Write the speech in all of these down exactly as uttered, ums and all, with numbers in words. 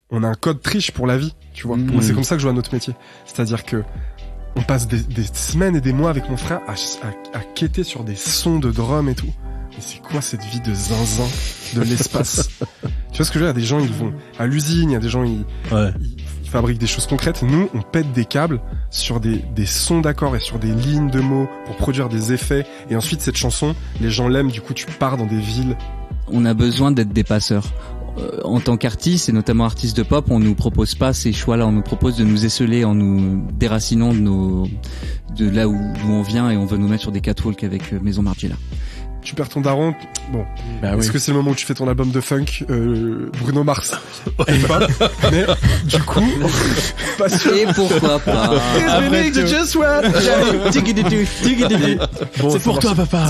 on a un code triche pour la vie, tu vois. Mmh. Moi, c'est comme ça que je vois notre métier. C'est-à-dire que on passe des, des semaines et des mois avec mon frère à, à, à quêter sur des sons de drum et tout. Mais c'est quoi cette vie de zinzin de l'espace? Tu vois ce que je veux dire? Il y a des gens, ils vont à l'usine, il y a des gens, ils, ouais. ils, ils fabriquent des choses concrètes. Nous, on pète des câbles sur des, des sons d'accords et sur des lignes de mots pour produire des effets. Et ensuite, cette chanson, les gens l'aiment, du coup, tu pars dans des villes. On a besoin d'être des passeurs. Euh, en tant qu'artiste, et notamment artiste de pop, on nous propose pas ces choix-là. On nous propose de nous esseler en nous déracinant de nos, de là où, d'où on vient, et on veut nous mettre sur des catwalks avec euh, Maison Margiela. Tu perds ton daron, bon. Bah Est-ce oui. que c'est le moment où tu fais ton album de funk, euh, Bruno Mars? Pas. Mais, du coup, pas sûr. Et pourquoi pas? Après, tu- just want Bon, c'est ça pour marche. toi, papa.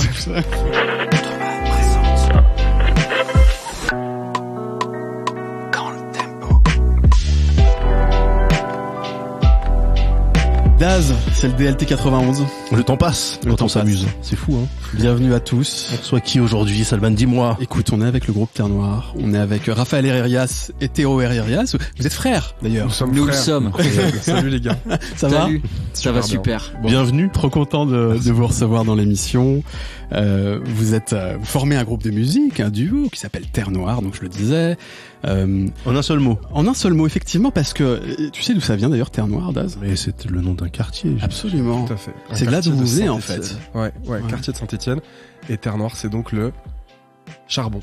Daz, c'est le D L T quatre-vingt-onze. Le temps passe Le quand temps on s'amuse. C'est fou, hein. Bienvenue à tous. On reçoit qui aujourd'hui, Salman? Dis-moi. Écoute, on est avec le groupe Terre Noire. On est avec Raphaël Herrerias et Théo Herrerias. Vous êtes frères, d'ailleurs. Nous sommes Nous le frères. sommes. Salut les gars. Ça Salut. Ça va Super super. Bon. Bienvenue. Trop content de, de vous recevoir dans l'émission. Euh, vous êtes, euh, vous formez un groupe de musique, un duo qui s'appelle Terre Noire, donc je le disais. Euh, En un seul mot. en un seul mot, effectivement, parce que euh, tu sais d'où ça vient d'ailleurs, Terre Noire, Daz? Mais c'est le nom d'un quartier. Absolument. Tout à fait. Un C'est de là quartier d'où de vous venez, en Saint-Étienne. fait. Ouais, ouais, Ouais. quartier de Saint-Étienne. Et Terre Noire, c'est donc le charbon.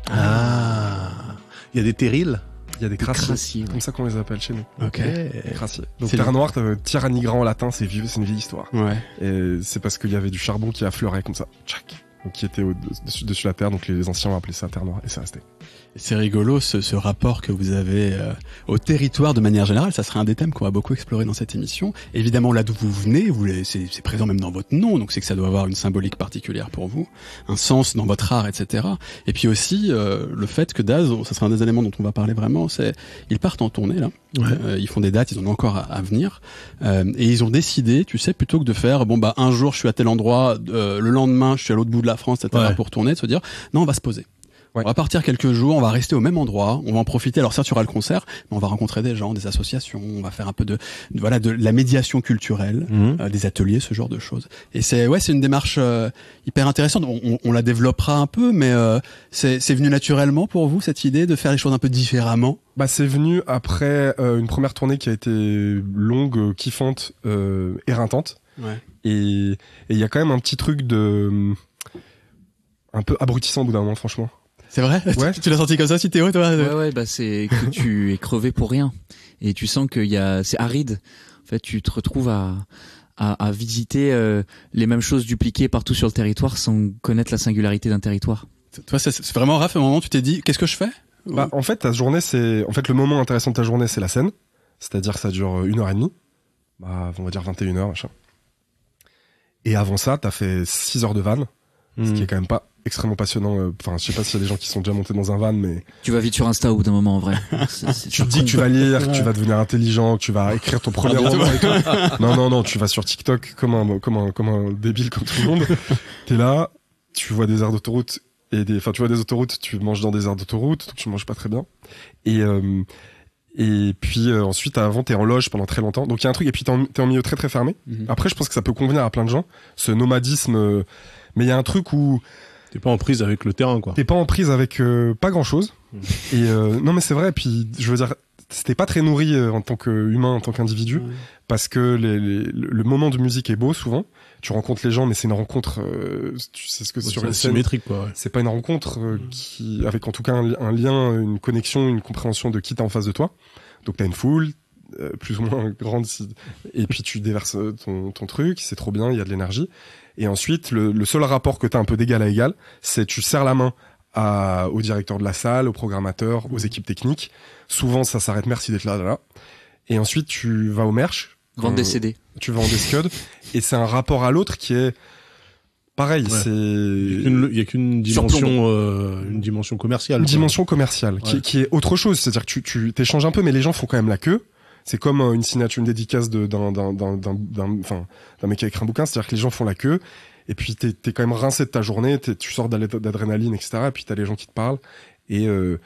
Ah. Il y a des terrils. Il y a des crassiers. Crassier, C'est comme ça qu'on les appelle chez nous. Ok. Les crassiers. Donc C'est Terre le- Noire, euh, tyrannigrant en latin, c'est vieux, c'est une vieille histoire. Ouais. Et c'est parce qu'il y avait du charbon qui affleurait comme ça. Tchac. Donc qui était au dessus, dessus la terre, donc les anciens ont appelé ça Terre Noire et c'est resté. C'est rigolo ce, ce rapport que vous avez euh, au territoire de manière générale. Ça sera un des thèmes qu'on va beaucoup explorer dans cette émission. Évidemment, là d'où vous venez, vous l'avez- c'est, c'est présent même dans votre nom, donc c'est que ça doit avoir une symbolique particulière pour vous, un sens dans votre art, et cetera. Et puis aussi euh, le fait que Daz, ça sera un des éléments dont on va parler vraiment, c'est ils partent en tournée là. Ouais. Euh, ils font des dates, ils en ont encore à, à venir, euh, et ils ont décidé, tu sais, plutôt que de faire bon bah un jour je suis à tel endroit, euh, le lendemain je suis à l'autre bout de la France, et cetera. Ouais. Pour tourner, de se dire non, on va se poser. Ouais. On va partir quelques jours, on va rester au même endroit, on va en profiter. Alors certes, il y aura le concert, mais on va rencontrer des gens, des associations, on va faire un peu de, de voilà, de la médiation culturelle, Mhm. euh, des ateliers, ce genre de choses. Et c'est ouais, c'est une démarche euh, hyper intéressante. On, on, on la développera un peu, mais euh, c'est, c'est venu naturellement pour vous cette idée de faire les choses un peu différemment. Bah c'est venu après euh, une première tournée qui a été longue, euh, kiffante, euh, éreintante. Ouais. Et il y a quand même un petit truc de un peu abrutissant au bout d'un moment, franchement. C'est vrai. Ouais. Tu, tu l'as senti comme ça, si Théo, toi? Ouais, ouais, bah c'est que tu es crevé pour rien. Et tu sens qu'il y a, c'est aride. En fait, tu te retrouves à, à, à visiter euh, les mêmes choses dupliquées partout sur le territoire sans connaître la singularité d'un territoire. Toi, c'est, c'est vraiment Raph, à un moment, tu t'es dit, qu'est-ce que je fais? Bah en fait ta journée c'est en fait le moment intéressant de ta journée c'est la scène, c'est-à-dire que ça dure une heure et demie, bah on va dire vingt et une heures machin. Et avant ça t'as fait six heures de van, ce Mhm. qui est quand même pas extrêmement passionnant. euh, Enfin je sais pas s'il y a des gens qui sont déjà montés dans un van, mais Tu vas vite sur Insta au bout d'un moment, en vrai. C'est- c'est- tu te dis que tu vas lire, que tu vas devenir intelligent, que tu vas écrire ton premier Ah, roman et tout. Non, non, non, tu vas sur TikTok comme un, comme un, comme un débile comme tout le monde. T'es là, tu vois des aires d'autoroute et des, enfin, tu vois des autoroutes, tu manges dans des aires d'autoroute, donc tu manges pas très bien. Et, euh, et puis, euh, ensuite, avant, t'es en loge pendant très longtemps. Donc, il y a un truc, et puis t'es en, t'es en milieu très très fermé. Mhm. Après, je pense que ça peut convenir à plein de gens, ce nomadisme, euh, mais il y a un truc où T'es pas en prise avec le terrain, quoi. t'es pas en prise avec euh, pas grand chose. Mhm. Et euh, non mais c'est vrai, puis je veux dire, c'était pas très nourri euh, en tant qu'humain, en tant qu'individu, Ouais. parce que les, les- le le moment de musique est beau souvent. Tu rencontres les gens, mais c'est une rencontre, euh, tu sais ce que Ouais, sur c'est les scènes, symétrique, quoi. Ouais. c'est pas une rencontre euh, qui, avec en tout cas un, li- un lien, une connexion, une compréhension de qui t'as en face de toi. Donc t'as une foule, euh, plus ou moins grande, si... et puis tu déverses ton, ton truc, c'est trop bien, il y a de l'énergie. Et ensuite, le, le seul rapport que t'as un peu d'égal à égal, c'est tu serres la main à, au directeur de la salle, au programmateur, aux équipes techniques. Souvent, ça s'arrête merci d'être là, là, là. Et ensuite, tu vas au merch. Vendre des C D. Tu vas en Discode. Et c'est un rapport à l'autre qui est pareil. Ouais. C'est Il y a qu'une- il y a qu'une dimension, euh, une dimension commerciale. une quoi. dimension commerciale qui, Ouais. qui est autre chose. C'est-à-dire que tu, tu t'échanges un peu, mais les gens font quand même la queue. C'est comme euh, une signature, une dédicace de, d'un, d'un, d'un, d'un, d'un, enfin, d'un mec qui a écrit un bouquin. C'est-à-dire que les gens font la queue. Et puis t'es, t'es quand même rincé de ta journée. T'es, tu sors d'al- d'adrénaline, et cetera. Et puis t'as les gens qui te parlent. Et, euh,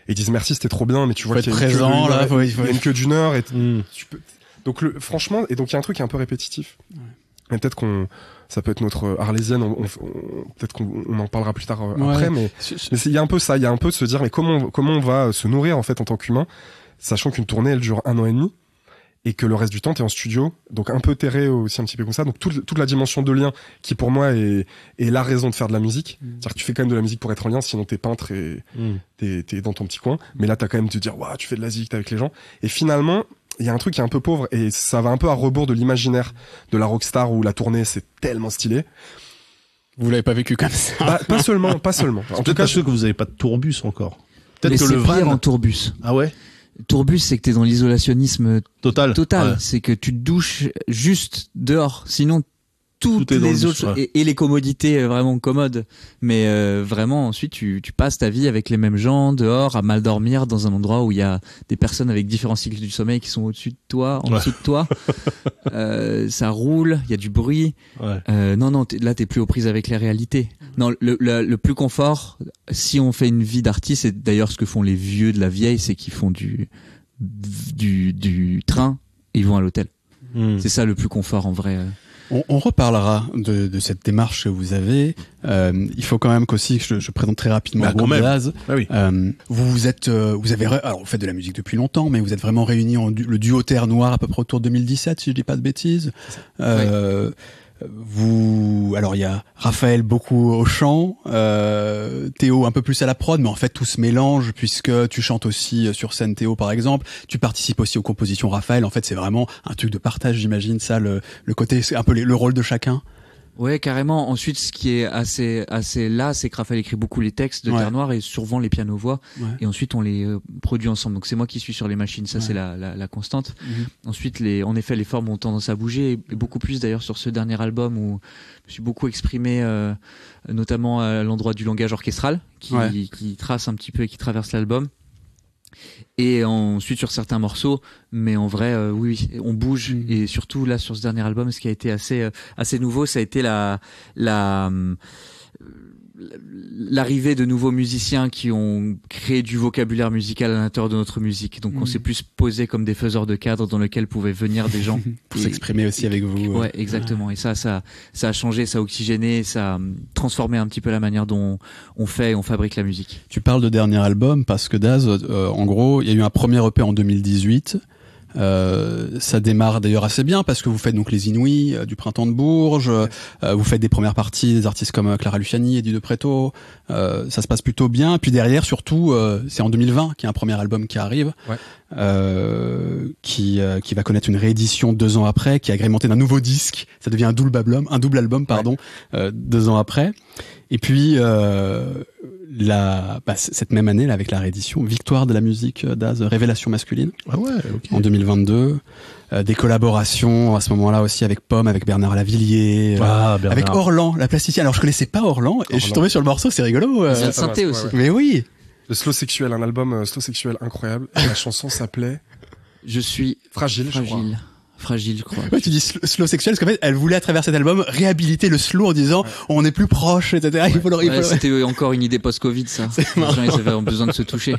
ils disent merci, c'était trop bien, mais tu vois faut qu'il y être a une présent, queue, là, faut, il y a une queue d'une heure et Mm. tu peux, donc le, franchement, et donc il y a un truc qui est un peu répétitif. Ouais. Et peut-être qu'on, ça peut être notre arlésienne, on, on, on, peut-être qu'on on en parlera plus tard euh, ouais. après, mais, c'est, c'est... mais il y a un peu ça, il y a un peu de se dire, mais comment, comment on va se nourrir, en fait, en tant qu'humain, sachant qu'une tournée, elle dure un an et demi, et que le reste du temps, t'es en studio, donc un peu terré aussi, un petit peu comme ça, donc toute, toute la dimension de lien, qui pour moi est, est la raison de faire de la musique. Mmh. C'est-à-dire que tu fais quand même de la musique pour être en lien, sinon t'es peintre et mmh. t'es, t'es dans ton petit coin, mais là t'as quand même de te dire, waouh, tu fais de la zik, t'es avec les gens, et finalement, il y a un truc qui est un peu pauvre, et ça va un peu à rebours de l'imaginaire de la rockstar où la tournée c'est tellement stylé. Vous l'avez pas vécu comme ça? Bah, pas seulement, pas seulement. En tout cas, je sais que vous avez pas de tourbus encore. Peut-être mais que c'est le pire van... en tourbus. Ah ouais? Tourbus, c'est que t'es dans l'isolationnisme total. Total. Ouais. C'est que tu te douches juste dehors. Sinon, toutes Tout les autres douche, ouais. et, et les commodités vraiment commodes. Mais euh, vraiment, ensuite, tu, tu passes ta vie avec les mêmes gens dehors, à mal dormir dans un endroit où il y a des personnes avec différents cycles du sommeil qui sont au-dessus de toi, en ouais. dessous de toi. euh, ça roule, il y a du bruit. Ouais. Euh, non, non, t'es, là, t'es plus aux prises avec les réalités. Non, le, le, le plus confort, si on fait une vie d'artiste, et d'ailleurs ce que font les vieux de la vieille, c'est qu'ils font du du, du train et ils vont à l'hôtel. Mmh. C'est ça le plus confort en vrai. On, on reparlera de, de cette démarche que vous avez. Euh, il faut quand même qu'aussi que je, je présente très rapidement bah, le groupe Daz. Ah oui. Euh, vous vous êtes, euh, vous avez, alors vous faites de la musique depuis longtemps, mais vous êtes vraiment réunis en du, le duo Terre Noire à peu près autour de deux mille dix-sept, si je dis pas de bêtises. Euh, oui. Vous, alors il y a Raphaël beaucoup au chant, euh, Théo un peu plus à la prod, mais en fait tout se mélange puisque tu chantes aussi sur scène, Théo par exemple, tu participes aussi aux compositions Raphaël. En fait c'est vraiment un truc de partage, j'imagine ça, le, le côté, c'est un peu les, le rôle de chacun. Ouais, carrément. Ensuite, ce qui est assez assez là, c'est que Raphaël écrit beaucoup les textes de ouais. Terre Noire et souvent les pianos-voix. Ouais. Et ensuite, on les euh, produit ensemble. Donc, c'est moi qui suis sur les machines. Ça, ouais. c'est la, la, la constante. Mm-hmm. Ensuite, les, en effet, les formes ont tendance à bouger et beaucoup plus d'ailleurs sur ce dernier album où je me suis beaucoup exprimé, euh, notamment à l'endroit du langage orchestral qui, ouais. qui trace un petit peu et qui traverse l'album. Et ensuite sur certains morceaux, mais en vrai euh, oui, on bouge mmh. et surtout là sur ce dernier album, ce qui a été assez euh, assez nouveau, ça a été la la euh, l'arrivée de nouveaux musiciens qui ont créé du vocabulaire musical à l'intérieur de notre musique. Donc mmh. on s'est plus posé comme des faiseurs de cadre dans lequel pouvaient venir des gens pour et, s'exprimer aussi avec vous. Ouais, exactement. Ouais. Et ça, ça, ça a changé, ça a oxygéné, ça a transformé un petit peu la manière dont on fait et on fabrique la musique. Tu parles de dernier album parce que Daz, euh, en gros, il y a eu un premier E P en deux mille dix-huit. Euh, ça démarre d'ailleurs assez bien parce que vous faites donc les Inouïs euh, du Printemps de Bourges, euh, vous faites des premières parties des artistes comme Clara Luciani, Eddie De Pretto, euh, ça se passe plutôt bien. Puis derrière, surtout, euh, c'est en deux mille vingt qu'il y a un premier album qui arrive, ouais. euh, qui euh, qui va connaître une réédition deux ans après, qui est agrémenté d'un nouveau disque. Ça devient un double album, un double album, pardon, ouais. euh, deux ans après. Et puis euh, la, bah, cette même année, là, avec la réédition, Victoire de la musique Daz, Révélation masculine, ah ouais, okay. en deux mille vingt-deux. Euh, des collaborations à ce moment-là aussi avec Pomme, avec Bernard Lavillier, ah, euh, Bernard. avec Orlan, la plasticienne. Alors je connaissais pas Orlan, et Orlan. Je suis tombé sur le morceau, c'est rigolo. Euh... C'est un synthé aussi. Ouais, ouais. Mais oui. Le Slow Sexuel, un album euh, Slow Sexuel incroyable. Et la chanson s'appelait Je suis fragile, fragile. je crois. Fragile, je crois. Ouais, tu dis slow, slow sexuel parce qu'en fait, elle voulait à travers cet album réhabiliter le slow en disant ouais. on est plus proche, et cetera. Ouais. Il faut le, il ouais, faut c'était le... encore une idée post-Covid, ça. Les gens, ils avaient besoin de se toucher.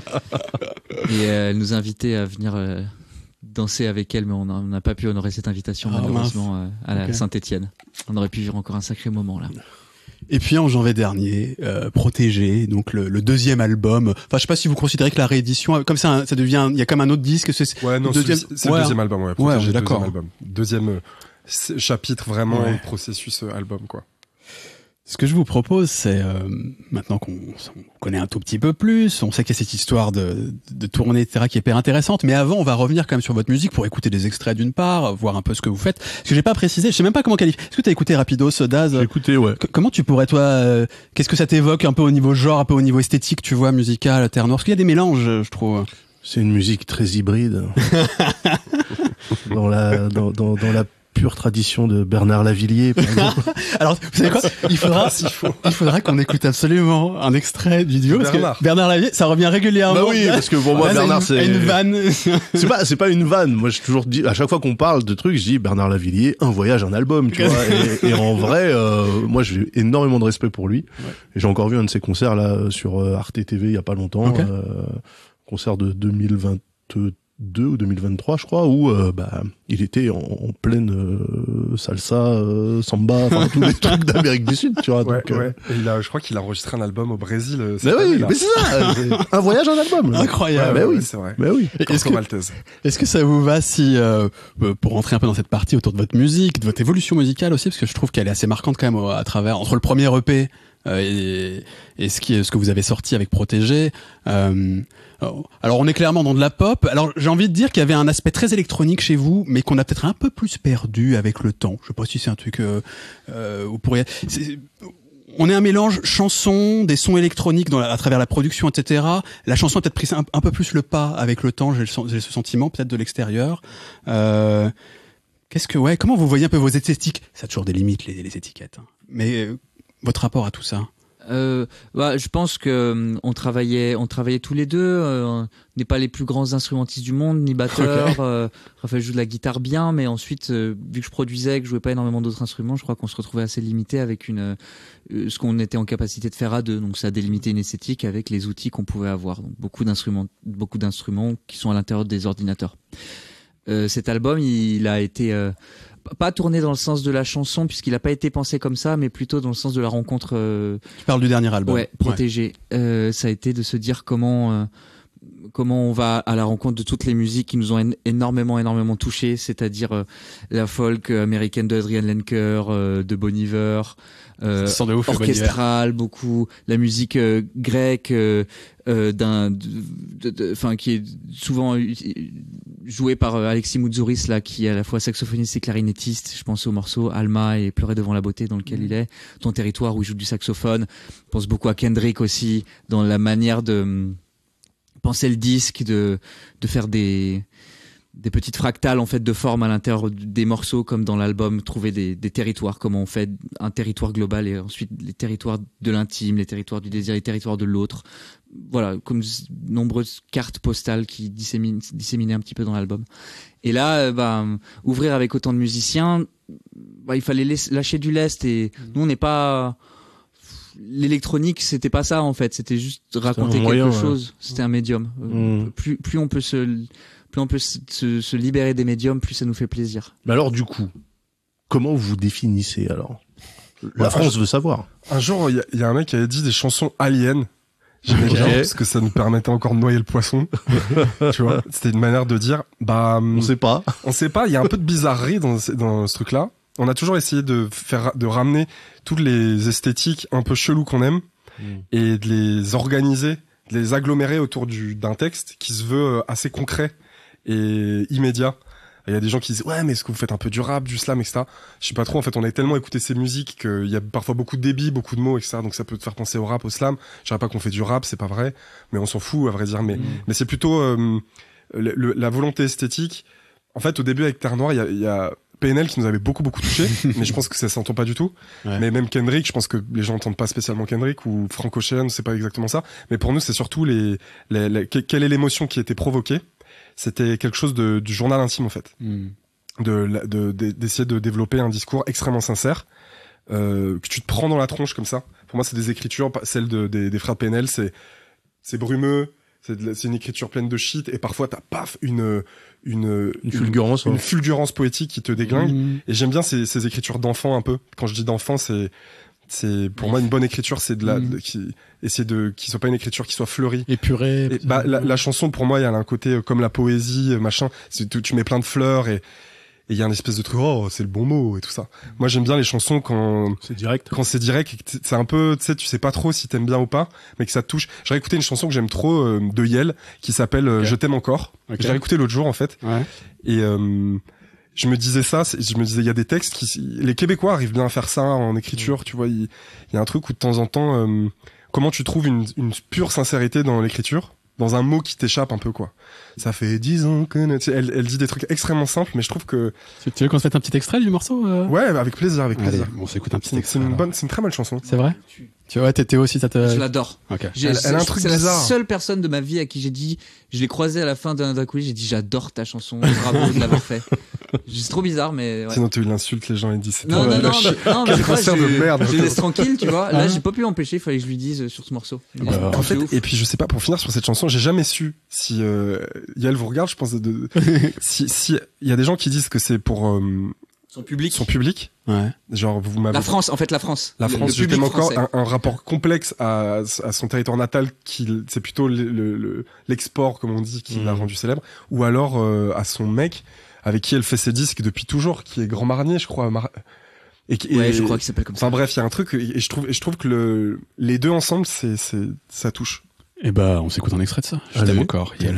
Et euh, elle nous invitait à venir euh, danser avec elle, mais on n'a pas pu honorer cette invitation oh, malheureusement euh, à okay. la Saint-Étienne. On aurait pu vivre encore un sacré moment là. Et puis en janvier dernier, euh, Protégé, donc le, le deuxième album. Enfin, je sais pas si vous considérez que la réédition, comme ça, ça devient, il y a comme un autre disque. C'est, ouais, non, deuxième... c'est ouais, le deuxième album. Ouais, Protégé, ouais d'accord. Deuxième album, deuxième euh, chapitre vraiment ouais. processus euh, album quoi. Ce que je vous propose, c'est euh, maintenant qu'on on connaît un tout petit peu plus, on sait qu'il y a cette histoire de, de tournée, et cetera, qui est hyper intéressante. Mais avant, on va revenir quand même sur votre musique pour écouter des extraits d'une part, voir un peu ce que vous faites. Ce que j'ai pas précisé, je sais même pas comment qualifier. Est-ce que t'as écouté Rapidos, Daz? J'ai écouté, ouais. C- comment tu pourrais, toi, euh, qu'est-ce que ça t'évoque un peu au niveau genre, un peu au niveau esthétique, tu vois, musical, Terre Noire? Parce qu'il y a des mélanges, je trouve. C'est une musique très hybride. dans la, dans, dans, dans la pure tradition de Bernard Lavillier, par exemple. Alors, vous savez quoi? Il faudra, il faudra qu'on écoute absolument un extrait du duo, parce Bernard. que Bernard Lavillier, ça revient régulièrement. Bah oui, parce que pour moi, Là, Bernard, une, c'est une vanne. c'est pas, c'est pas une vanne. Moi, j'ai toujours dit, à chaque fois qu'on parle de trucs, je dis Bernard Lavillier, un voyage, un album, tu vois. Et, et en vrai, euh, moi, j'ai énormément de respect pour lui. Ouais. Et j'ai encore vu un de ses concerts là sur euh, Arte T V il y a pas longtemps, Okay. euh, concert de deux mille vingt-deux ou deux mille vingt-trois, je crois, où euh, bah il était en, en pleine euh, salsa, euh, samba, enfin tous les trucs d'Amérique du Sud, tu vois. Ouais, donc, euh, ouais. Et il a, je crois qu'il a enregistré un album au Brésil. euh, Mais cette oui, année, là. mais c'est ça, c'est un voyage, un album. là. Incroyable. Ouais, Ouais, mais ouais, oui, c'est vrai. mais oui. Est-ce Corso que, Maltese. est-ce que ça vous va si, euh, pour rentrer un peu dans cette partie autour de votre musique, de votre évolution musicale aussi, parce que je trouve qu'elle est assez marquante quand même à travers, entre le premier E P euh, et, et ce qui est, ce que vous avez sorti avec Protégé. Euh, alors on est clairement dans de la pop. Alors j'ai envie de dire qu'il y avait un aspect très électronique chez vous, mais qu'on a peut-être un peu plus perdu avec le temps. Je sais pas si c'est un truc euh, euh, vous pourriez. C'est, on est un mélange chanson, des sons électroniques dans la, à travers la production, et cetera. La chanson a peut-être pris un, un peu plus le pas avec le temps. J'ai, le, j'ai ce sentiment peut-être de l'extérieur. Euh, qu'est-ce que ouais, comment vous voyez un peu vos esthétiques? Ça a toujours des limites les, les étiquettes. Hein. Mais euh, votre rapport à tout ça? Euh, bah, je pense que euh, on travaillait, on travaillait tous les deux. Euh, on n'est pas les plus grands instrumentistes du monde, ni batteurs. Okay. Euh, Raphaël joue de la guitare bien, mais ensuite, euh, vu que je produisais, que je jouais pas énormément d'autres instruments, je crois qu'on se retrouvait assez limité avec une euh, ce qu'on était en capacité de faire à deux. Donc ça a délimité une esthétique avec les outils qu'on pouvait avoir. Donc beaucoup d'instruments, beaucoup d'instruments qui sont à l'intérieur des ordinateurs. Euh, cet album, il a été euh, pas tourné dans le sens de la chanson puisqu'il n'a pas été pensé comme ça, mais plutôt dans le sens de la rencontre. Euh, tu parles du dernier album. Ouais, Protégé. Ouais. Euh, ça a été de se dire comment euh, comment on va à la rencontre de toutes les musiques qui nous ont en- énormément énormément touchés, c'est-à-dire euh, la folk américaine de Adrian Lenker, euh, de Bon Iver, euh, de ouf, orchestrale beaucoup, la musique euh, grecque euh, euh, d'un, enfin qui est souvent joué par Alexis Moutzouris là, qui est à la fois saxophoniste et clarinettiste. Je pense au morceau Alma et Pleurer devant la beauté dans lequel mmh. il est. Ton territoire où il joue du saxophone. Je pense beaucoup à Kendrick aussi dans la manière de penser le disque, de de faire des des petites fractales en fait de forme à l'intérieur des morceaux comme dans l'album, trouver des, des territoires, comment on fait un territoire global et ensuite les territoires de l'intime, les territoires du désir, les territoires de l'autre. Voilà, comme nombreuses cartes postales qui disséminent, disséminaient un petit peu dans l'album. Et là, bah, ouvrir avec autant de musiciens, bah, il fallait lâcher du lest et nous on n'est pas... L'électronique, c'était pas ça en fait, c'était juste raconter quelque moyen, chose. Ouais. C'était un médium. Mmh. Plus, plus on peut se... plus on peut se, se libérer des médiums, plus ça nous fait plaisir. Mais alors du coup, comment vous définissez alors? La ouais, France jour, veut savoir. Un jour, il y, y a un mec qui avait dit des chansons aliens. J'aimais bien parce que ça nous permettait encore de noyer le poisson. Tu vois, c'était une manière de dire, bah, on sait pas. On sait pas. Il y a un peu de bizarrerie dans, dans ce truc-là. On a toujours essayé de faire, de ramener toutes les esthétiques un peu chelous qu'on aime mmh. et de les organiser, de les agglomérer autour du, d'un texte qui se veut assez concret et immédiat. Il y a des gens qui disent ouais mais est-ce que vous faites un peu du rap, du slam, et cetera. Je sais pas trop, en fait on a tellement écouté ces musiques qu'il y a parfois beaucoup de débit, beaucoup de mots, et cetera. Donc ça peut te faire penser au rap, au slam. Je dirais pas qu'on fait du rap, c'est pas vrai, mais on s'en fout à vrai dire. Mais mmh. mais c'est plutôt euh, le, le, la volonté esthétique. En fait au début avec Terre Noire il y a, il y a P N L qui nous avait beaucoup beaucoup touché, mais je pense que ça s'entend pas du tout. Ouais. Mais même Kendrick, je pense que les gens n'entendent pas spécialement Kendrick ou Frank Ocean, c'est pas exactement ça. Mais pour nous c'est surtout les, les, les quelle est l'émotion qui était provoquée. C'était quelque chose de, du journal intime en fait, mm. de, de, de d'essayer de développer un discours extrêmement sincère euh, que tu te prends dans la tronche comme ça. Pour moi, c'est des écritures, celles de, des, des frères P N L, c'est c'est brumeux, c'est, de, c'est une écriture pleine de shit et parfois t'as paf une une une fulgurance, une, ouais. une fulgurance poétique qui te déglingue. Mm. Et j'aime bien ces, ces écritures d'enfants un peu. Quand je dis d'enfants, c'est c'est pour oui. moi une bonne écriture, c'est de la mmh. de, qui essayer de qui soit pas une écriture qui soit fleurie, épurée. Et bah la, la chanson pour moi il y a un côté euh, comme la poésie machin, c'est tu, tu mets plein de fleurs et et il y a une espèce de truc oh c'est le bon mot et tout ça. Mmh. Moi j'aime bien les chansons quand c'est direct, quand c'est direct et que c'est un peu tu sais tu sais pas trop si t'aimes bien ou pas, mais que ça te touche. J'ai réécouté une chanson que j'aime trop euh, de Yel qui s'appelle okay. Je t'aime encore. Okay. J'ai réécouté l'autre jour en fait. Ouais. Et euh, je me disais ça, je me disais il y a des textes qui les Québécois arrivent bien à faire ça en écriture, mmh. tu vois, il, il y a un truc où de temps en temps euh, comment tu trouves une, une pure sincérité dans l'écriture dans un mot qui t'échappe un peu, quoi. Ça fait dix ans que... Tu sais, elle, elle dit des trucs extrêmement simples, mais je trouve que... Tu veux qu'on se mette un petit extrait du morceau euh Ouais, avec plaisir, avec Allez, plaisir. on s'écoute un petit C'est extrait. c'est une alors. bonne, c'est une très bonne chanson. C'est vrai? Tu vois, Théo aussi, ça te... Je l'adore. Ok. J'ai- Elle- elle a un c'est- truc c'est la bizarre. seule personne de ma vie à qui j'ai dit, je l'ai croisé à la fin d'un d'un coulis, j'ai dit j'adore ta chanson, bravo de l'avoir fait. C'est trop bizarre, mais ouais. Sinon, tu l'insultes les gens et dis c'est Non, toi, non, le non, chien. mais, non, mais Quel des fois, concert je, de merde. je les laisse tranquilles, tu vois. Là, Hein j'ai pas pu m'empêcher, il fallait que je lui dise euh, sur ce morceau. Bah, En C'est fait, ouf. et puis je sais pas, pour finir sur cette chanson, j'ai jamais su si euh, Yael vous regarde, je pense, de, de- si si il y a des gens qui disent que c'est pour euh, Son public. son public, Ouais. genre vous m'avez La France, en fait, la France. la Le- France, le je public t'aime encore, français. un, un rapport complexe à, à son territoire natal, qui c'est plutôt le- le- le- l'export, comme on dit, qui l'a Mhm. rendu célèbre, ou alors euh, à son mec avec qui elle fait ses disques depuis toujours, qui est Grand Marnier, je crois. Mar- Et, qui- Ouais, et- je crois qu'il s'appelle comme ça. Enfin bref, il y a un truc, et et je trouve, et je trouve que le, les deux ensemble, c'est, c'est, ça touche. Et bah, on s'écoute un extrait de ça. Je Allez. t'aime encore, Yael.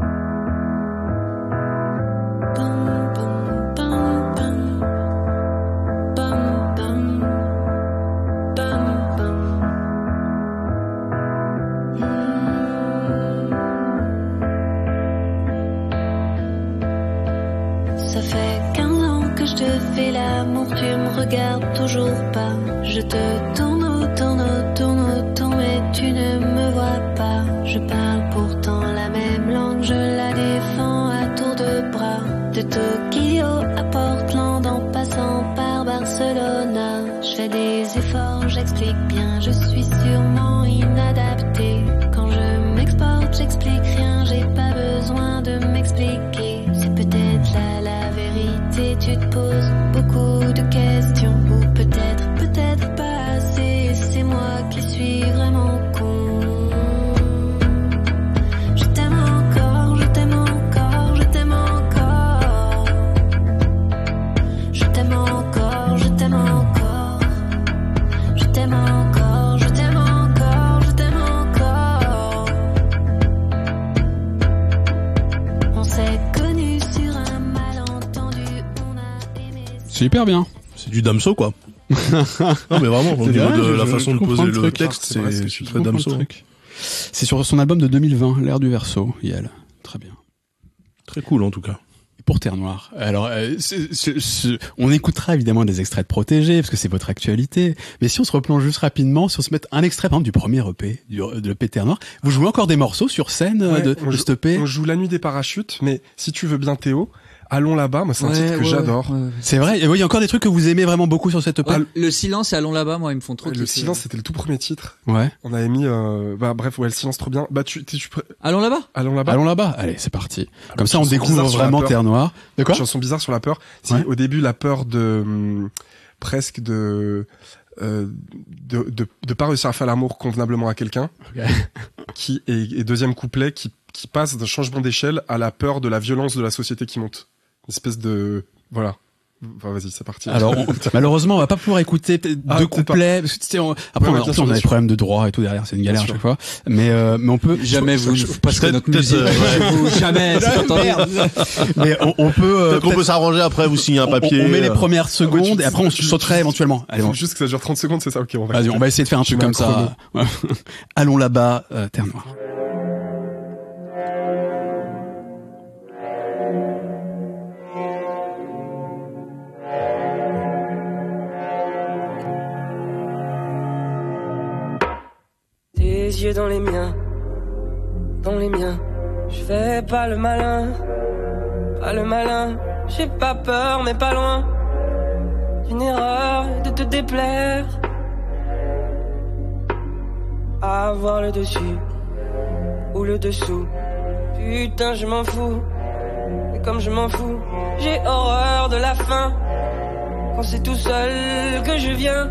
Ça fait quinze ans que je te fais l'amour, tu me regardes toujours pas. Je te tourne autour, autour, autour, mais tu ne me vois pas. Je parle pourtant la même langue, je la défends à tour de bras. De Tokyo à Portland en passant par Barcelona. Je fais des efforts, j'explique bien, je suis sûrement inadapté. Quand je m'exporte, j'explique rien, j'ai pas besoin de m'expliquer. C'est peut-être là la vérité, tu te poses beaucoup de questions. Ou peut-être, peut-être pas assez, c'est moi qui suis vraiment con. Je t'aime encore, je t'aime encore, je t'aime encore. Je t'aime encore, je t'aime encore. Je t'aime encore, je t'aime encore, je t'aime encore. On s'est connus sur un malentendu, on a aimé. Super bien. C'est du Damso, quoi. non, mais vraiment, au C'est niveau vrai, de je- la je- façon je de comprends poser le le truc. texte, C'est vrai ce c'est que c'est tu très Je comprends Damso. le truc. C'est sur son album de deux mille vingt, L'ère du verso, Yael. Très bien. Très cool, en tout cas. Et pour Terre Noire, alors euh, c'est- c'est- c'est- on écoutera évidemment des extraits de Protégés parce que c'est votre actualité. Mais si on se replonge juste rapidement, si on se met un extrait par exemple du premier E P, du, de l'E P Terre Noire, vous jouez encore des morceaux sur scène euh, Ouais, de, on de joue- cet E P. On joue La Nuit des Parachutes, mais si tu veux bien Théo, Allons là-bas, moi c'est un Ouais, titre que ouais, j'adore. ouais, ouais. C'est vrai. Et oui, il y a encore des trucs que vous aimez vraiment beaucoup sur cette E P. Ouais, le silence et allons là-bas, moi, ils me font trop Le kiffer. silence, c'était le tout premier titre. Ouais. On avait mis, euh, bah bref, ouais, le silence trop bien. Bah tu, tu, tu pré- Allons là-bas. Allons là-bas. Allons là-bas. Allez, c'est parti. Comme ça, on chanson découvre bizarre sur la vraiment peur. Terre Noire. De quoi? Chanson bizarre sur la peur. C'est Ouais. au début la peur de hum, presque de, euh, de de de pas réussir à faire l'amour convenablement à quelqu'un. Ok. Qui et, et deuxième couplet qui qui passe d'un changement d'échelle à la peur de la violence de la société qui monte. Une espèce de voilà. Enfin, vas-y, c'est parti. Alors, on- malheureusement, on va pas pouvoir écouter peut-être Ah, deux peut-être couplets. Parce que, tu sais, on- après, Ouais, on, ouais, en bien plus, sûr, on a bien des sûr. problèmes de droit et tout derrière. C'est une galère à Bien chaque fois. Mais, euh, mais on peut. Jamais vous, vous passerez Peut-être- notre musique. peut-être, euh, chez vous. Jamais, c'est pas entendu. Mais on, on peut. euh, Peut-être qu'on peut-être- peut s'arranger après, vous signez un on- papier. On, met les euh, premières secondes tu- et après on tu- sauterait tu- éventuellement. Allez, Faut on, juste que ça dure trente secondes, c'est ça. Ok, on va. vas-y, on va essayer de faire un Je truc mets un comme ça. Ouais. Allons là-bas, euh, Terre Noire. Tes yeux dans les miens, dans les miens. Je fais pas le malin, pas le malin. J'ai pas peur, mais pas loin d'une erreur et de te déplaire. Avoir le dessus ou le dessous. Putain, je m'en fous. Et comme je m'en fous, j'ai horreur de la fin. Quand c'est tout seul que je viens.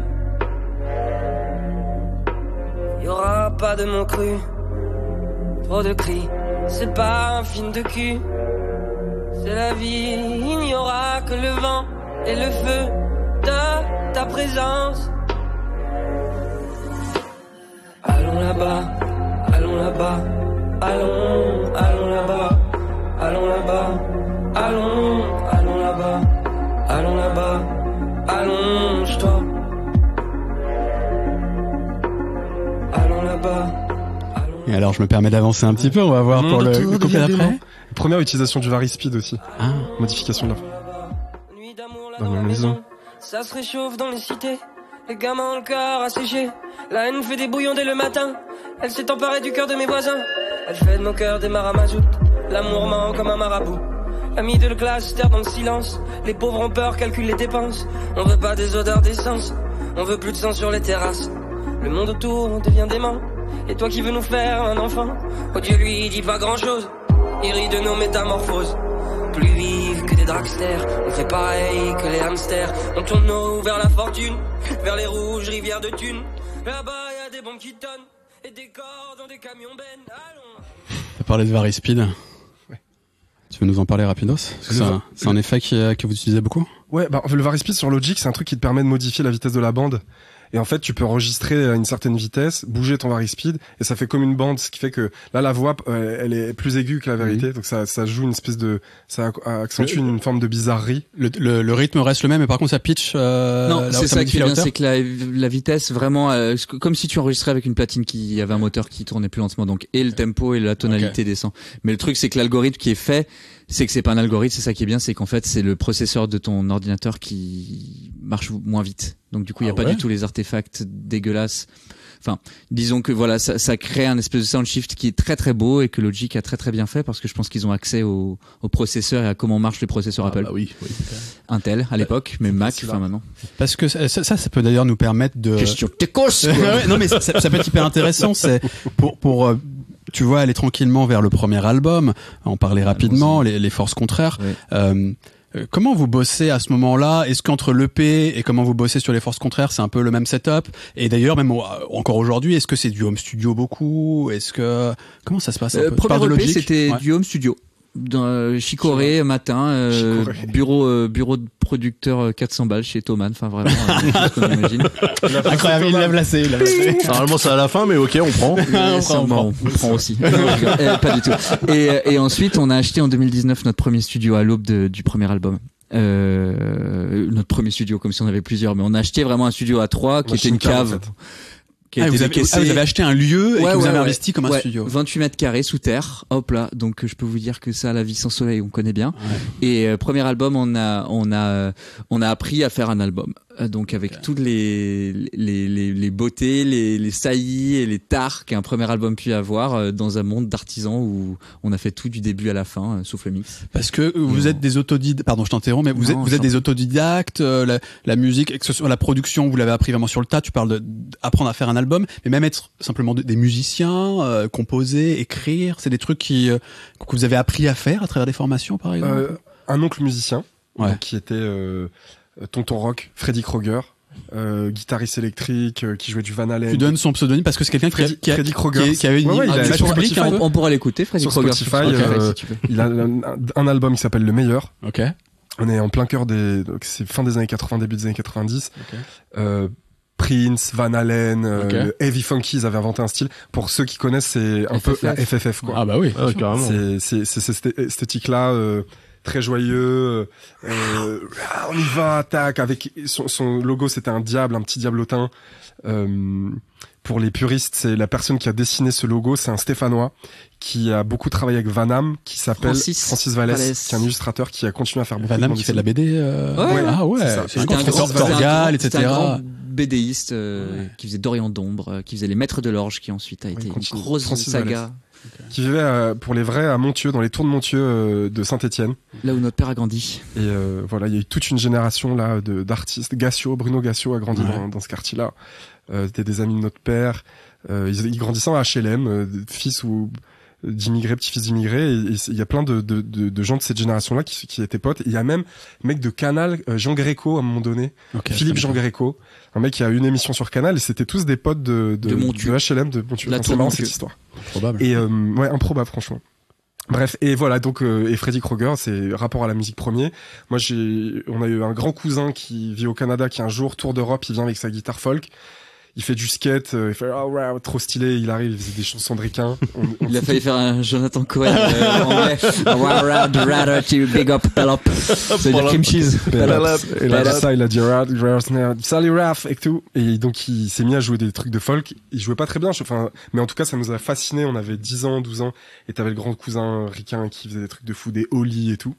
Y aura pas de mots crus, trop de cris. C'est pas un film de cul, c'est la vie. Il n'y aura que le vent et le feu de ta présence. Allons là-bas, allons là-bas, allons, allons là-bas, allons là-bas, allons, allons là-bas, allons là-bas, allonge-toi. Allons là-bas. Et alors, je me permets d'avancer un petit peu, on va voir pour le, le couplet d'après. Première utilisation du Varispeed aussi. Ah. Modification de la Nuit d'amour là Dans dans la la maison. maison. Ça se réchauffe dans les cités. Les gamins ont le cœur asséché. La haine fait des bouillons dès le matin. Elle s'est emparée du cœur de mes voisins. Elle fait de mon cœur des maramazout. L'amour ment comme un marabout. Amis de la classe terre dans le silence. Les pauvres ont peur, calculent les dépenses. On veut pas des odeurs d'essence. On veut plus de sang sur les terrasses. Le monde autour devient dément. Et toi qui veux nous faire un enfant, oh Dieu lui dit pas grand chose. Il rit de nos métamorphoses. Plus vives que des dragsters, on fait pareil que les hamsters. On tourne nos roues vers la fortune, vers les rouges rivières de thunes. Là-bas y a des bombes qui tonnent et des corps dans des camions bennes. Allons. T'as parlé de Varispeed. Ouais. Tu veux nous en parler rapidos? C'est un, c'est un effet qui, que vous utilisez beaucoup? Ouais, bah, le Varispeed sur Logic, c'est un truc qui te permet de modifier la vitesse de la bande. Et en fait, tu peux enregistrer à une certaine vitesse, bouger ton Varispeed, et ça fait comme une bande, ce qui fait que là, la voix, euh, elle est plus aiguë que la vérité, mmh. donc ça, ça joue une espèce de, ça accentue une forme de bizarrerie. Le, le, le rythme reste le même, mais par contre, ça pitch. Euh, non, là, c'est ça ça qui est bien, hauteur. c'est que la, la vitesse, vraiment, euh, comme si tu enregistrais avec une platine qui avait un moteur qui tournait plus lentement, donc et le tempo et la tonalité okay. descend. Mais le truc, c'est que l'algorithme qui est fait, c'est que c'est pas un algorithme, c'est ça qui est bien, c'est qu'en fait, c'est le processeur de ton ordinateur qui marche moins vite. Donc du coup, il n'y a ah pas ouais. du tout les artefacts dégueulasses. Enfin, disons que voilà, ça, ça crée un espèce de sound shift qui est très très beau et que Logic a très très bien fait parce que je pense qu'ils ont accès au, au processeur et à comment marchent les processeurs ah Apple. Bah oui, oui. Intel à l'époque, mais Mac, enfin maintenant. Parce que ça, ça, ça peut d'ailleurs nous permettre de. Question techos. ouais, non mais ça, ça peut être hyper intéressant. C'est pour pour. Euh, tu vois, aller tranquillement vers le premier album, en parler rapidement, les, les forces contraires. Oui. Euh, comment vous bossez à ce moment-là? Est-ce qu'entre l'E P et comment vous bossez sur les forces contraires, c'est un peu le même setup? Et d'ailleurs, même encore aujourd'hui, est-ce que c'est du home studio beaucoup? Est-ce que comment ça se passe un euh, peu? Premier E P, c'était ouais. du home studio. Dans euh, Chicoré Chicoré. matin euh, Chicoré. bureau euh, bureau de producteur euh, quatre cents balles chez Thomann, enfin vraiment euh, ce qu'on imagine. Incroyable, il l'a placé, il l'a placé. Normalement c'est à la fin mais OK, on prend. on, prend on prend on prend aussi. euh, pas du tout. Et et ensuite on a acheté en deux mille dix-neuf notre premier studio à l'aube de, du premier album. Euh, notre premier studio comme si on avait plusieurs, mais on a acheté vraiment un studio à trois qui était une cave. En fait. Ah, vous, avez, ah, vous avez acheté un lieu et ouais, que vous ouais, avez ouais. investi comme un ouais, studio. vingt-huit mètres carrés sous terre, hop là. Donc je peux vous dire que ça, la vie sans soleil, on connaît bien. Ouais. Et euh, premier album, on a, on a, on a appris à faire un album. Donc avec okay. toutes les, les, les, les beautés, les, les saillies et les tares qu'un premier album peut avoir euh, dans un monde d'artisans où on a fait tout du début à la fin, euh, sauf le mix. Parce que vous êtes des autodidactes, pardon, je t'interromps, mais vous non, êtes, vous êtes des autodidactes, euh, la, la musique, que ce soit la production, vous l'avez appris vraiment sur le tas, tu parles d'apprendre à faire un album, mais même être simplement des musiciens, euh, composer, écrire, c'est des trucs qui, euh, que vous avez appris à faire à travers des formations, par exemple? Euh, un oncle musicien, ouais. donc, qui était, euh, Tonton Rock, Freddy Kroger, euh, guitariste électrique, euh, qui jouait du Van Halen. Tu donnes son pseudomème parce que c'est quelqu'un qui, qui, Freddy Kroger, qui, qui avait une ouais, ouais, image il a, sur publique. On, on pourra l'écouter, Freddy sur Kroger. Spotify, sur Spotify, euh, si il a un, un album qui s'appelle Le Meilleur. Ok. On est en plein cœur des, donc c'est fin des années quatre-vingts, début des années quatre-vingt-dix. Okay. Euh, Prince, Van Halen, okay. euh, Heavy Funky, ils avaient inventé un style. Pour ceux qui connaissent, c'est un F F F. Peu la F F F, quoi. Ah bah oui, ah, carrément. C'est, c'est, c'est, c'est cette esthétique-là, euh, très joyeux, euh, on y va, attaque, avec son, son logo, c'était un diable, un petit diablotin. Euh, pour les puristes, c'est la personne qui a dessiné ce logo, c'est un Stéphanois qui a beaucoup travaillé avec Van Hamme, qui s'appelle Francis, Francis Vallès, Vallès, qui est un illustrateur qui a continué à faire beaucoup Van Hamme qui fait de la B D. Euh... Ouais, ah ouais, c'est, c'est un grand Torgal, et cetera. C'était un grand BDiste euh, ouais. qui faisait Dorian d'ombre, euh, qui faisait Les Maîtres de l'Orge, qui ensuite a été ouais, une grosse Francis saga. Okay. Qui vivait euh, pour les vrais à Montieu, dans les tours de Montieu euh, de Saint-Étienne. Là où notre père a grandi. Et euh, voilà, il y a eu toute une génération là de d'artistes. Gassio, Bruno Gassio a grandi ouais. dans, dans ce quartier-là. Euh, c'était des amis de notre père. Euh, ils, ils grandissaient en H L M, euh, fils ou d'immigrés, petits-fils d'immigrés. Et il y a plein de, de, de, de gens de cette génération-là qui, qui étaient potes. Il y a même un mec de Canal, euh, Jean Gréco à un moment donné, okay, Philippe Jean Gréco, un mec qui a une émission sur Canal, et c'était tous des potes de, de, de, de H L M, de Montieu. Enfin, c'est marrant cette histoire. Probable. Et euh, ouais, improbable franchement. Bref, et voilà, donc euh, et Freddy Kroger, c'est rapport à la musique premier. Moi, j'ai, on a eu un grand cousin qui vit au Canada, qui un jour tour d'Europe, il vient avec sa guitare folk. il fait du skate, euh, il fait oh, wow, trop stylé, il arrive, il faisait des chansons de ricains. On, on Il a failli faire un Jonathan Cohen euh, anglais. Wow, rather to big up, pelop. C'est du cream cheese. Pelop. Et là, ça, il a dit salut Raph et tout. Et donc, il s'est mis à jouer des trucs de folk. Il jouait pas très bien, je, enfin, mais en tout cas, ça nous a fascinés. On avait dix ans, douze ans, et t'avais le grand cousin ricain qui faisait des trucs de fou, des ollies et tout.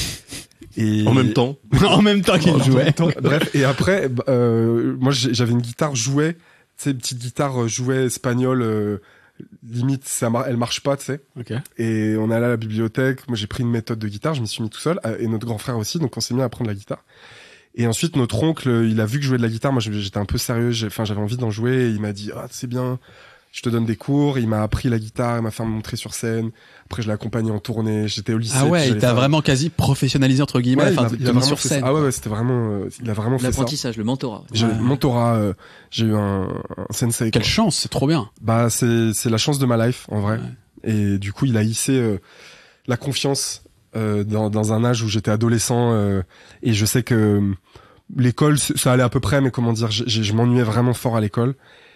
Et En même temps. en même temps qu'il jouait. Bref, et après, euh, moi j'avais une guitare jouet, tu sais, une petite guitare jouet espagnole, euh, limite, ça mar- elle marche pas, tu sais. Ok. Et on est allé à la bibliothèque, moi j'ai pris une méthode de guitare, je m'y suis mis tout seul, et notre grand frère aussi, donc on s'est mis à apprendre la guitare. Et ensuite, notre oncle, il a vu que je jouais de la guitare, moi j'étais un peu sérieux, j'ai, enfin j'avais envie d'en jouer, et il m'a dit, ah c'est bien, je te donne des cours, il m'a appris la guitare, il m'a fait me montrer sur scène. Après, je l'ai accompagné en tournée, j'étais au lycée. Ah ouais, il t'a faire... vraiment quasi professionnalisé, entre guillemets, ouais, enfin, il a, il a mis sur scène. Ça. Ah ouais, ouais, c'était vraiment, euh, il a vraiment fait ça. L'apprentissage, le mentorat. J'ai ouais. eu le mentorat, euh, j'ai eu un, un sensei. Quelle quoi. chance, c'est trop bien. Bah, c'est, c'est la chance de ma life, en vrai. Ouais. Et du coup, il a hissé, euh, la confiance, euh, dans, dans un âge où j'étais adolescent, euh, et je sais que euh, l'école, ça allait à peu près, mais comment dire, je, je, je m'ennuyais vraiment fort à l'école.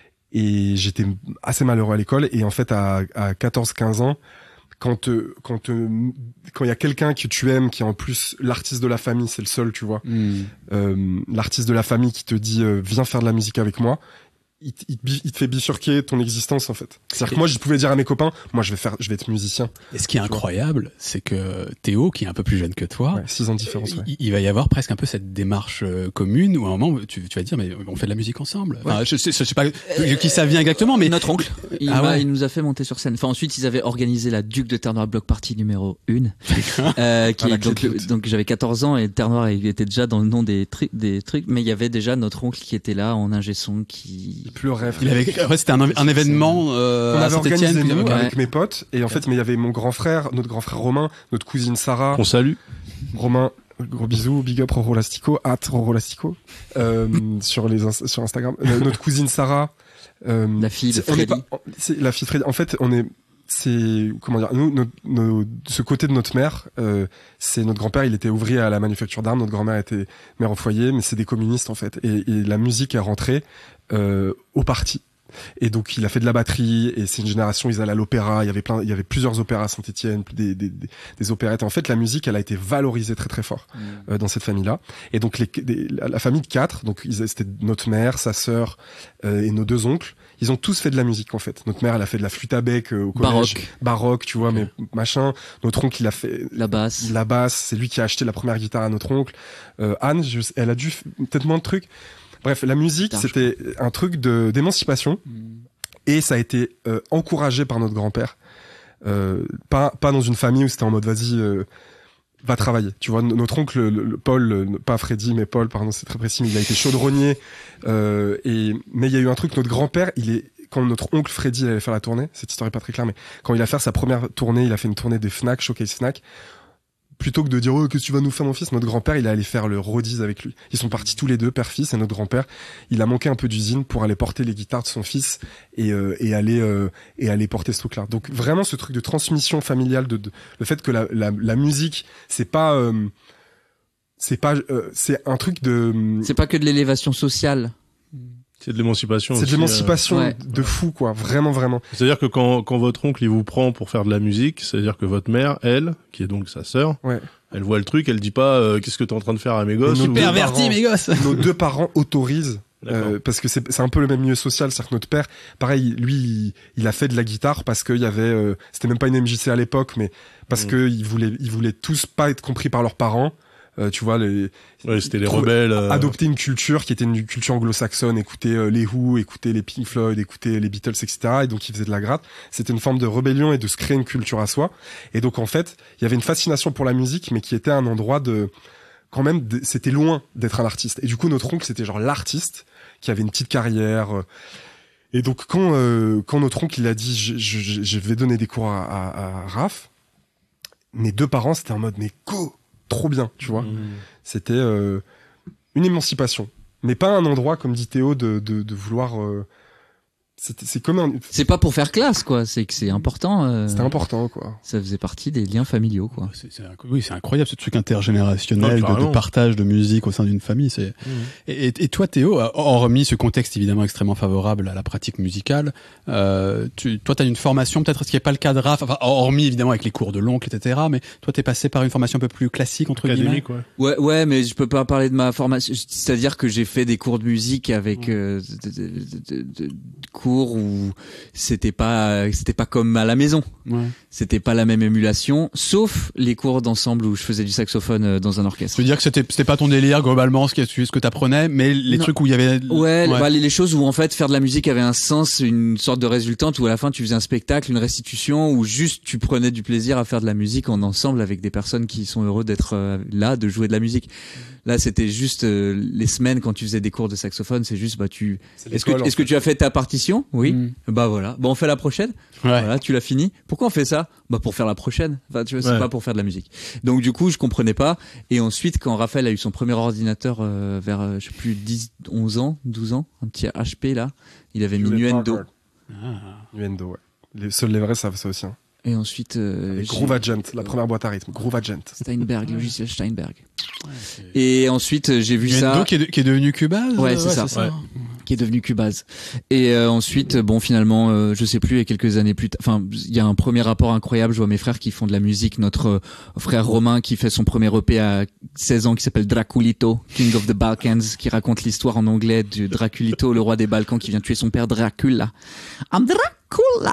Et j'étais assez malheureux à l'école. Et en fait, à, à quatorze quinze ans, quand euh, quand euh, quand il y a quelqu'un que tu aimes, qui est en plus l'artiste de la famille, c'est le seul, tu vois, Mm. euh, l'artiste de la famille qui te dit euh, viens faire de la musique avec moi, il, il, il te fait bifurquer ton existence en fait. C'est-à-dire que moi, je pouvais dire à mes copains, moi, je vais faire, je vais être musicien. Et ce qui est incroyable, c'est que Théo, qui est un peu plus jeune que toi, Ouais, six ans de différence. Ouais. il, il va y avoir presque un peu cette démarche euh, commune où à un moment tu, tu vas dire mais on fait de la musique ensemble. Enfin, je, sais, je sais pas de qui ça vient exactement, mais notre oncle, il, Ah m'a- ouais. il nous a fait monter sur scène. Enfin, ensuite, ils avaient organisé la Duc de Terre Noire Block Party numéro un. Euh, qui Ah, la est donc, clé de le- voûte. donc j'avais quatorze ans et Terre Noire, il était déjà dans le nom des, tri- des trucs, mais il y avait déjà notre oncle qui était là en ingé son qui, Il pleurait. il avait, ouais, c'était un, un événement euh, On à avait organisé Saint-Étienne. nous puis- avec ouais. mes potes, et en fait, mais il y avait mon grand frère, notre grand frère Romain, notre cousine Sarah. On salue. Romain, gros bisous, big up Roro Lastico, at Roro Lastico, euh, sur les ins- sur Instagram. Euh, notre cousine Sarah, euh, la fille de c'est- on est Freddy. pas- c'est la fille de Freddy. En fait, on est, c'est comment dire, nous, notre, nos, ce côté de notre mère, euh, c'est notre grand-père, il était ouvrier à la manufacture d'armes, notre grand-mère était mère au foyer, mais c'est des communistes en fait, et, et la musique est rentrée euh, au parti. Et donc il a fait de la batterie, et c'est une génération, ils allaient à l'opéra, il y avait plein, il y avait plusieurs opéras à Saint-Étienne, des, des, des, des opérettes. En fait, la musique, elle a été valorisée très très fort euh, dans cette famille-là. Et donc les, des- la, la famille de quatre, donc ils- c'était notre mère, sa sœur euh, et nos deux oncles. Ils ont tous fait de la musique en fait. Notre mère, elle a fait de la flûte à bec euh, au collège, Baroque, baroque, tu vois, mais machin. Notre oncle, il a fait la basse. la basse. C'est lui qui a acheté la première guitare à notre oncle. Euh, Anne, je- elle a dû f- peut-être moins de trucs. Bref, la musique, Guitare, je c'était un truc de d'émancipation. Et ça a été euh, encouragé par notre grand-père. Euh, pas pas dans une famille où c'était en mode vas-y, euh, va travailler. Tu vois, notre oncle, le, le Paul, le- pas Freddy, mais Paul, pardon, c'est très précis, mais il a été chaudronnier. Euh, et mais il y a eu un truc, notre grand-père, il est quand notre oncle Freddy allait faire la tournée, cette histoire est pas très claire, mais quand il a fait sa première tournée, il a fait une tournée des Fnac, Showcase Fnac. Plutôt que de dire oh, qu'est-ce que tu vas nous faire mon fils, notre grand-père il est allé faire le roadies avec lui. Ils sont partis tous les deux, père-fils, et notre grand-père il a manqué un peu d'usine pour aller porter les guitares de son fils et euh, et aller euh, et aller porter ce truc-là. Donc vraiment ce truc de transmission familiale, de, de le fait que la la, la musique c'est pas euh, c'est pas euh, c'est un truc de C'est pas que de l'élévation sociale. C'est de l'émancipation. c'est de aussi, l'émancipation Ouais. de fou quoi, vraiment vraiment. euh. C'est-à-dire que quand, quand votre oncle il vous prend pour faire de la musique, c'est-à-dire que votre mère, elle, qui est donc sa sœur, Ouais. elle voit le truc, elle dit pas euh, qu'est-ce que t'es en train de faire à mes gosses. nos ou- deux Perverti, parents- mes gosses. Nos deux parents autorisent. D'accord. Euh, parce que c'est c'est un peu le même milieu social, c'est-à-dire que notre père, pareil, lui, il, il a fait de la guitare parce qu'il y avait, euh, c'était même pas une M J C à l'époque, mais parce Mm. que ils voulaient, ils voulaient tous pas être compris par leurs parents. Euh, tu vois, les, Ouais, c'était les trouver- rebelles. euh, adopter une culture qui était une culture anglo-saxonne, écouter euh, les Who, écouter les Pink Floyd, écouter les Beatles, et cetera. Et donc ils faisaient de la gratte. C'était une forme de rébellion et de se créer une culture à soi. Et donc en fait, il y avait une fascination pour la musique, mais qui était un endroit de, quand même, de- c'était loin d'être un artiste. Et du coup, notre oncle, c'était genre l'artiste qui avait une petite carrière. euh, Et donc quand euh, quand notre oncle il a dit je, je, je vais donner des cours à, à, à Raph, mes deux parents c'était en mode mais go, trop bien, tu vois. mm. C'était euh, une émancipation, mais pas un endroit comme dit Théo de de, de vouloir euh, c'est, c'est comme un... C'est pas pour faire classe, quoi. C'est que c'est important. Euh, C'était important, quoi. Ça faisait partie des liens familiaux, quoi. C'est, c'est, oui, c'est incroyable ce truc intergénérationnel Ouais, de, de partage de musique au sein d'une famille. C'est. Mmh. Et, et toi, Théo, hormis ce contexte évidemment extrêmement favorable à la pratique musicale, euh, tu, toi, t'as une formation peut-être, ce qui n'est pas le cas de Raph, enfin, hormis évidemment avec les cours de l'oncle, et cetera. Mais toi, t'es passé par une formation un peu plus classique entre guillemets. Ouais. ouais, ouais, mais je peux pas parler de ma formation. C'est-à-dire que j'ai fait des cours de musique avec euh, de, de, de, de, de cours où c'était pas c'était pas comme à la maison. Ouais. C'était pas la même émulation, sauf les cours d'ensemble où je faisais du saxophone dans un orchestre. Tu veux dire que c'était c'était pas ton délire globalement, ce que ce que t'apprenais, mais les non. trucs où il y avait ouais, ouais. Bah, les choses où en fait faire de la musique avait un sens, une sorte de résultante où à la fin tu faisais un spectacle, une restitution, où juste tu prenais du plaisir à faire de la musique en ensemble avec des personnes qui sont heureux d'être euh, là, de jouer de la musique. Là, c'était juste euh, les semaines quand tu faisais des cours de saxophone, c'est juste bah tu est-ce que est-ce que tu as fait ta partition? Oui. Mm. Bah voilà. Bon, on fait la prochaine. Ouais. Voilà, tu l'as fini. Pourquoi on fait ça? Bah pour faire la prochaine. Enfin, tu vois, c'est ouais. pas pour faire de la musique. Donc du coup, je comprenais pas. Et ensuite, quand Raphaël a eu son premier ordinateur euh, vers euh, je sais plus dix, onze ans, douze ans, un petit H P là, il avait mis Nuendo. Ah. Nuendo, ouais. Les seuls les vrais savent ça aussi. Hein. Et ensuite, euh, Groove Agent, la première boîte à rythme. Groove Agent. Steinberg, logiciel Steinberg. Ouais, et ensuite, j'ai vu Nuendo ça. Qui est, de, qui est devenu Cubase. Ouais, c'est ouais, ça. C'est ça. Ouais. Qui est devenu Cubase. Et euh, ensuite, bon, finalement, euh, je sais plus, il y a quelques années plus tard, enfin, il y a un premier rapport incroyable. Je vois mes frères qui font de la musique. Notre euh, frère Romain qui fait son premier E P à seize ans, qui s'appelle Draculito, King of the Balkans, qui raconte l'histoire en anglais de Draculito, le roi des Balkans, qui vient tuer son père Dracula. I'm Dracula.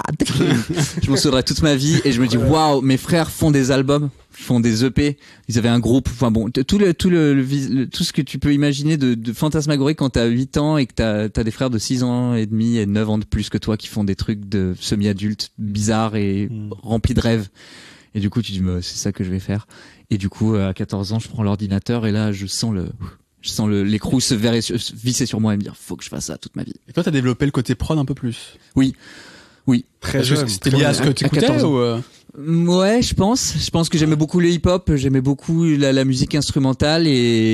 Je m'en souviendrai toute ma vie et je me dis waouh, mes frères font des albums, font des E P, ils avaient un groupe, enfin bon, tout le tout le, le, le tout ce que tu peux imaginer de, de fantasmagorique quand t'as huit ans et que t'as t'as des frères de six ans et demi et neuf ans de plus que toi qui font des trucs de semi-adultes bizarres et mmh. remplis de rêves. Et du coup, tu dis bah, c'est ça que je vais faire. Et du coup, à quatorze ans, je prends l'ordinateur et là, je sens le je sens le l'écrou se visser sur moi et me dire faut que je fasse ça toute ma vie. Et toi, t'as développé le côté prod un peu plus. Oui. Oui, très jeune. C'était lié à ce que tu écoutais ou euh... Ouais, je pense. Je pense que j'aimais beaucoup le hip-hop, j'aimais beaucoup la, la musique instrumentale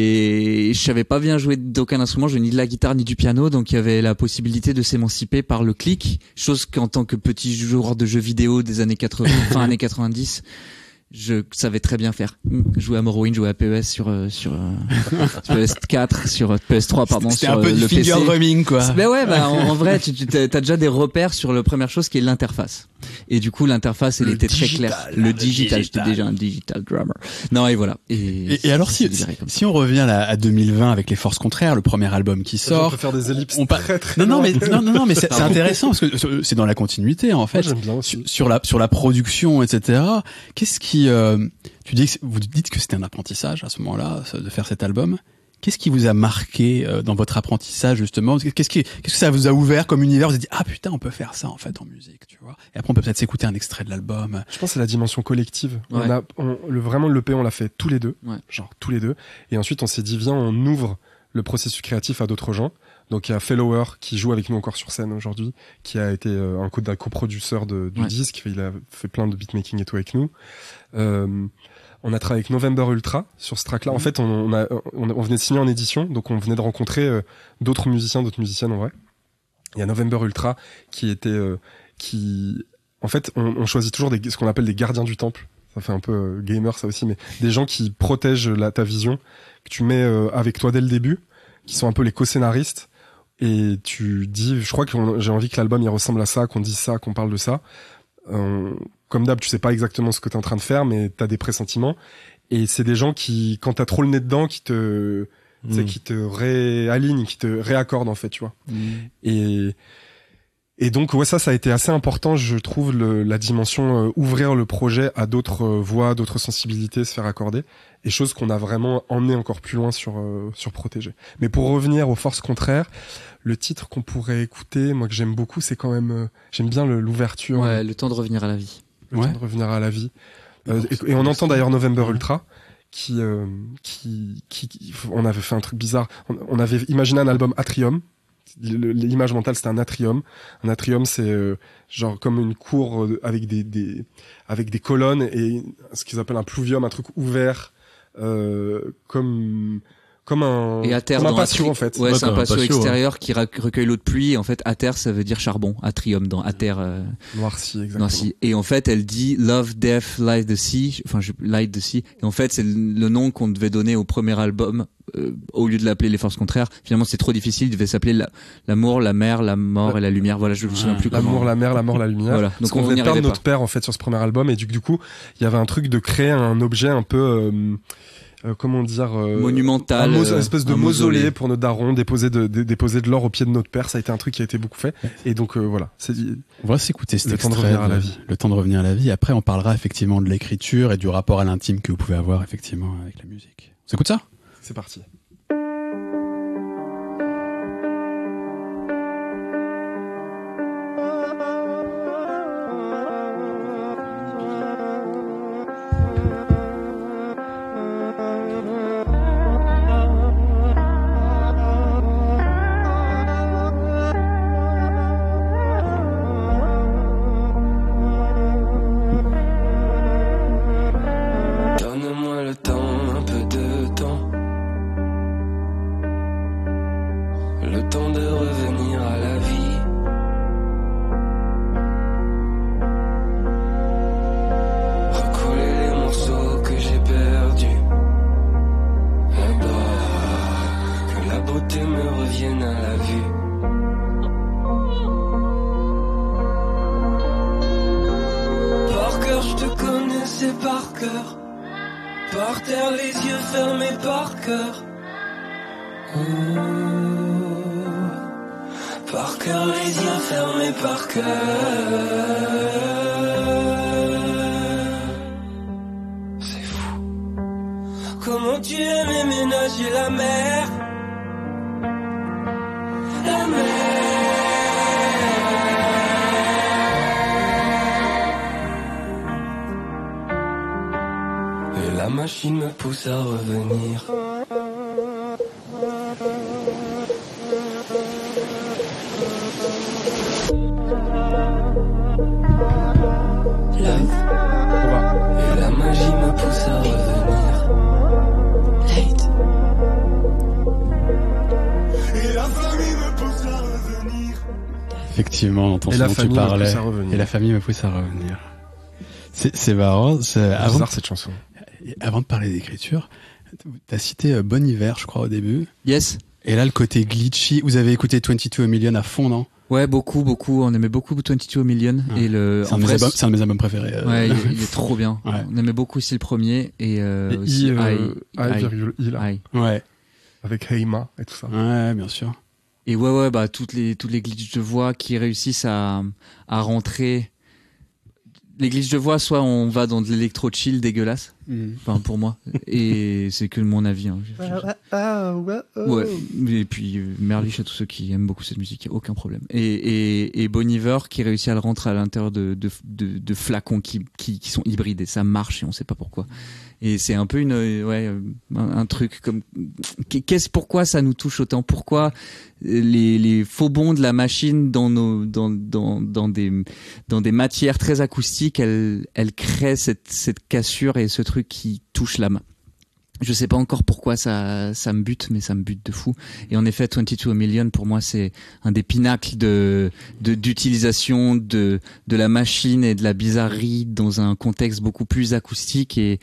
et je savais pas bien jouer d'aucun instrument, je ni de la guitare ni du piano, donc il y avait la possibilité de s'émanciper par le clic, chose qu'en tant que petit joueur de jeux vidéo des années quatre-vingts, fin années quatre-vingt-dix, je savais très bien faire. Jouer à Morrowind, jouer à P E S sur euh, sur, euh, sur P S quatre, sur P S trois pardon, C'était sur un peu euh, du le finger P C. drumming quoi. Mais ouais, bah en, en vrai, tu, tu t'as déjà des repères sur la première chose qui est l'interface. Et du coup, l'interface, elle le était digital, très claire. Le digital, j'étais déjà un digital drummer. Non, et voilà. Et, et, et alors si si on revient là à deux mille vingt avec les forces contraires, le premier album qui sort, on peut faire des ellipses on pa- très très non non mais non non non mais c'est, c'est intéressant parce que c'est dans la continuité en fait. Moi, j'aime bien aussi. Sur la sur la production et cetera. Qu'est-ce qui euh, tu dis que vous dites que c'était un apprentissage à ce moment-là de faire cet album. Qu'est-ce qui vous a marqué euh, dans votre apprentissage justement? Qu'est-ce qui, qu'est-ce que ça vous a ouvert comme univers? Vous avez dit ah putain on peut faire ça en fait en musique, tu vois. Et après on peut peut-être s'écouter un extrait de l'album. Je pense que c'est la dimension collective. Ouais. On a on, le vraiment le l'E P on l'a fait tous les deux, ouais. genre tous les deux. Et ensuite on s'est dit viens on ouvre le processus créatif à d'autres gens. Donc il y a Fellower qui joue avec nous encore sur scène aujourd'hui, qui a été euh, un, co- un coproducteur de, du ouais. disque. Il a fait plein de beatmaking et tout avec nous. Euh, On a travaillé avec November Ultra sur ce track-là. Mmh. En fait, on, on, a, on, on venait de signer en édition, donc on venait de rencontrer euh, d'autres musiciens, d'autres musiciennes en vrai. Il y a November Ultra qui était, euh, qui, en fait, on, on choisit toujours des, ce qu'on appelle des gardiens du temple. Ça fait un peu euh, gamer ça aussi, mais des gens qui protègent la, ta vision, que tu mets euh, avec toi dès le début, qui sont un peu les co-scénaristes. Et tu dis, je crois que j'ai envie que l'album il ressemble à ça, qu'on dise ça, qu'on parle de ça. Euh, comme d'hab, tu sais pas exactement ce que t'es en train de faire, mais t'as des pressentiments. Et c'est des gens qui, quand t'as trop le nez dedans, qui te, mmh. c'est qui te réalignent, qui te réaccordent en fait, tu vois. Mmh. Et et donc ouais, ça, ça a été assez important, je trouve, le, la dimension euh, ouvrir le projet à d'autres euh, voix, d'autres sensibilités, se faire accorder. Et chose qu'on a vraiment emmené encore plus loin sur euh, sur Protéger. Mais pour revenir aux forces contraires, le titre qu'on pourrait écouter, moi que j'aime beaucoup, c'est quand même, euh, j'aime bien le, l'ouverture. Ouais, le temps de revenir à la vie. Le ouais. temps de revenir à la vie. Euh, et, et on entend d'ailleurs November Ultra, qui, euh, qui, qui, qui, on avait fait un truc bizarre. On, on avait imaginé un album atrium. L'image mentale, c'était un atrium. Un atrium, c'est euh, genre comme une cour avec des, des, avec des colonnes et ce qu'ils appellent un pluvium, un truc ouvert, euh, comme comme un, et à terre, comme un dans patio tri- en fait. Ouais, Ouais, c'est un comme un patio patio, extérieur qui ra- recueille l'eau de pluie. Et en fait, à terre, ça veut dire charbon. Atrium dans à terre. Euh, Noirci, exactement. Noirci. Et en fait, elle dit Love, Death, Light the Sea. Enfin, je, Light the Sea. Et en fait, c'est le, le nom qu'on devait donner au premier album. Euh, au lieu de l'appeler Les Forces Contraires, finalement c'est trop difficile, il devait s'appeler la, l'amour, la mer, la mort et la lumière. Voilà, je me souviens plus comment. L'amour, la mer, la mort, la lumière. Voilà. Parce Donc qu'on on venait n'y de perdre arrivait notre pas. père en fait sur ce premier album et du, du coup il y avait un truc de créer un objet un peu euh, euh, comment dire euh, Monumental, un, mauso- euh, une espèce de un mausolée, mausolée. pour notre daron, déposer de, de déposer de l'or au pied de notre père. Ça a été un truc qui a été beaucoup fait et donc euh, voilà, c'est On va s'écouter cet Le temps de extrait. revenir à la vie. Le temps de revenir à la vie. Après, on parlera effectivement de l'écriture et du rapport à l'intime que vous pouvez avoir effectivement avec la musique. On s'écoute ça? c'est parti. Donne-moi le temps, un peu de temps. Le temps de revenir à la vie. Recoller les morceaux que j'ai perdus. Là-bas, que la beauté me revienne à la vue. Par cœur, je te connaissais par cœur. Par terre, les yeux fermés par cœur. Oh. Par cœur, les yeux fermés par cœur. C'est fou. Comment tu aimais ménager la mer. La mer. Et la machine me pousse à revenir. Love. Et la magie me pousse à revenir. Hate. Et la famille me pousse à revenir. Effectivement, dans ton Et son la dont tu famille me parlais. pousse à revenir. Et la famille me pousse à revenir. C'est, c'est marrant. C'est, C'est avant, bizarre cette chanson. avant de parler d'écriture, t'as cité euh, Bon Hiver, je crois, au début. Yes. Et là, le côté glitchy. Vous avez écouté vingt-deux Million à fond, non? Ouais, beaucoup, beaucoup. On aimait beaucoup vingt-deux Million. Ouais. Et le, C'est un, en de mes vrai, albums, c'est un de mes albums préférés. euh. ouais, il, il est trop bien. Ouais. On aimait beaucoup aussi le premier et, euh, Et aussi I, euh, I, I, I, virgule I, là, I. Ouais. avec Heima et tout ça. Ouais, bien sûr. Et ouais, ouais, bah toutes les toutes les glitches de voix qui réussissent à à rentrer. Les glitches de voix, soit on va dans de l'électro chill dégueulasse, enfin pour moi, et c'est que mon avis. Hein. Ouais. Et puis euh, Merlich à tous ceux qui aiment beaucoup cette musique, y a aucun problème. Et et, et Bon Iver qui réussit à le rentrer à l'intérieur de de de, de flacons qui, qui qui sont hybrides et ça marche et on sait pas pourquoi. Et c'est un peu une ouais un, un truc comme qu'est-ce pourquoi ça nous touche autant, pourquoi les les faux bonds de la machine dans nos dans dans dans des dans des matières très acoustiques, elles elles créent cette cette cassure et ce truc qui touche la main. Je sais pas encore pourquoi ça ça me bute, mais ça me bute de fou. Et en effet, vingt-deux Million pour moi c'est un des pinacles de de d'utilisation de de la machine et de la bizarrerie dans un contexte beaucoup plus acoustique et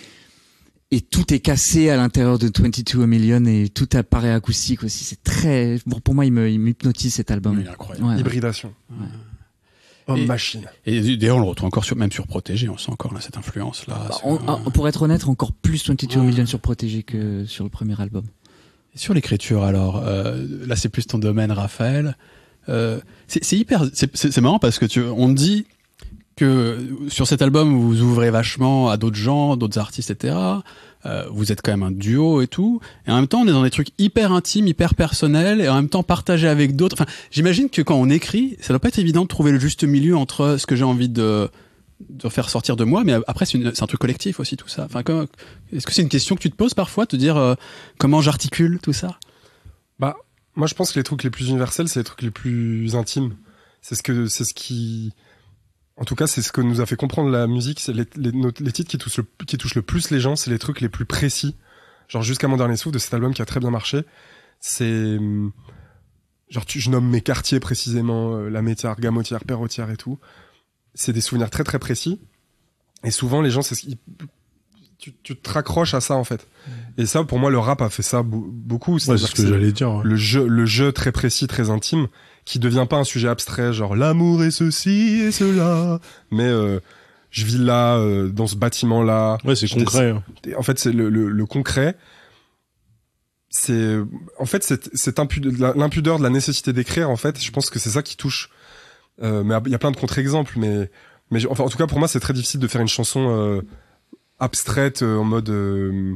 et tout est cassé à l'intérieur de vingt-deux Million et tout apparaît acoustique aussi. C'est très bon pour moi, il me il m'hypnotise cet album. Il est incroyable. Ouais. Hybridation. Ouais. Homme-machine. Et d'ailleurs, on le retrouve encore sur, même sur Protégé, on sent encore là, cette influence-là. Bah, sur, on- euh, ah, pour être honnête, encore plus vingt-deux Ouais. Million sur Protégé que sur le premier album. Et sur l'écriture, alors, euh, là, c'est plus ton domaine, Raphaël. Euh, c'est, c'est hyper, c'est, c'est, c'est marrant parce que tu, on dit que sur cet album, vous ouvrez vachement à d'autres gens, d'autres artistes, et cetera. Euh, vous êtes quand même un duo et tout. Et en même temps, on est dans des trucs hyper intimes, hyper personnels, et en même temps partagés avec d'autres. Enfin, j'imagine que quand on écrit, ça doit pas être évident de trouver le juste milieu entre ce que j'ai envie de, de faire sortir de moi, mais après, c'est, une, c'est un truc collectif aussi, tout ça. Enfin, comment, est-ce que c'est une question que tu te poses parfois, te dire euh, comment j'articule tout ça? Bah, moi, je pense que les trucs les plus universels, c'est les trucs les plus intimes. C'est ce que, c'est ce qui, en tout cas, c'est ce que nous a fait comprendre la musique. C'est les, les, nos- les titres qui touchent le, qui touchent le plus les gens, c'est les trucs les plus précis. genre jusqu'à mon dernier souffle de cet album qui a très bien marché, c'est genre tu, je nomme mes quartiers précisément, euh, La Métière, Gamotière, Perrotière et tout. C'est des souvenirs très très précis. Et souvent les gens, c'est ce qu'ils Tu, tu te raccroches à ça en fait. Et ça, pour moi, le rap a fait ça b- beaucoup. Ouais, c'est ce que, que j'allais dire. Ouais. Le jeu, le jeu très précis, très intime, qui devient pas un sujet abstrait, genre l'amour est ceci et cela. Mais euh, je vis là, euh, dans ce bâtiment-là. Ouais, c'est concret. Décide... En fait, c'est le, le, le concret. C'est, en fait, c'est, c'est impu... l'impudeur de la nécessité d'écrire. En fait, je pense que c'est ça qui touche. Euh, mais il y a plein de contre-exemples, mais, mais enfin, en tout cas, pour moi, c'est très difficile de faire une chanson. Euh, abstraite euh, en mode euh,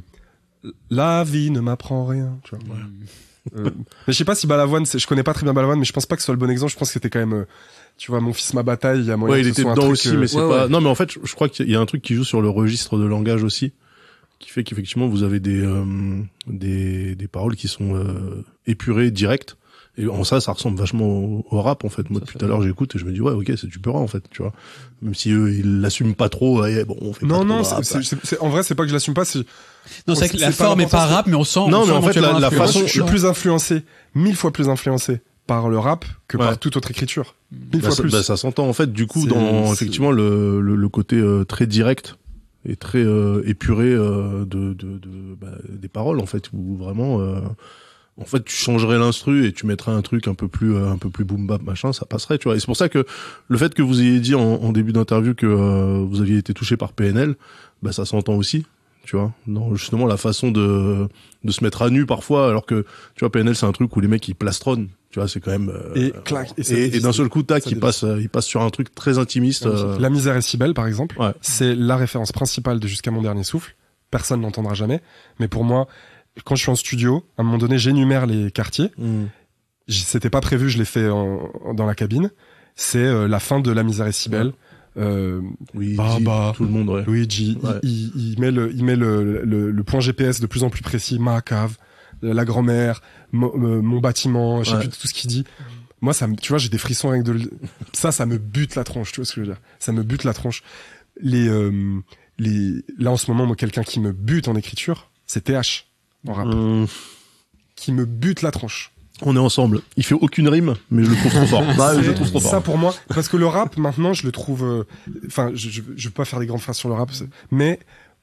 la vie ne m'apprend rien, tu vois. Ouais. euh, mais je sais pas si Balavoine, c'est, je connais pas très bien Balavoine, mais je pense pas que ce soit le bon exemple. Je pense que c'était quand même, euh, tu vois, Mon fils ma bataille. Il y a moyen ouais, que il ce était soit dedans un truc, aussi, euh... mais c'est ouais, pas. Ouais. Non, mais en fait, je crois qu'il y a un truc qui joue sur le registre de langage aussi, qui fait qu'effectivement vous avez des euh, des des paroles qui sont euh, épurées, directes. Et en ça, ça ressemble vachement au, au rap, en fait. Moi, depuis tout à l'heure, j'écoute et je me dis, ouais, ok, c'est du pur rap, en fait, tu vois. Même si eux, ils l'assument pas trop, ouais, bon, on fait non, pas non, trop c'est, c'est, c'est, en vrai, c'est pas que je l'assume pas, c'est... Non, c'est vrai que la forme est pas rap, mais on sent... Non, on mais sent en fait, la, la façon... Je suis plus influencé, mille fois plus influencé par le rap que ouais. par toute autre écriture. Mille bah, fois ça, plus. Bah, ça s'entend, en fait, du coup, c'est, dans, c'est... effectivement, le, le, le côté euh, très direct et très euh, épuré euh, de, de, de, bah, des paroles, en fait, où vraiment... Euh, en fait, tu changerais l'instru et tu mettrais un truc un peu plus, euh, un peu plus boom bap machin, ça passerait, tu vois. Et c'est pour ça que le fait que vous ayez dit en, en début d'interview que euh, vous aviez été touché par P N L, bah ça s'entend aussi, tu vois. Dans justement la façon de de se mettre à nu parfois, alors que tu vois P N L c'est un truc où les mecs ils plastronnent, tu vois, c'est quand même. Euh, et clac. Et, et, et d'un seul coup tac, ils passent, ils passent sur un truc très intimiste. Euh... La misère est si belle, par exemple. Ouais. C'est la référence principale de Jusqu'à mon dernier souffle. Personne n'entendra jamais, mais pour moi. Quand je suis en studio, à un moment donné, j'énumère les quartiers. Mmh. C'était pas prévu, je l'ai fait en, en, dans la cabine. C'est euh, la fin de La misère est si belle. Ouais. Euh, oui, bah, G, bah, tout le monde, ouais. Luigi, ouais. il, il, il met, le, il met le, le, le point G P S de plus en plus précis. Ma cave, la grand-mère, mon, mon bâtiment, je sais ouais. plus tout ce qu'il dit. Moi, ça, tu vois, j'ai des frissons avec de ça, ça me bute la tronche. Tu vois ce que je veux dire? Ça me bute la tronche. Les, euh, les, là en ce moment, moi, quelqu'un qui me bute en écriture, c'est T H. En rap. Mmh. Qui me bute la tronche. On est ensemble. Il fait aucune rime, mais je le trouve trop fort. Bah, je le trouve trop fort. Ça pour moi, parce que le rap, maintenant, je le trouve, enfin, euh, je, je, je veux pas faire des grandes phrases sur le rap, mais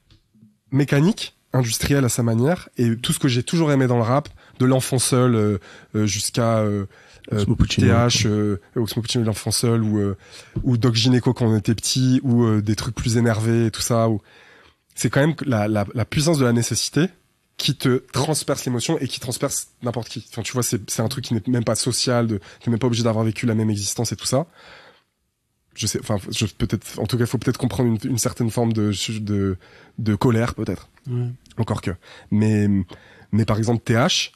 mécanique, industriel à sa manière, et tout ce que j'ai toujours aimé dans le rap, de l'enfant seul euh, euh, jusqu'à euh, euh, T H, euh, Oxmo Puccino, l'enfant seul, ou euh, ou Doc Gynéco quand on était petit, ou euh, des trucs plus énervés et tout ça. Ou... C'est quand même la, la, la puissance de la nécessité qui te transperce l'émotion et qui transperce n'importe qui. Enfin, tu vois, c'est, c'est un truc qui n'est même pas social, de, t'es même pas obligé d'avoir vécu la même existence et tout ça. Je sais, enfin, je, peut-être, en tout cas, faut peut-être comprendre une, une certaine forme de, de, de colère, peut-être. Ouais. Encore que. Mais, mais par exemple, T H,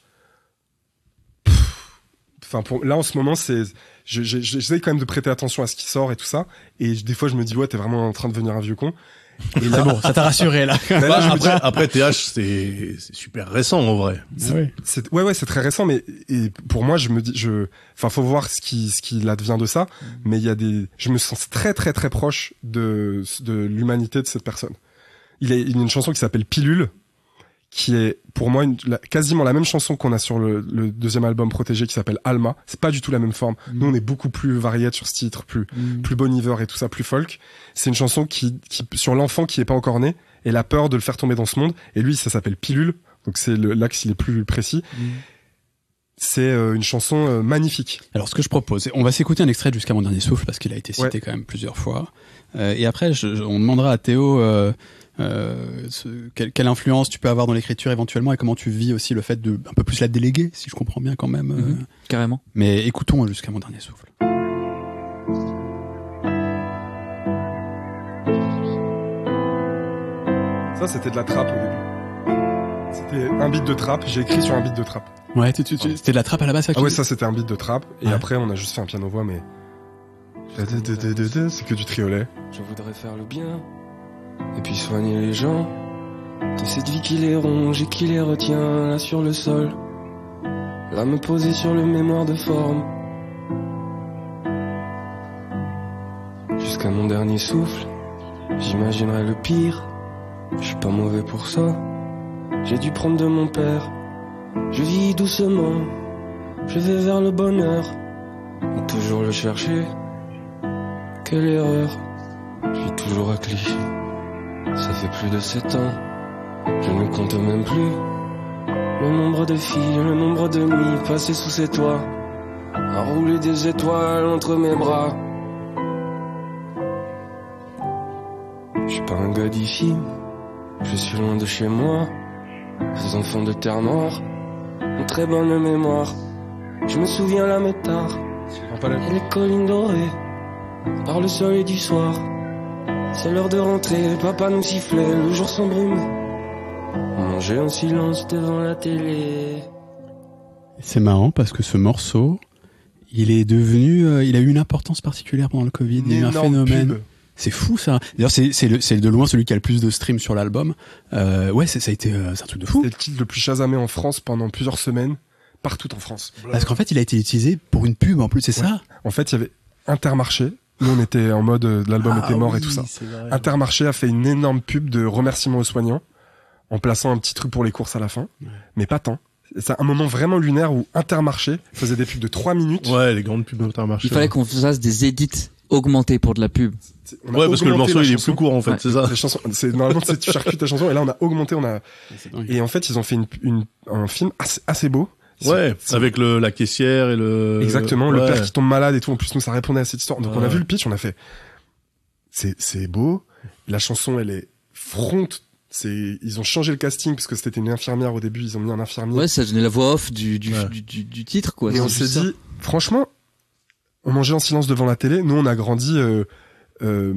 enfin, pour, là, en ce moment, c'est, je, je, j'essaie quand même de prêter attention à ce qui sort et tout ça. Et des fois, je me dis, ouais, t'es vraiment en train de devenir un vieux con. Et là, c'est bon, ça t'a rassuré là. Bah, là je après, après T H, c'est, c'est super récent en vrai. C'est, ouais. C'est, ouais, ouais, c'est très récent, mais et pour moi, je me dis, je, enfin, faut voir ce qui, ce qui advient de ça. Mmh. Mais il y a des, je me sens très, très, très proche de, de l'humanité de cette personne. Il, est, il y a une chanson qui s'appelle Pilule, qui est pour moi une, la, quasiment la même chanson qu'on a sur le, le deuxième album Protégé qui s'appelle Alma. C'est pas du tout la même forme. Mmh. Nous on est beaucoup plus variés sur ce titre, plus mmh. plus bon iver et tout ça, plus folk. C'est une chanson qui, qui sur l'enfant qui est pas encore né et la peur de le faire tomber dans ce monde. Et lui ça s'appelle Pilule, donc c'est le, l'axe il est plus précis. Mmh. C'est euh, une chanson euh, magnifique. Alors ce que je propose, on va s'écouter un extrait de Jusqu'à mon dernier souffle parce qu'il a été cité ouais. quand même plusieurs fois. Euh, et après je, je, on demandera à Théo. Euh, Euh, ce, quelle, quelle influence tu peux avoir dans l'écriture éventuellement et comment tu vis aussi le fait de un peu plus la déléguer, si je comprends bien quand même. Mmh, euh... Carrément. Mais écoutons Jusqu'à mon dernier souffle. Ça c'était de la trappe au début. C'était un beat de trappe, j'ai écrit sur un beat de trappe. Ouais, tu, tu, tu, c'était de la trappe à la base ça. Ah ouais, ça c'était un beat de trappe et ouais. après on a juste fait un piano voix mais c'est que du triolet. Je voudrais faire le bien et puis soigner les gens de cette vie qui les ronge et qui les retient là sur le sol. Là me poser sur le mémoire de forme jusqu'à mon dernier souffle. J'imaginerai le pire. Je suis pas mauvais pour ça. j'ai dû prendre de mon père. Je vis doucement, je vais vers le bonheur, ou toujours le chercher. Quelle erreur, je vis toujours à Clichy. Ça fait plus de sept ans, je ne compte même plus le nombre de filles, le nombre de nuits passées sous ces toits, à rouler des étoiles entre mes bras. Je suis pas un gars d'ici, je suis loin de chez moi. Ces enfants de terre noire ont très bonne mémoire. Je me souviens la métard et les collines dorées par le soleil du soir. C'est l'heure de rentrer, papa nous sifflait, le jour s'embrumait. On mangeait en silence devant la télé. C'est marrant parce que ce morceau, il est devenu, euh, il a eu une importance particulière pendant le Covid. Il y a eu un phénomène. Pub. C'est fou ça. D'ailleurs, c'est c'est le, c'est de loin celui qui a le plus de streams sur l'album. Euh, ouais, c'est, ça a été, euh, c'est un truc de fou. C'est le titre le plus chasamé en France pendant plusieurs semaines, partout en France. Parce qu'en fait, il a été utilisé pour une pub en plus, c'est ouais. ça. En fait, il y avait Intermarché. Nous, on était en mode euh, l'album ah, était mort oui, et tout ça. Vrai, Intermarché ouais. a fait une énorme pub de remerciement aux soignants en plaçant un petit truc pour les courses à la fin, ouais. mais pas tant. C'est un moment vraiment lunaire où Intermarché faisait des pubs de trois minutes. Ouais, les grandes pubs d'Intermarché. Il fallait ouais. qu'on fasse des edits augmentés pour de la pub. Ouais, parce que le morceau il est plus court en fait, ouais. c'est ça. Chansons, c'est normalement c'est tu charcues ta chanson et là on a augmenté, on a et en fait ils ont fait une, une un film assez, assez beau. Ouais, c'est... avec le la caissière et le exactement ouais. le père qui tombe malade et tout. En plus nous ça répondait à cette histoire. Donc ouais. on a vu le pitch, on a fait c'est c'est beau. La chanson elle est front. C'est ils ont changé le casting parce que c'était une infirmière au début, ils ont mis un infirmier. Ouais, ça donnait la voix off du du ouais. du, du, du titre quoi. Et c'est on s'est dit franchement. On mangeait en silence devant la télé. Nous, on a grandi euh, euh,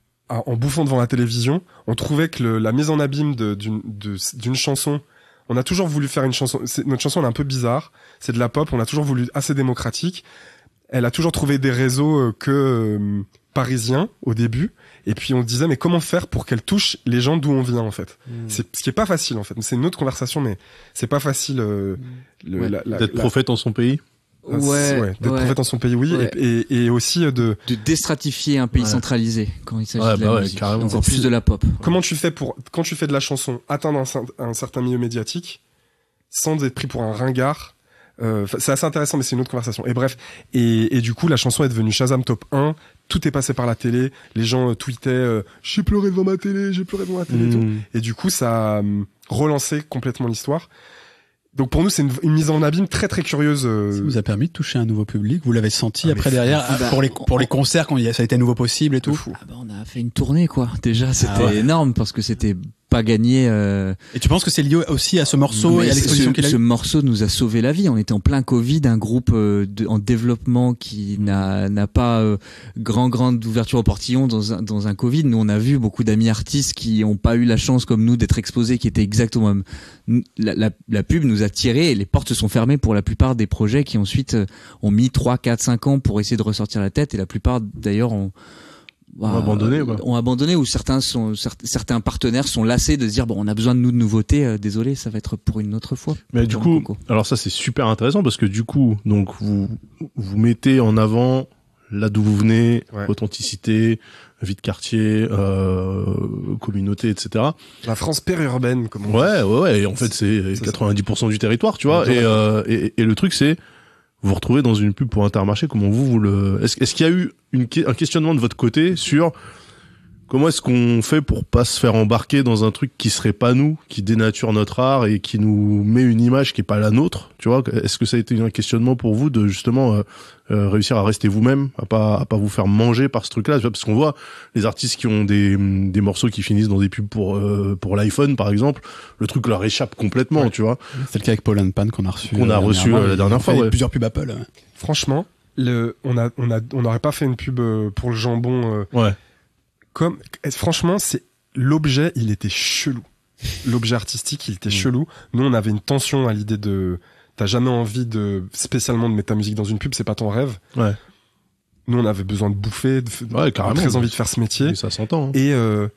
en bouffant devant la télévision. On trouvait que le, la mise en abîme de, d'une, de, d'une chanson, on a toujours voulu faire une chanson. C'est, notre chanson, elle est un peu bizarre. C'est de la pop. On a toujours voulu assez démocratique. Elle a toujours trouvé des réseaux euh, que euh, parisiens au début. Et puis on disait mais comment faire pour qu'elle touche les gens d'où on vient en fait. Mmh. C'est ce qui est pas facile en fait. C'est une autre conversation, mais c'est pas facile. Euh, mmh. le, ouais. la, la, d'être la... prophète en son pays. Ouais, ouais, d'être ouais. prophète en son pays, oui, ouais. et, et, et aussi de de déstratifier un pays ouais. centralisé quand il s'agit ouais, de la bah musique, ouais, encore plus de la pop. Comment tu fais pour quand tu fais de la chanson atteindre un, un certain milieu médiatique sans être pris pour un ringard? Euh, c'est assez intéressant, mais c'est une autre conversation. Et bref, et, et du coup, la chanson est devenue Shazam top un. Tout est passé par la télé. Les gens euh, tweetaient euh, j'ai pleuré devant ma télé, j'ai pleuré devant ma télé. Mmh. Et, tout. Et du coup, ça a euh, relancé complètement l'histoire. Donc pour nous c'est une, une mise en abîme très très curieuse. Euh... Ça vous a permis de toucher un nouveau public. Vous l'avez senti ah, après derrière ah, bah, pour les pour les concerts quand ça a été à nouveau possible et tout. Ah bah on a fait une tournée quoi. Déjà c'était ah ouais. énorme parce que c'était pas gagné. Euh... Et tu penses que c'est lié aussi à ce morceau Mais et à l'exposition ce, qu'il a eu? Ce morceau nous a sauvé la vie. On était en plein Covid, un groupe euh, de, en développement qui n'a n'a pas euh, grand grande ouverture au portillon dans un dans un Covid. Nous on a vu beaucoup d'amis artistes qui ont pas eu la chance comme nous d'être exposés, qui étaient exactement la, la, la pub nous a tiré et les portes se sont fermées pour la plupart des projets qui ensuite euh, ont mis trois, quatre, cinq ans pour essayer de ressortir la tête et la plupart d'ailleurs ont Bah, ont abandonné, ouais. ont abandonné ou certains sont certains partenaires sont lassés de se dire bon on a besoin de nous de nouveautés, euh, désolé ça va être pour une autre fois. Mais du coup, alors ça c'est super intéressant parce que du coup donc vous vous mettez en avant là d'où vous venez, ouais. authenticité, vie de quartier, euh, communauté, et cetera. La France périurbaine, comme on dit. Ouais, ouais, ouais. Et en fait c'est, c'est quatre-vingt-dix pour cent du territoire, tu vois. Et, euh, et et le truc c'est vous vous retrouvez dans une pub pour Intermarché, comment vous, vous le... Est-ce, est-ce qu'il y a eu une, un questionnement de votre côté sur comment est-ce qu'on fait pour pas se faire embarquer dans un truc qui serait pas nous, qui dénature notre art et qui nous met une image qui est pas la nôtre, tu vois? Est-ce que ça a été un questionnement pour vous de justement euh, euh, réussir à rester vous-même, à pas à pas vous faire manger par ce truc-là? Parce qu'on voit les artistes qui ont des des morceaux qui finissent dans des pubs pour euh, pour l'iPhone par exemple, le truc leur échappe complètement, ouais. tu vois? C'est le cas avec Paul and Pan qu'on a reçu. Qu'on a reçu euh, la dernière fois. Ouais. Ouais. Plusieurs pubs Apple. Ouais. Franchement, le on a on a on n'aurait pas fait une pub pour le jambon. Euh, ouais. Comme, franchement, c'est, l'objet, il était chelou. L'objet artistique, il était mmh. chelou. Nous, on avait une tension à l'idée de, t'as jamais envie de, spécialement de mettre ta musique dans une pub, c'est pas ton rêve. Ouais. Nous, on avait besoin de bouffer, de, ouais, carrément, très envie de faire ce métier. Et ça s'entend. Hein. Et, euh,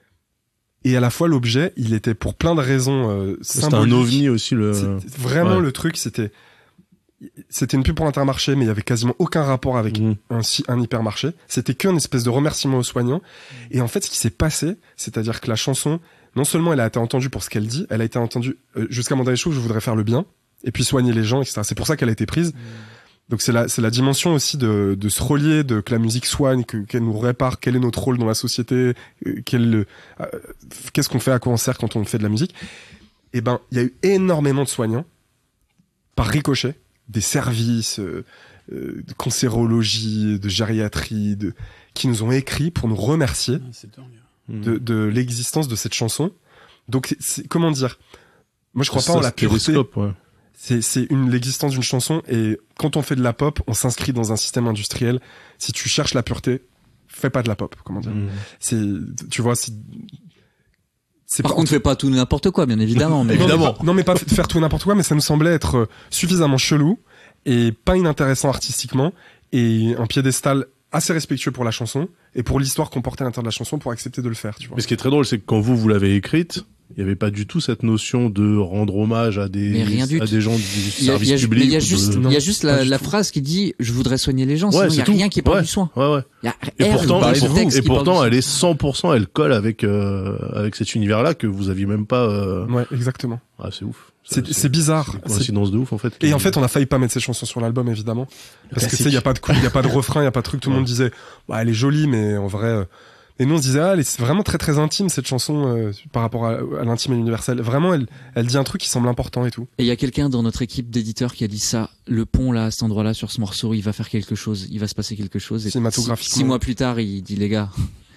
et à la fois, l'objet, il était pour plein de raisons, euh, c'était un ovni aussi, le, c'est, vraiment ouais. le truc, c'était, c'était une pub pour Intermarché, mais il y avait quasiment aucun rapport avec mmh. un, un hypermarché. C'était qu'une espèce de remerciement aux soignants. Et en fait, ce qui s'est passé, c'est-à-dire que la chanson, non seulement elle a été entendue pour ce qu'elle dit, elle a été entendue euh, jusqu'à mon dernier show, je voudrais faire le bien et puis soigner les gens, et cetera. C'est pour ça qu'elle a été prise. Mmh. Donc c'est la c'est la dimension aussi de de se relier, de que la musique soigne, que qu'elle nous répare, quel est notre rôle dans la société, euh, quel euh, qu'est-ce qu'on fait, à quoi on sert quand on fait de la musique. Et ben il y a eu énormément de soignants par ricochet, des services euh, euh, de cancérologie, de gériatrie, de qui nous ont écrit pour nous remercier Ah, c'est dingue. de de l'existence de cette chanson. Donc c'est, comment dire, moi je crois pas en la pureté. Ouais. C'est, c'est une, l'existence d'une chanson, et quand on fait de la pop, on s'inscrit dans un système industriel. Si tu cherches la pureté, fais pas de la pop, comment dire. Mmh. C'est, tu vois, c'est, c'est Par pas, contre, fais pas tout n'importe quoi, bien évidemment. Mais... évidemment. Non, mais pas, non, mais pas faire tout n'importe quoi, mais ça nous semblait être suffisamment chelou et pas inintéressant artistiquement, et un piédestal assez respectueux pour la chanson et pour l'histoire qu'on portait à l'intérieur de la chanson pour accepter de le faire, tu vois. Mais ce qui est très drôle, c'est que quand vous, vous l'avez écrite, il n'y avait pas du tout cette notion de rendre hommage à des, à des gens du service y a, public. Il y a juste, de... il y a juste la, la phrase qui dit, je voudrais soigner les gens, ouais, sinon il n'y a tout. rien qui parle ouais. du soin. Ouais, ouais. Y a et R, pourtant, et, pour, et pourtant elle est cent pour cent, elle colle avec, euh, avec cet univers-là que vous aviez même pas, euh... Ouais, exactement. Ah, c'est ouf. C'est, c'est, c'est bizarre. C'est une coïncidence c'est... de ouf, en fait. Et en fait, on a failli pas mettre ces chansons sur l'album, évidemment. Parce Classique. que c'est, il y a pas de coup, il y a pas de refrain, il y a pas de truc, tout le ouais. monde disait, bah, elle est jolie, mais en vrai, euh... et nous on se disait, ah, c'est vraiment très très intime cette chanson, euh, par rapport à, à l'intime et l'universel. Vraiment, elle, elle dit un truc qui semble important et tout. Et il y a quelqu'un dans notre équipe d'éditeurs qui a dit ça, le pont là, à cet endroit-là, sur ce morceau, il va faire quelque chose, il va se passer quelque chose. Et cinématographiquement. Six, six mois plus tard, il dit, les gars,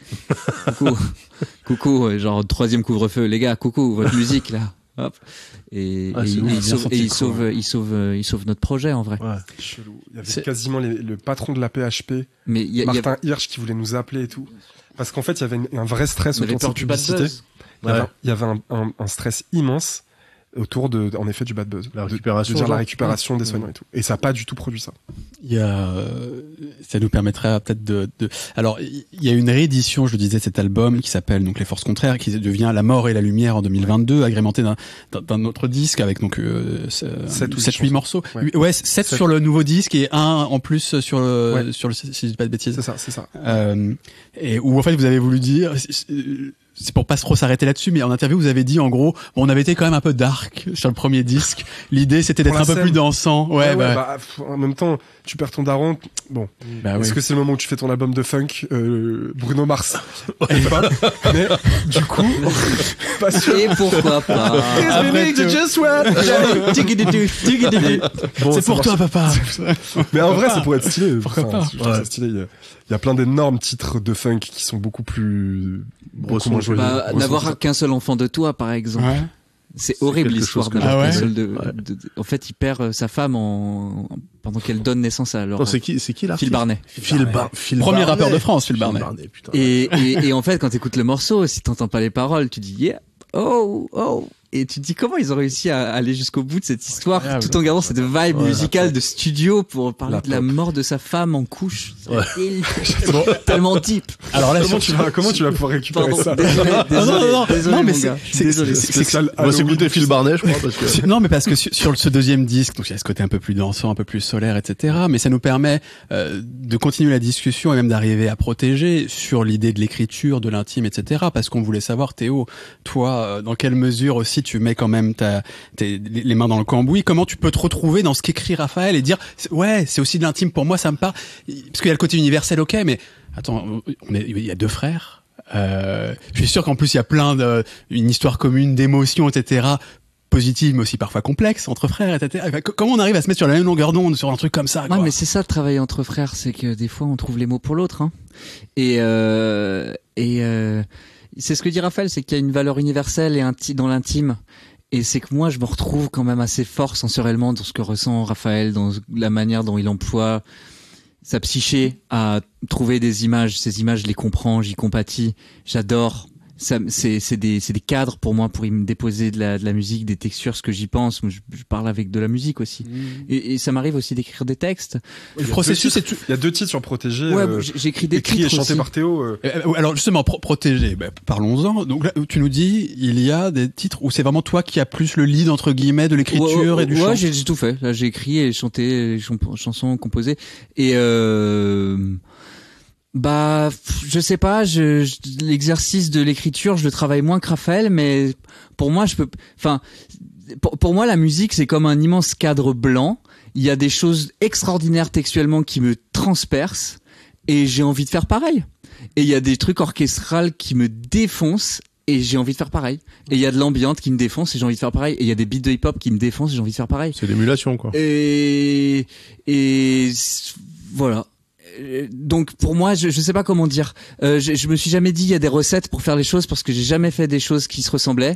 coucou, coucou, genre troisième couvre-feu, les gars, coucou, votre musique là. Hop. Et, ah, et, ouf, et, il sauve, et il cool. sauve, il sauve, il sauve notre projet en vrai. Ouais. Chelou. Il y avait c'est... quasiment les, le patron de la P H P, mais y a, Martin y a... Hirsch, qui voulait nous appeler et tout. Parce qu'en fait, il y avait une, un vrai stress on autour de cette publicité. Il y avait, ouais. il y avait un, un, un stress immense autour de, en effet, du bad buzz. La récupération. De, de dire la récupération ouais. des soignants et tout. Et ça n'a pas du tout produit ça. Il y a, euh, ça nous permettrait peut-être de, de, alors, il y a une réédition, je le disais, de cet album qui s'appelle donc Les Forces Contraires, qui devient La Mort et la Lumière en deux mille vingt-deux, agrémenté d'un, d'un autre disque avec donc, euh, sept, huit morceaux. Ouais, ouais sept sur le nouveau disque et un en plus sur le, ouais. sur le, si je dis pas de bêtises. C'est ça, c'est ça. Euh, et où en fait vous avez voulu dire, c'est pour pas trop s'arrêter là-dessus, mais en interview vous avez dit en gros, bon, on avait été quand même un peu dark sur le premier disque. L'idée c'était d'être un scène. peu plus dansant. Ouais, ouais, bah. ouais bah, en même temps, tu perds ton daron. Bon, bah, est-ce oui. que c'est le moment où tu fais ton album de funk, euh, Bruno Mars? Ouais, pas. Mais du coup, pas sûr. Et pourquoi pas? Après, to just bon, c'est pour toi, papa. Mais en vrai, ça pourrait être stylé. Pourquoi enfin, pas? Ouais. Stylé. Il y a plein d'énormes titres de funk qui sont beaucoup plus beaucoup moins joyeux. Bah, n'avoir qu'un seul enfant de toi, par exemple. Ouais. C'est, c'est horrible l'histoire de, ah ouais seul de, ouais. de, de, de. En fait, il perd sa femme en pendant qu'elle donne naissance à leur. Attends, c'est qui, c'est qui là? Phil Barnet. Phil, Bar- Phil Premier Barnet. rappeur de France, Phil, Phil Barnet. Barnet putain, et, et, et en fait, quand t'écoutes le morceau, si t'entends pas les paroles, tu dis yeah, oh, oh. Et tu te dis comment ils ont réussi à aller jusqu'au bout de cette histoire ah, tout en gardant cette vibe ouais, musicale de studio pour parler la de la mort de sa femme en couche. Ouais. Bon. Tellement deep. Alors là, comment tu vas, comment tu vas pouvoir récupérer Pardon, ça? Désolé, désolé, non, non, non, désolé, non, mais mon c'est, gars. c'est, désolé. c'est, c'est, c'est, moi, c'est goûter Phil Barnet, je crois, parce que... Non, mais parce que sur, sur ce deuxième disque, donc il y a ce côté un peu plus dansant, un peu plus solaire, et cetera. Mais ça nous permet euh, de continuer la discussion et même d'arriver à protéger sur l'idée de l'écriture, de l'intime, et cetera. Parce qu'on voulait savoir, Théo, toi, euh, dans quelle mesure aussi tu mets quand même ta, tes, les mains dans le cambouis, comment tu peux te retrouver dans ce qu'écrit Raphaël et dire ouais, c'est aussi de l'intime pour moi, ça me parle, parce qu'il y a le côté universel, ok, mais attends, on est, il y a deux frères, euh, je suis sûr qu'en plus il y a plein de, une histoire commune d'émotions, et cetera, positive mais aussi parfois complexe entre frères, et cetera. Comment on arrive à se mettre sur la même longueur d'onde sur un truc comme ça, quoi? Ouais, mais c'est ça de travailler entre frères, c'est que des fois on trouve les mots pour l'autre, hein. Et euh, et euh, c'est ce que dit Raphaël, c'est qu'il y a une valeur universelle et inti- dans l'intime. Et c'est que moi, je me retrouve quand même assez fort sensoriellement dans ce que ressent Raphaël, dans la manière dont il emploie sa psyché à trouver des images. Ces images, je les comprends, j'y compatis, j'adore. Ça, c'est, c'est des, c'est des cadres pour moi pour y me déposer de la, de la musique, des textures, ce que j'y pense. Moi, je, je parle avec de la musique aussi. Mmh. Et, et ça m'arrive aussi d'écrire des textes. Le processus, c'est tout. Il y a deux titres sur Protégé. Ouais, euh, j'écris des écrit titres et chanté aussi. par Théo. Euh. Alors justement, pro- Protégé, ben, parlons-en. Donc là, tu nous dis, il y a des titres où c'est vraiment toi qui as plus le lead entre guillemets de l'écriture ouais, et du ouais, chant. Ouais, j'ai, j'ai tout fait. Là, j'ai écrit et chanté, les ch- chansons composées. Et euh... Bah, je sais pas. Je, je l'exercice de l'écriture, je le travaille moins que Raphaël, mais pour moi, je peux. Enfin, pour, pour moi, la musique, c'est comme un immense cadre blanc. Il y a des choses extraordinaires textuellement qui me transpercent, et j'ai envie de faire pareil. Et il y a des trucs orchestrales qui me défoncent, et j'ai envie de faire pareil. Et il y a de l'ambiance qui me défonce, et j'ai envie de faire pareil. Et il y a des beats de hip-hop qui me défoncent, et j'ai envie de faire pareil. C'est l'émulation, quoi. Et et voilà. Donc pour moi, je, je sais pas comment dire. Euh, je, je me suis jamais dit il y a des recettes pour faire les choses parce que j'ai jamais fait des choses qui se ressemblaient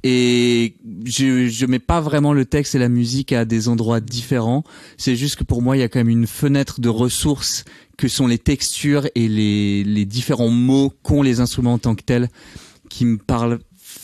et je je mets pas vraiment le texte et la musique à des endroits différents. C'est juste que pour moi il y a quand même une fenêtre de ressources que sont les textures et les les différents mots qu'ont les instruments en tant que tels qui me parlent,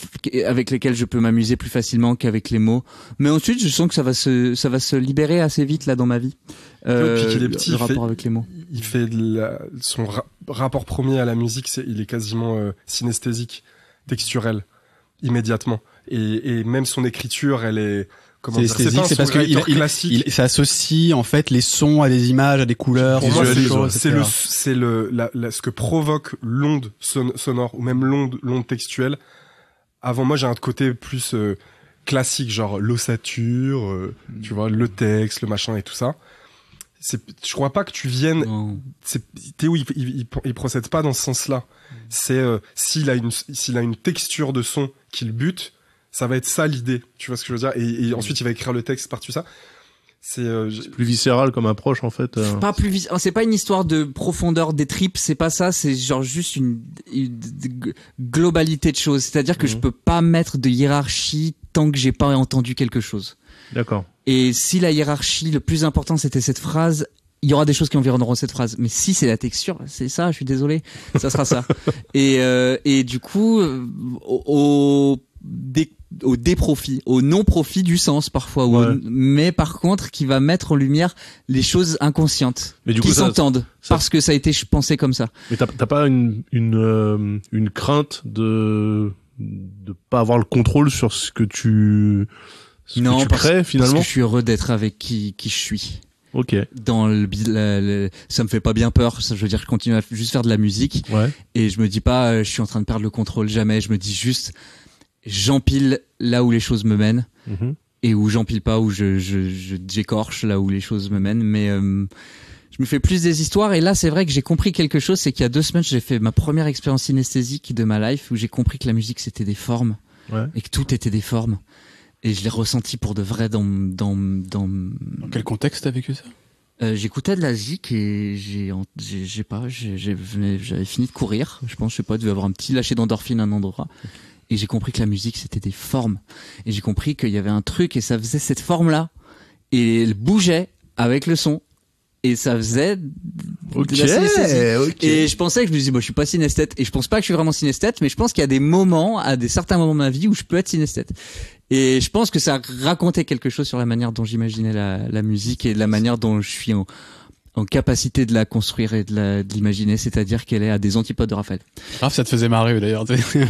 avec lesquels je peux m'amuser plus facilement qu'avec les mots. Mais ensuite, je sens que ça va se, ça va se libérer assez vite là dans ma vie. Euh, Depuis qu'il est petit, le il rapport fait, avec les mots. Il fait de la, son ra- rapport premier à la musique, c'est, il est quasiment euh, synesthésique, texturel, immédiatement. Et, et même son écriture, elle est comment c'est dire, c'est pas un c'est parce qu'il il, il s'associe en fait les sons à des images, à des couleurs. Pour moi, c'est, choses, c'est le, c'est le, la, la, ce que provoque l'onde son, sonore ou même l'onde, l'onde textuelle. Avant moi, j'ai un côté plus euh, classique, genre l'ossature, euh, mm. tu vois, le texte, le machin et tout ça. C'est, je crois pas que tu viennes. Non. C'est, Théo, il, il, il, il procède pas dans ce sens-là. Mm. C'est euh, s'il a une, s'il a une texture de son qu'il bute, ça va être ça l'idée. Tu vois ce que je veux dire. Et, et mm. ensuite, il va écrire le texte par-dessus ça. C'est, euh, c'est plus viscéral comme approche en fait. Euh... Pas plus vis- c'est pas une histoire de profondeur des tripes, c'est pas ça, c'est genre juste une, une globalité de choses. C'est-à-dire que mmh. je peux pas mettre de hiérarchie tant que j'ai pas entendu quelque chose. D'accord. Et si la hiérarchie, le plus important c'était cette phrase, il y aura des choses qui environneront cette phrase. Mais si c'est la texture, c'est ça, je suis désolé, ça sera ça. Et euh, et du coup, euh, au, au dé, au déprofit, au non-profit du sens parfois, ouais. au, mais par contre qui va mettre en lumière les choses inconscientes mais du qui coup, s'entendent ça, parce ça... que ça a été pensé comme ça. Mais t'as, t'as pas une une euh, une crainte de de pas avoir le contrôle sur ce que tu ce non, que tu parce, crées finalement. Parce que je suis heureux d'être avec qui qui je suis. Ok. Dans le, le, le, ça me fait pas bien peur. Ça, je veux dire, je continue à juste faire de la musique. Ouais. Et je me dis pas, euh, je suis en train de perdre le contrôle. Jamais. Je me dis juste, j'empile là où les choses me mènent mm-hmm. et où j'empile pas, où je, je, je j'écorche là où les choses me mènent. Mais euh, je me fais plus des histoires. Et là, c'est vrai que j'ai compris quelque chose. C'est qu'il y a deux semaines, j'ai fait ma première expérience synesthésique de ma life où j'ai compris que la musique c'était des formes ouais. et que tout était des formes. Et je l'ai ressenti pour de vrai dans dans dans. Dans quel contexte t'as vécu ça? Euh, j'écoutais de la zik et j'ai j'ai, j'ai pas j'ai, j'ai j'avais fini de courir. Je pense je sais pas, devait avoir un petit lâcher d'endorphine à un endroit. Et j'ai compris que la musique c'était des formes. Et j'ai compris qu'il y avait un truc et ça faisait cette forme là et elle bougeait avec le son. Et ça faisait okay, de la synesthésie. Okay. Et je pensais que je me disais, bon, je suis pas synesthète. Et je pense pas que je suis vraiment synesthète, mais je pense qu'il y a des moments, à des certains moments de ma vie où je peux être synesthète. Et je pense que ça racontait quelque chose sur la manière dont j'imaginais la, la musique et de la manière dont je suis en, en capacité de la construire et de, la, de l'imaginer, c'est-à-dire qu'elle est à des antipodes de Raphaël. Raph, ça te faisait marrer d'ailleurs.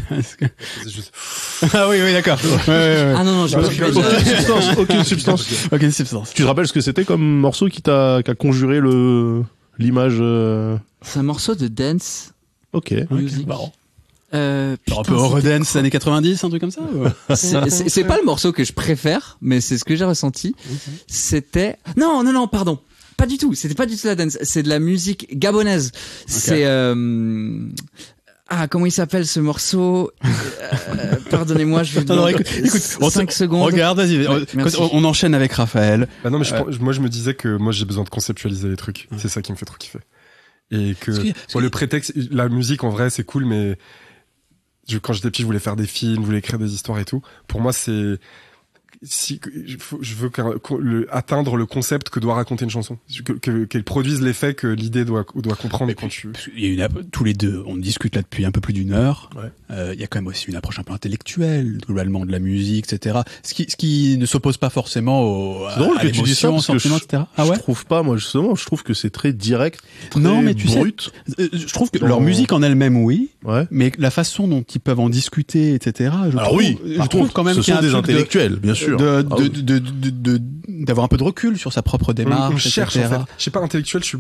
Ah oui, oui, d'accord. Ouais, ouais, ouais. Ah non, non, je bah, aucune substance, aucune substance. Aucune substance. Tu te rappelles ce que c'était comme morceau qui t'a, qui a conjuré le, l'image euh... C'est un morceau de dance. Ok. Music. Marrant. Euh, Genre un peu Eurodance années quatre-vingt-dix, un truc comme ça ou... c'est, c'est, c'est pas le morceau que je préfère, mais c'est ce que j'ai ressenti. Mm-hmm. C'était... Non, non, non, pardon. Pas du tout. C'était pas du tout la dance. C'est de la musique gabonaise. Okay. C'est... Euh... Ah, comment il s'appelle ce morceau euh, Pardonnez-moi, je vais non, non, écoute, écoute, cinq secondes. Regarde, vas-y. Ouais, on, on enchaîne avec Raphaël. Bah non, mais je, euh... moi je me disais que moi j'ai besoin de conceptualiser les trucs. Ouais. C'est ça qui me fait trop kiffer. Et que, que bon, le prétexte, la musique en vrai c'est cool, mais je, quand j'étais petit, je voulais faire des films, je voulais écrire des histoires et tout. Pour moi, c'est si je veux le, atteindre le concept que doit raconter une chanson, que, que qu'elle produise l'effet que l'idée doit doit comprendre. Quand tu il y a une tous les deux, on discute là depuis un peu plus d'une heure. Ouais. Euh, il y a quand même aussi une approche un peu intellectuelle globalement de la musique, et cetera. Ce qui ce qui ne s'oppose pas forcément au c'est drôle à que tu dises ça, au sentiment, je, et cetera. Ah ouais. Je trouve pas, moi justement, je trouve que c'est très direct, très non mais tu brut. sais, je trouve que dans... leur musique en elle-même oui, ouais. mais la façon dont ils peuvent en discuter, et cetera. Je Alors trouve, oui, je trouve quand même ce qu'il y a sont des intellectuels, de, bien sûr. De, ah de, oui. de, de, de, de, d'avoir un peu de recul sur sa propre démarche, on cherche, et cetera. En fait. Je sais pas, intellectuel, je suis,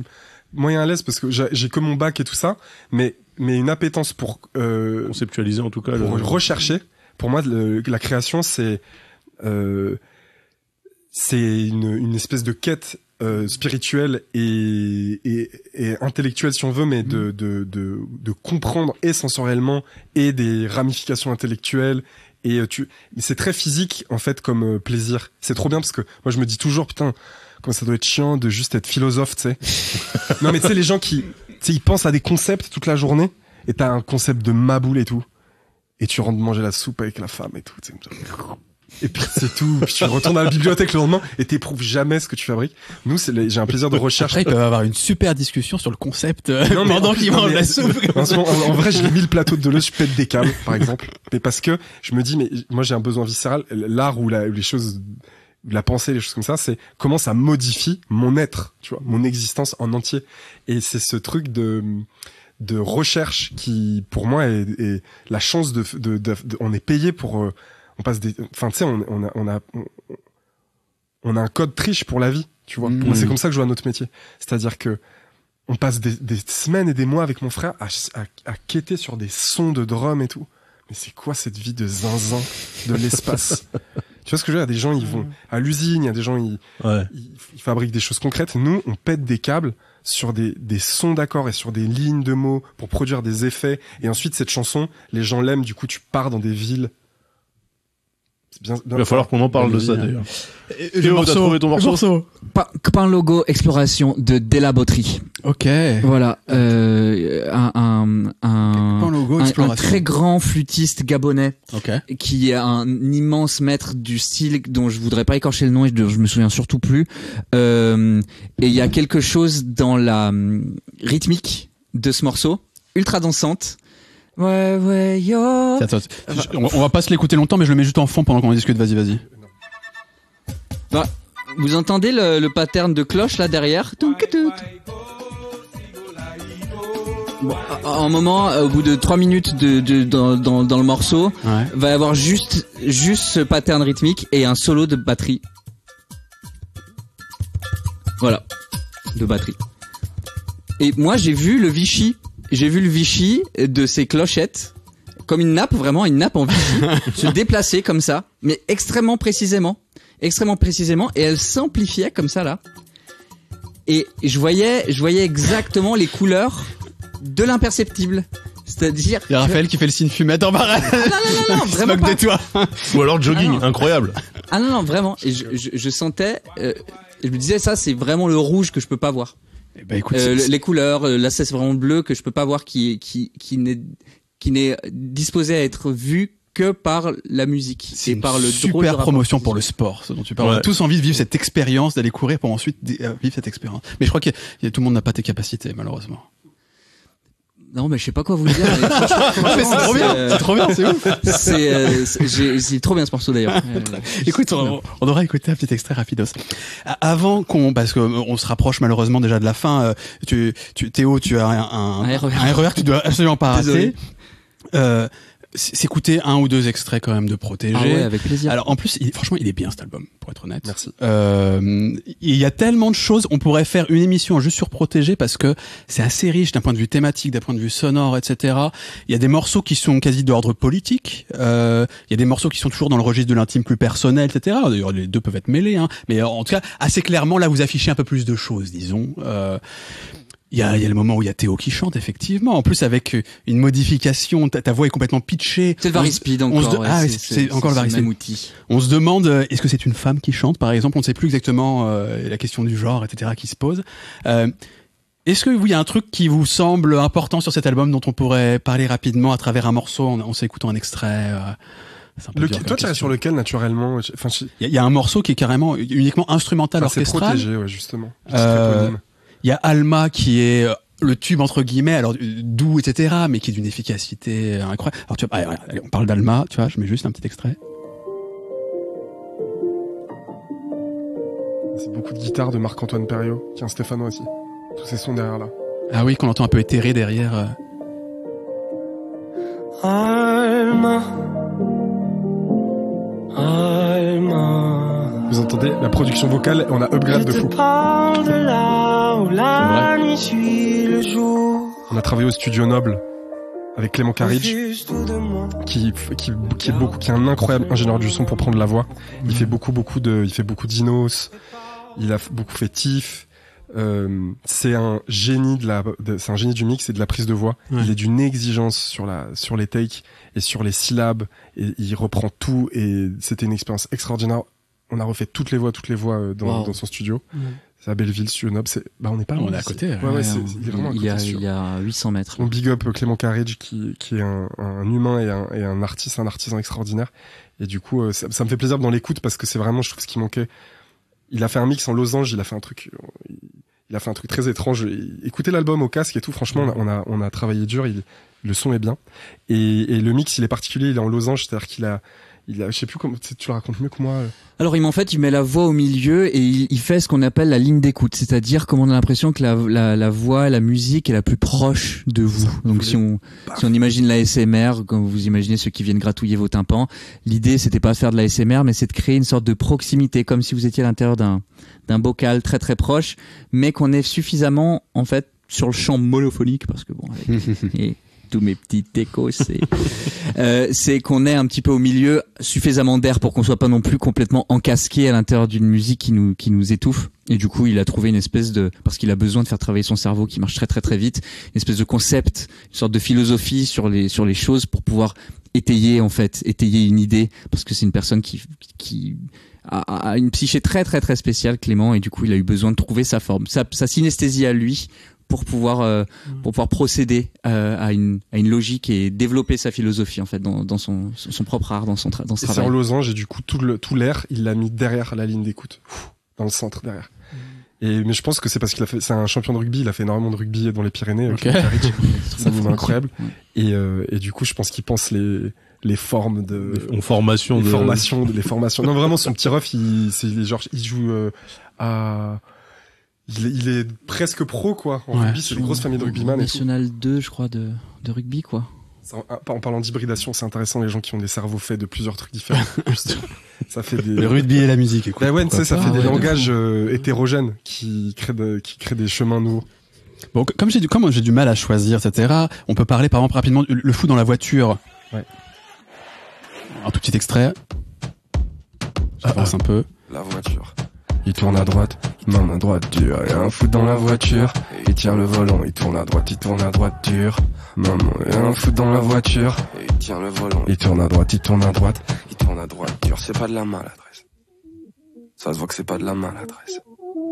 moyen à l'aise parce que j'ai, j'ai que mon bac et tout ça, mais mais une appétence pour euh, conceptualiser en tout cas, pour le... rechercher. Pour moi, le, la création, c'est euh, c'est une une espèce de quête euh, spirituelle et, et et intellectuelle si on veut, mais de de de de comprendre et sensoriellement et des ramifications intellectuelles. Et tu, mais c'est très physique en fait comme euh, plaisir. C'est trop bien parce que moi je me dis toujours putain, comme ça doit être chiant de juste être philosophe, tu sais. Non mais tu sais les gens qui, tu sais, ils pensent à des concepts toute la journée et t'as un concept de maboule et tout, et tu rentres manger la soupe avec la femme et tout, tu sais. Et puis c'est tout. Puis tu retournes à la bibliothèque le lendemain et t'éprouves jamais ce que tu fabriques. Nous, c'est les... j'ai un plaisir de recherche. Après, ils peuvent avoir une super discussion sur le concept euh, non, pendant qu'ils mangent la soupe. En, en, en vrai, j'ai mis le plateau de Deleuze, je pète des câbles, par exemple. Mais parce que je me dis, mais moi j'ai un besoin viscéral. L'art ou la, les choses, la pensée, les choses comme ça, c'est comment ça modifie mon être, tu vois, mon existence en entier. Et c'est ce truc de de recherche qui, pour moi, est, est la chance de, de, de, de, on est payé pour. Euh, On passe des, enfin tu sais, on, on a, on a, on a un code triche pour la vie, tu vois. Mmh. Moi, c'est comme ça que je vois notre métier. C'est-à-dire que on passe des, des semaines et des mois avec mon frère à, à, à quêter sur des sons de drum et tout. Mais c'est quoi cette vie de zinzin de l'espace? Tu vois ce que je veux dire? Des gens, ils vont à l'usine, il y a des gens, ils, ouais. ils, ils fabriquent des choses concrètes. Nous, on pète des câbles sur des, des sons d'accords et sur des lignes de mots pour produire des effets. Et ensuite, cette chanson, les gens l'aiment. Du coup, tu pars dans des villes. Bien, bien, il va falloir qu'on en parle de ça d'ailleurs. Et, et, morceau, t'as trouvé ton morceau, morceau. Pa, Pain Logo Exploration de Della Botry. Ok. Voilà, euh, un un un, Pain Logo un, Exploration. un très grand flûtiste gabonais. Ok. Qui est un immense maître du style dont je voudrais pas écorcher le nom et je, je me souviens surtout plus. Euh, et il y a quelque chose dans la rythmique de ce morceau, ultra dansante. Ouais, ouais, yo. Attends, on, on va pas se l'écouter longtemps, mais je le mets juste en fond pendant qu'on en discute. Vas-y, vas-y. Bah, vous entendez le, le pattern de cloche là derrière? Bon, à un moment, au bout de trois minutes de, de dans, dans, dans le morceau, ouais. va y avoir juste juste ce pattern rythmique et un solo de batterie. Voilà, de batterie. Et moi, j'ai vu le Vichy. J'ai vu le Vichy de ces clochettes comme une nappe, vraiment une nappe en Vichy, se déplacer comme ça, mais extrêmement précisément, extrêmement précisément, et elle s'amplifiait comme ça là. Et je voyais, je voyais exactement les couleurs de l'imperceptible. C'est-à-dire. Il y a Raphaël que... qui fait le signe fumette en parallèle. Ah, non, non, non, non, vraiment pas. De toi. Ou alors jogging, ah, incroyable. Ah non, non, vraiment. Et je, je, je sentais, euh, je me disais ça, c'est vraiment le rouge que je peux pas voir. Eh ben, écoute, euh, les couleurs, là c'est vraiment bleu que je peux pas voir, qui qui qui n'est qui n'est disposé à être vu que par la musique. C'est une par le super promotion pour le sport, ce dont tu parles. Ouais. On a tous envie de vivre cette expérience, d'aller courir pour ensuite vivre cette expérience. Mais je crois que y a, tout le monde n'a pas tes capacités, malheureusement. Non, mais je sais pas quoi vous dire. Mais mais c'est trop bien, euh, c'est trop bien, c'est ouf. C'est, euh, c'est, j'ai, c'est trop bien ce morceau d'ailleurs. Euh, Écoute, on, on aura écouté un petit extrait rapidos. Avant qu'on, parce que on se rapproche malheureusement déjà de la fin. Euh, tu, tu, Théo, tu as un, un, un, R E R. un R E R que tu dois absolument pas rater. Euh, s'écouter un ou deux extraits quand même de Protégé. Ah ouais, avec plaisir. Alors en plus, il, franchement, il est bien cet album, pour être honnête. Merci. Euh, il y a tellement de choses, on pourrait faire une émission juste sur Protégé parce que c'est assez riche d'un point de vue thématique, d'un point de vue sonore, et cetera. Il y a des morceaux qui sont quasi d'ordre politique. Euh, il y a des morceaux qui sont toujours dans le registre de l'intime plus personnel, et cetera. D'ailleurs, les deux peuvent être mêlés, hein. Mais en tout cas, assez clairement, là, vous affichez un peu plus de choses, disons. Euh, Il y a, il y a le moment où il y a Théo qui chante, effectivement. En plus, avec une modification, ta, ta voix est complètement pitchée. C'est le varispeed encore. De... Ouais, ah, c'est, c'est, c'est, c'est encore c'est le varispeed. outil. On se demande, est-ce que c'est une femme qui chante, par exemple? On ne sait plus exactement euh, la question du genre, et cetera, qui se pose. Euh, est-ce que vous, il y a un truc qui vous semble important sur cet album dont on pourrait parler rapidement à travers un morceau, en, en s'écoutant un extrait? Euh... Le, toi, tu es sur lequel naturellement? Enfin, il je... y, y a un morceau qui est carrément uniquement instrumental, ah, orchestral. C'est Protégé, ouais, justement. Euh, il y a Alma qui est le tube entre guillemets, alors doux, et cetera, mais qui est d'une efficacité incroyable. Alors tu vois, allez, allez, on parle d'Alma, tu vois, je mets juste un petit extrait. C'est beaucoup de guitare de Marc-Antoine Perriot, qui est un Stéphano aussi. Tous ces sons derrière là. Ah oui, qu'on entend un peu éthéré derrière. Alma, Alma, Vous entendez la production vocale, on a upgrade de fou. Je te parle de là où la nuit suit le jour. On a travaillé au studio Noble avec Clément Carridge, Juste tout de moi. qui, qui, qui est beaucoup, qui est un incroyable ingénieur du son pour prendre la voix. Il fait beaucoup, beaucoup de, il fait beaucoup d'Inos. Il a beaucoup fait Tiff. Euh, c'est un génie de la, de, c'est un génie du mix et de la prise de voix. Ouais. Il est d'une exigence sur la, sur les takes et sur les syllabes et il reprend tout et c'était une expérience extraordinaire. On a refait toutes les voix, toutes les voix dans, wow. dans son studio. Mmh. C'est à Belleville, studio Noble. C'est, bah, on n'est pas loin. On est à côté. Ouais, ouais, ouais, c'est, il est vraiment il à côté. Il y a huit cents mètres. On big up Clément Carridge qui, qui est un, un humain et un, et un artiste, un artisan extraordinaire. Et du coup, ça, ça me fait plaisir dans l'écoute parce que c'est vraiment, je trouve, ce qui manquait. Il a fait un mix en losange, il a fait un truc, il a fait un truc très étrange. Écoutez l'album au casque et tout, franchement, on a, on a travaillé dur, il, le son est bien. Et, et le mix, il est particulier, il est en losange, c'est-à-dire qu'il a, il a, je sais plus comment, tu le racontes mieux que moi. Alors, il, en fait, il met la voix au milieu et il, il fait ce qu'on appelle la ligne d'écoute. C'est-à-dire comme on a l'impression que la, la, la voix, la musique est la plus proche de vous. Donc, si on, si on imagine l'A S M R, quand vous imaginez ceux qui viennent gratouiller vos tympans, l'idée, c'était pas de faire de l'A S M R, mais c'est de créer une sorte de proximité, comme si vous étiez à l'intérieur d'un, d'un bocal très très proche, mais qu'on est suffisamment, en fait, sur le champ monophonique, parce que bon, avec, et, tous mes petits échos, c'est euh, c'est qu'on est un petit peu au milieu, suffisamment d'air pour qu'on soit pas non plus complètement encasqué à l'intérieur d'une musique qui nous qui nous étouffe. Et du coup, il a trouvé une espèce de, parce qu'il a besoin de faire travailler son cerveau qui marche très très très vite, une espèce de concept, une sorte de philosophie sur les sur les choses pour pouvoir étayer en fait, étayer une idée, parce que c'est une personne qui qui a, a une psyché très très très spéciale, Clément, et du coup, il a eu besoin de trouver sa forme, sa, sa synesthésie à lui, pour pouvoir euh, pour pouvoir procéder euh, à une à une logique et développer sa philosophie en fait dans dans son son propre art, dans son tra- dans ce et travail. C'est en losange et du coup tout le tout l'air il l'a mis derrière la ligne d'écoute, dans le centre derrière. Mmh. Et mais je pense que c'est parce qu'il a fait, c'est un champion de rugby, il a fait énormément de rugby dans les Pyrénées. Okay. C'est un moment incroyable. Ouais. Et euh, et du coup je pense qu'il pense les les formes de en formation les de formations les formations. Non vraiment son petit ref il c'est genre il joue euh, à Il est, il est presque pro, quoi. En ouais. rugby, c'est une grosse famille de rugbyman. National deux, je crois, de, de rugby, quoi. En, en parlant d'hybridation, c'est intéressant, les gens qui ont des cerveaux faits de plusieurs trucs différents. Ça fait des... Le rugby et la musique, écoute. Bah ouais, tu sais, ça pas, fait ouais, des langages euh, hétérogènes qui créent, de, qui créent des chemins nouveaux. Bon, comme j'ai du, comme j'ai du mal à choisir, et cetera, on peut parler, par exemple, rapidement, le fou dans la voiture. Ouais. Un tout petit extrait. J'avance ah, un peu. La voiture. Il tourne à droite, main à droite dure, y'a un fou dans la voiture. Il tient le volant, il tourne à droite, il tourne à droite dure. Maman, y'a un fou dans la voiture. Il tient le volant, il tourne à droite, il tourne à droite. Il tourne à droite dure, c'est pas de la maladresse. Ça se voit que c'est pas de la maladresse.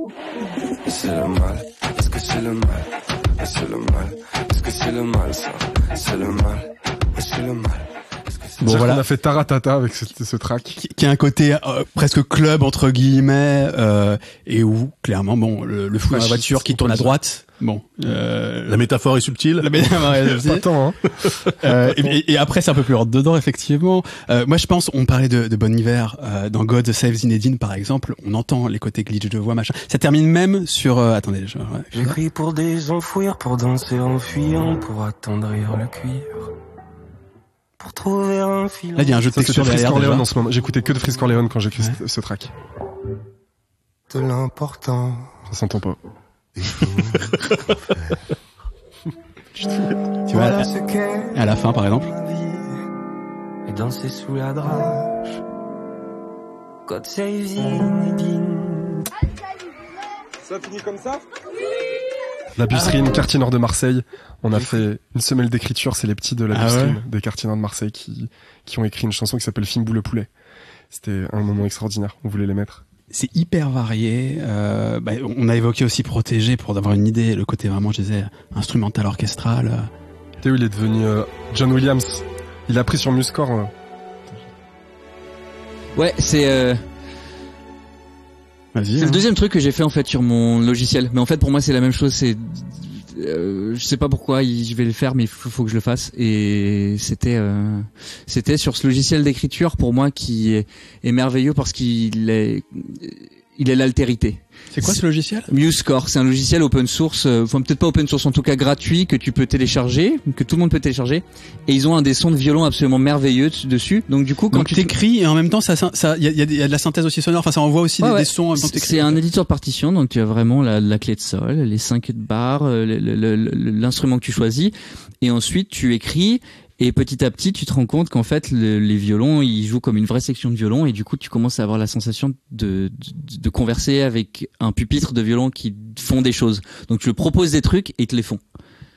Et c'est le mal, est-ce que c'est le mal? Et c'est le mal, est-ce que c'est le mal ça? C'est le mal, et c'est le mal. Bon, voilà. On a fait taratata avec ce, ce track qui, qui a un côté euh, presque club entre guillemets euh, et où clairement bon le, le fou dans la voiture qui tourne à droite. Bon, euh, la métaphore est subtile. La métaphore est subtile. Pas tant, hein. euh, et, et après c'est un peu plus hors dedans effectivement. Euh, moi je pense, on parlait de, de Bon Hiver euh, dans God Save Zinedine par exemple, on entend les côtés glitch de voix machin. Ça termine même sur euh, attendez, je, ouais, j'écris pour désenfouir, pour danser en fuyant, pour attendrir le cuir. Pour trouver un fil. Là, il y a un jeu de texture derrière. En ce moment. J'écoutais que de Frisk Orleans quand j'écris ouais. ce, ce track. De l'important. Ça s'entend pas. Tu vois, à, à la fin, par exemple. Et danser sous la drage. God save Zinedine. Ça finit comme ça? La Busserine, quartier nord de Marseille. On a fait une semaine d'écriture, c'est les petits de la ah Busserine, ouais. des quartiers nord de Marseille qui, qui ont écrit une chanson qui s'appelle Fimbou le poulet. C'était un moment extraordinaire, on voulait les mettre. C'est hyper varié, euh, bah, on a évoqué aussi Protégé pour avoir une idée, le côté vraiment, je disais, instrumental orchestral. Théo, il est devenu euh, John Williams. Il a pris sur Muscore. Euh. Ouais, c'est... Euh... Vas-y, c'est hein. le deuxième truc que j'ai fait en fait sur mon logiciel, mais en fait pour moi c'est la même chose. C'est, euh, je sais pas pourquoi je vais le faire, mais il faut, faut que je le fasse. Et c'était, euh, c'était sur ce logiciel d'écriture pour moi qui est, est merveilleux parce qu'il est, il est l'altérité. C'est quoi ce logiciel? MuseScore, c'est un logiciel open source, euh, enfin peut-être pas open source, en tout cas gratuit, que tu peux télécharger, que tout le monde peut télécharger. Et ils ont un des sons de violon absolument merveilleux dessus. Donc du coup, quand Donc, tu t'écris et en même temps, ça, ça, il y a, y, a, y a de la synthèse aussi sonore. Enfin, ça envoie aussi ouais, des, ouais. des sons en même temps que t'écris. C'est un éditeur de partition, donc tu as vraiment la, la clé de sol, les cinq barres, le, le, le, l'instrument que tu choisis, et ensuite tu écris. Et petit à petit, tu te rends compte qu'en fait, le, les violons, ils jouent comme une vraie section de violon, et du coup, tu commences à avoir la sensation de, de, de converser avec un pupitre de violon qui font des choses. Donc, tu leur proposes des trucs et ils te les font.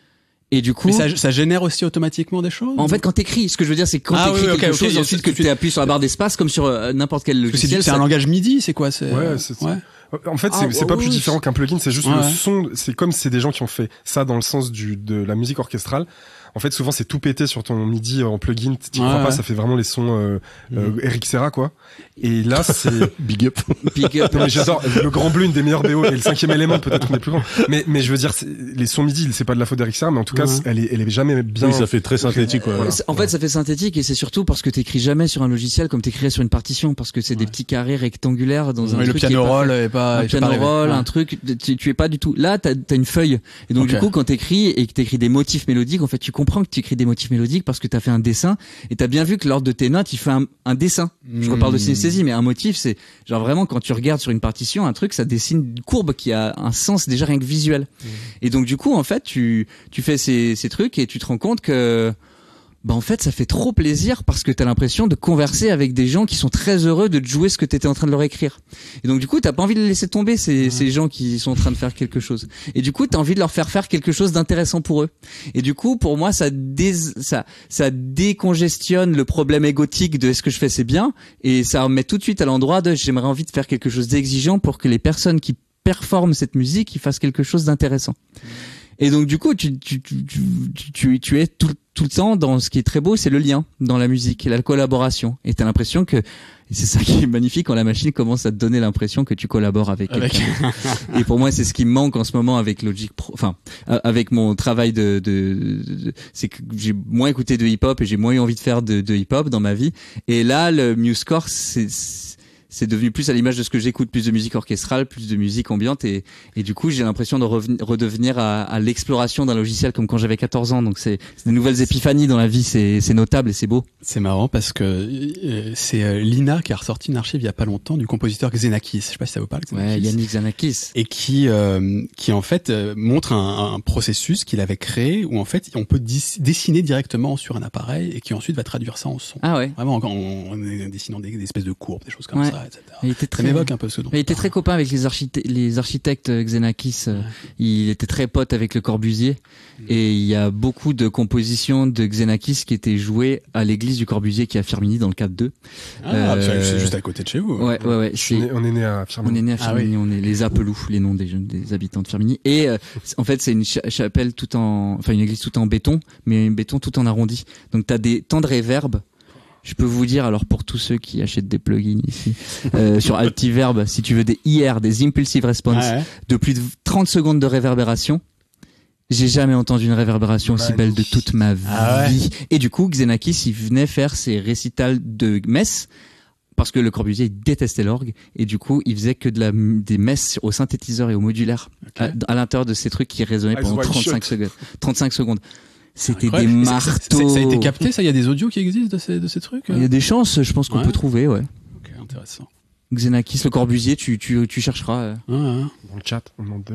Et du coup, mais ça, ça génère aussi automatiquement des choses. En fait, quand t'écris, ce que je veux dire, c'est que quand ah, t'écris oui, okay, quelque okay, chose, okay, ensuite que tu appuies sur la barre d'espace, comme sur euh, n'importe quel logiciel. C'est, c'est ça... un langage MIDI, c'est quoi? C'est... Ouais, c'est ouais. En fait, c'est, ah, c'est pas ouais, plus différent qu'un plugin, c'est juste ouais. le son. C'est comme c'est des gens qui ont fait ça dans le sens du de la musique orchestrale. En fait, souvent, c'est tout pété sur ton MIDI en plugin. Tu ouais, crois ouais. pas, ça fait vraiment les sons euh, mmh. euh, Eric Serra, quoi. Et là, c'est big up. Big up. Non, mais j'adore le Grand Bleu, une des meilleures B O, et le Cinquième Élément, peut-être qu'on est plus grand. Mais mais je veux dire, c'est, les sons MIDI, c'est pas de la faute d'Eric Serra, mais en tout cas, ouais. elle est elle est jamais bien. Oui, ça fait très synthétique. Ouais, voilà. En fait, ça fait synthétique, et c'est surtout parce que t'écris jamais sur un logiciel comme t'écrirais sur une partition, parce que c'est ouais. des petits carrés rectangulaires dans ouais, un le truc. Piano roll est pas. Un piano roll, un truc. Tu, tu es pas du tout. Là, t'as, t'as une feuille, et donc okay. du coup, quand t'écris et que t'écris des motifs mélodiques, en fait, tu comprends que tu écris des motifs mélodique parce que t'as fait un dessin et t'as bien vu que l'ordre de tes notes il fait un, un dessin. Mmh. Je reparle de synesthésie, mais un motif c'est genre vraiment quand tu regardes sur une partition un truc, ça dessine une courbe qui a un sens déjà rien que visuel. Mmh. Et donc du coup en fait tu tu fais ces ces trucs et tu te rends compte que bah en fait ça fait trop plaisir parce que t'as l'impression de converser avec des gens qui sont très heureux de jouer ce que t'étais en train de leur écrire. Et donc du coup t'as pas envie de les laisser tomber ces, ouais. ces gens qui sont en train de faire quelque chose. Et du coup t'as envie de leur faire faire quelque chose d'intéressant pour eux. Et du coup pour moi ça dé, ça ça décongestionne le problème égotique de est-ce que je fais c'est bien, et ça remet tout de suite à l'endroit de j'aimerais envie de faire quelque chose d'exigeant pour que les personnes qui performent cette musique ils fassent quelque chose d'intéressant. Et donc du coup, tu tu tu tu tu, tu es tout tout le temps dans ce qui est très beau, c'est le lien dans la musique, la collaboration. Et t'as l'impression que et c'est ça qui est magnifique quand la machine commence à te donner l'impression que tu collabores avec, avec... quelqu'un. Et pour moi, c'est ce qui me manque en ce moment avec Logic Pro, enfin avec mon travail de, de, de, de c'est que j'ai moins écouté de hip-hop et j'ai moins eu envie de faire de, de hip-hop dans ma vie. Et là, le MuseScore, c'est c'est devenu plus à l'image de ce que j'écoute, plus de musique orchestrale, plus de musique ambiante, et, et du coup j'ai l'impression de revenir, redevenir à, à l'exploration d'un logiciel comme quand j'avais quatorze ans. Donc c'est, c'est des nouvelles épiphanies dans la vie, c'est, c'est notable et c'est beau. C'est marrant parce que euh, c'est euh, Lina qui a ressorti une archive il y a pas longtemps du compositeur Xenakis. Je sais pas si ça vous parle. Xenakis. Ouais, Yannick Xenakis. Et qui euh, qui en fait euh, montre un, un processus qu'il avait créé où en fait on peut dis- dessiner directement sur un appareil et qui ensuite va traduire ça en son. Ah ouais. Vraiment en, en, en dessinant des, des espèces de courbes, des choses comme ouais. ça. et cetera. Il était très, ça m'évoque un peu ce dont il était très copain avec les architectes, les architectes Xenakis. Ouais. Il était très pote avec Le Corbusier. Mmh. Et il y a beaucoup de compositions de Xenakis qui étaient jouées à l'église du Corbusier qui est à Firminy dans le quatre deux. Ah, euh, c'est juste à côté de chez vous. Ouais, ouais, ouais. C'est... On est né à Firminy. On est né à Firminy. Ah, oui. On est les Apelous, les noms des, des habitants de Firminy. Et euh, en fait, c'est une cha- chapelle tout en, enfin une église tout en béton, mais une béton tout en arrondi. Donc t'as des temps de réverb. Je peux vous dire, alors pour tous ceux qui achètent des plugins ici, euh, sur Altiverb, si tu veux des I R, des Impulsive Response, ah ouais. de plus de trente secondes de réverbération, j'ai jamais entendu une réverbération aussi belle de toute ma vie. Ah ouais. Et du coup, Xenakis, il venait faire ses récitals de messe, parce que Le Corbusier, il détestait l'orgue, et du coup, il faisait que de la, des messes au synthétiseur et au modulaire, okay. à, à l'intérieur de ces trucs qui résonnaient pendant trente-cinq secondes. trente-cinq secondes. C'était des marteaux. Ça, ça, ça a été capté, ça? Il y a des audios qui existent de ces, de ces trucs? Il y a des chances, je pense qu'on ouais. peut trouver, ouais. Ok, intéressant. Xenakis, Le Corbusier, tu, tu, tu chercheras. Euh. Ah, ah. Dans le chat, on demande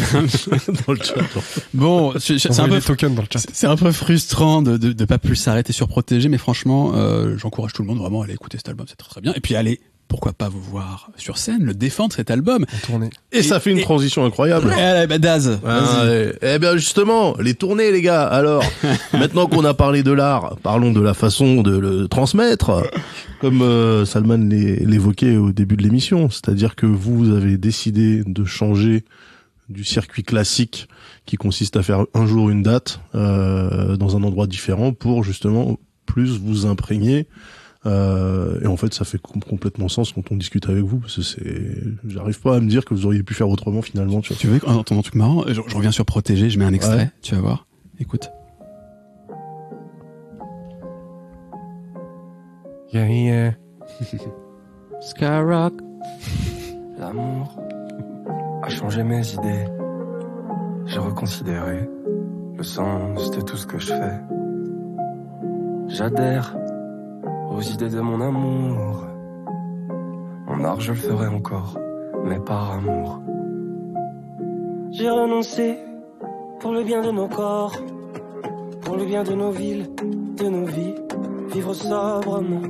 dans le chat. Bon, c'est, c'est, un peu, dans le chat. c'est un peu frustrant de, de, de pas plus s'arrêter sur Protégé, mais franchement, euh, j'encourage tout le monde vraiment à aller écouter cet album, c'est très très bien. Et puis allez, pourquoi pas vous voir sur scène, le défendre cet album. Et, et ça fait une et, transition incroyable. Et, et, bah Daz. Ah, et, eh bien justement, les tournées les gars. Alors, maintenant qu'on a parlé de l'art, parlons de la façon de le transmettre. Comme euh, Salman l'évoquait au début de l'émission, c'est-à-dire que vous avez décidé de changer du circuit classique qui consiste à faire un jour une date euh, dans un endroit différent pour justement plus vous imprégner. Euh, et en fait, ça fait complètement sens quand on discute avec vous, parce que c'est, j'arrive pas à me dire que vous auriez pu faire autrement finalement. Tu vois, tu veux entendre un truc marrant? Je, je reviens sur Protégé, je mets un extrait, ouais. Tu vas voir. Écoute. Yeah, yeah. Skyrock. L'amour a changé mes idées. J'ai reconsidéré le sens de tout ce que je fais. J'adhère aux idées de mon amour. En art, je le ferai encore, mais par amour. J'ai renoncé pour le bien de nos corps, pour le bien de nos villes, de nos vies. Vivre sobrement,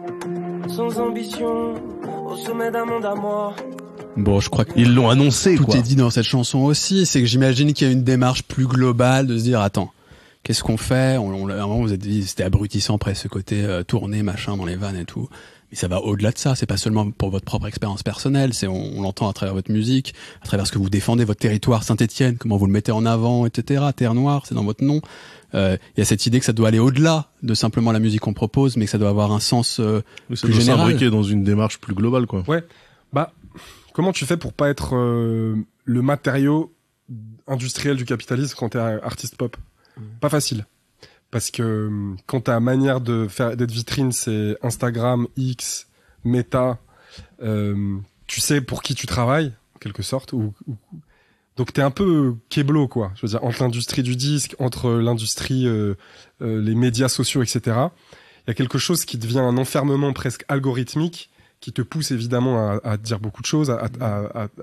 sans ambition, au sommet d'un monde à moi. Bon, je crois qu'ils l'ont annoncé, tout quoi. est dit dans cette chanson aussi. C'est que j'imagine qu'il y a une démarche plus globale de se dire, attends, qu'est-ce qu'on fait? On, on, à un moment, vous avez dit, c'était abrutissant après ce côté euh, tourné, machin, dans les vannes et tout. Mais ça va au-delà de ça. C'est pas seulement pour votre propre expérience personnelle. C'est, on, on l'entend à travers votre musique, à travers ce que vous défendez, votre territoire Saint-Étienne, comment vous le mettez en avant, et cetera. Terre Noire, c'est dans votre nom. Il euh, y a cette idée que ça doit aller au-delà de simplement la musique qu'on propose, mais que ça doit avoir un sens euh, oui, ça plus doit général. s'imbriquer dans une démarche plus globale, quoi. Ouais. Bah, comment tu fais pour pas être euh, le matériau industriel du capitalisme quand t'es artiste pop? Mmh. Pas facile. Parce que quand ta manière de faire d'être vitrine, c'est Instagram, X, Meta, euh, tu sais pour qui tu travailles, en quelque sorte. Ou, ou... Donc t'es un peu keblo, quoi. Je veux dire, entre l'industrie du disque, entre l'industrie, euh, euh, les médias sociaux, et cetera. Il y a quelque chose qui devient un enfermement presque algorithmique, qui te pousse évidemment à, à dire beaucoup de choses, à, à, à, à,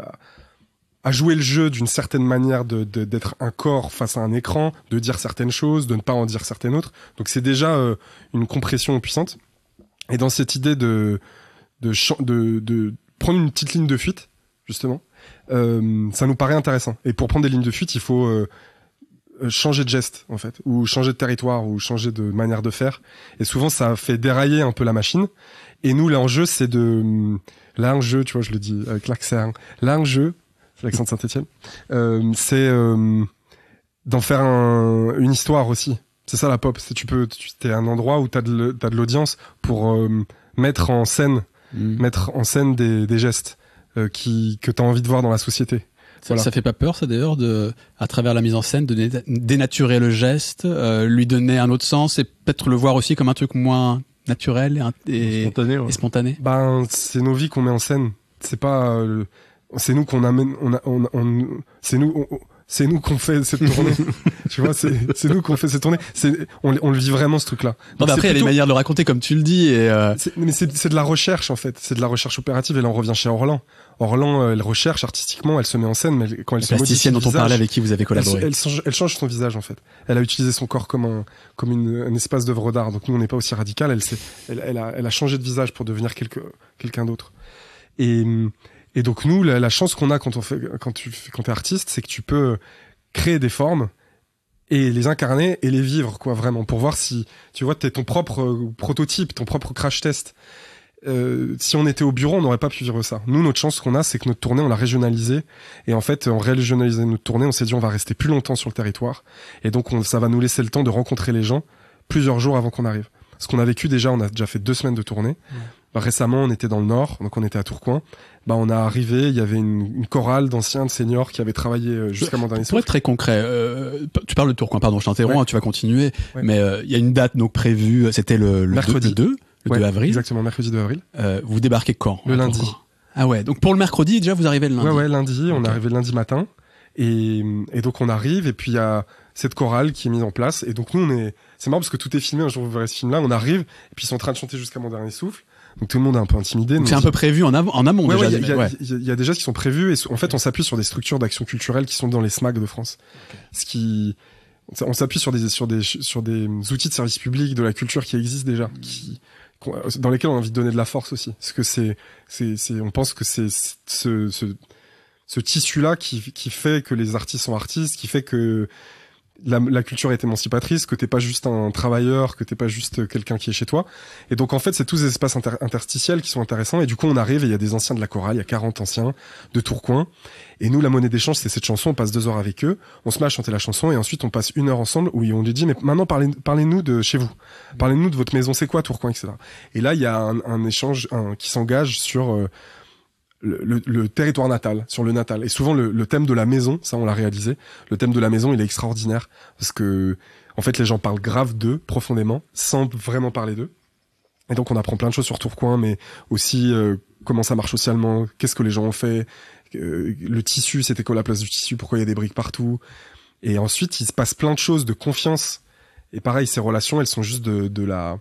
à jouer le jeu d'une certaine manière, de, de, d'être un corps face à un écran, de dire certaines choses, de ne pas en dire certaines autres. Donc c'est déjà euh, une compression puissante. Et dans cette idée de de, de, de prendre une petite ligne de fuite, justement, euh, ça nous paraît intéressant. Et pour prendre des lignes de fuite, il faut euh, changer de geste, en fait, ou changer de territoire, ou changer de manière de faire. Et souvent, ça fait dérailler un peu la machine. Et nous, l'enjeu, c'est de... L'enjeu, tu vois, je le dis avec l'accent. L'enjeu, l'accent de Saint-Étienne, euh, c'est euh, d'en faire un, une histoire aussi. C'est ça la pop. C'est tu peux, tu, t'es un endroit où t'as de, t'as de l'audience pour euh, mettre en scène, mmh. mettre en scène des, des gestes euh, qui que t'as envie de voir dans la société. Ça, voilà. Ça fait pas peur, ça d'ailleurs, de, à travers la mise en scène, de dé- dénaturer le geste, euh, lui donner un autre sens et peut-être le voir aussi comme un truc moins naturel et, et spontané. Ouais. Et spontané. Ben, c'est nos vies qu'on met en scène. C'est pas, euh, c'est nous qu'on amène, on, a, on, on, c'est nous, on, c'est nous qu'on fait cette tournée. Tu vois, c'est, c'est nous qu'on fait cette tournée. C'est, on, on le vit vraiment, ce truc-là. Donc non, mais après, il y a des manières de le raconter, comme tu le dis, et euh... c'est, mais c'est, c'est de la recherche, en fait. C'est de la recherche opérative, et là, on revient chez Orlan. Orlan, euh, elle recherche artistiquement, elle se met en scène, mais quand elle la se modifie plasticienne dont on parlait, avec qui vous avez collaboré. Elle, elle, change, elle change son visage, en fait. Elle a utilisé son corps comme un, comme une, un espace d'œuvre d'art. Donc nous, on n'est pas aussi radical. Elle s'est, elle, elle a, elle a changé de visage pour devenir quelque, quelqu'un d'autre. Et, et donc nous, la, la chance qu'on a quand on fait, quand tu, quand t'es artiste, c'est que tu peux créer des formes et les incarner et les vivre, quoi, vraiment, pour voir si, tu vois, t'es ton propre euh, prototype, ton propre crash test. Euh, si on était au bureau, on n'aurait pas pu vivre ça. Nous, notre chance qu'on a, c'est que notre tournée, on l'a régionalisée. Et en fait, en régionalisant notre tournée, on s'est dit, on va rester plus longtemps sur le territoire. Et donc, on, ça va nous laisser le temps de rencontrer les gens plusieurs jours avant qu'on arrive. Ce qu'on a vécu déjà, on a déjà fait deux semaines de tournée. Ouais. Bah, récemment, on était dans le Nord, donc on était à Tourcoing. Bah, on a arrivé, il y avait une, une chorale d'anciens, de seniors qui avaient travaillé jusqu'à mon dernier souffle. Pour être très concret, euh, tu parles de Tourcoing, pardon, je t'interromps, ouais. Tu vas continuer. Ouais. Mais il euh, y a une date donc prévue, c'était le, le mercredi deux, le ouais, deux avril. Exactement, mercredi deux avril. Euh, vous débarquez quand? Le lundi. Tourcoing. Ah ouais, donc pour le mercredi, déjà, vous arrivez le lundi. Ouais, ouais, lundi, okay. On est arrivé le lundi matin. Et, et donc, on arrive, et puis il y a cette chorale qui est mise en place. Et donc, nous, on est, c'est marrant parce que tout est filmé. Un jour, vous verrez ce film-là. On arrive, et puis ils sont en train de chanter jusqu'à mon dernier souffle. Donc, tout le monde est un peu intimidé. Donc, c'est un peu prévu en, av- en amont, ouais, déjà. Il ouais, y, ouais. y, y a des gestes qui sont prévus, et en fait, on s'appuie sur des structures d'action culturelle qui sont dans les S M A C de France. Okay. Ce qui, on s'appuie sur des, sur des, sur des outils de service public, de la culture qui existent déjà, qui, dans lesquels on a envie de donner de la force aussi. Parce que c'est, c'est, c'est, on pense que c'est ce, ce, ce tissu-là qui, qui fait que les artistes sont artistes, qui fait que la, la culture est émancipatrice, que t'es pas juste un travailleur, que t'es pas juste quelqu'un qui est chez toi. Et donc, en fait, c'est tous ces espaces inter- interstitiels qui sont intéressants. Et du coup, on arrive et il y a des anciens de la chorale, il y a quarante anciens de Tourcoing. Et nous, la monnaie d'échange, c'est cette chanson. On passe deux heures avec eux. On se met à chanter la chanson et ensuite on passe une heure ensemble où on lui dit, mais maintenant, parlez, parlez-nous de chez vous. Parlez-nous de votre maison. C'est quoi Tourcoing, et cetera. Et là, il y a un, un échange un, qui s'engage sur, euh, Le, le, le territoire natal, sur le natal. Et souvent, le, le thème de la maison, ça, on l'a réalisé. Le thème de la maison, il est extraordinaire. Parce que, en fait, les gens parlent grave d'eux, profondément, sans vraiment parler d'eux. Et donc, on apprend plein de choses sur Tourcoing, mais aussi, euh, comment ça marche socialement, qu'est-ce que les gens ont fait, euh, le tissu, c'était quoi la place du tissu, pourquoi il y a des briques partout. Et ensuite, il se passe plein de choses de confiance. Et pareil, ces relations, elles sont juste de, de la...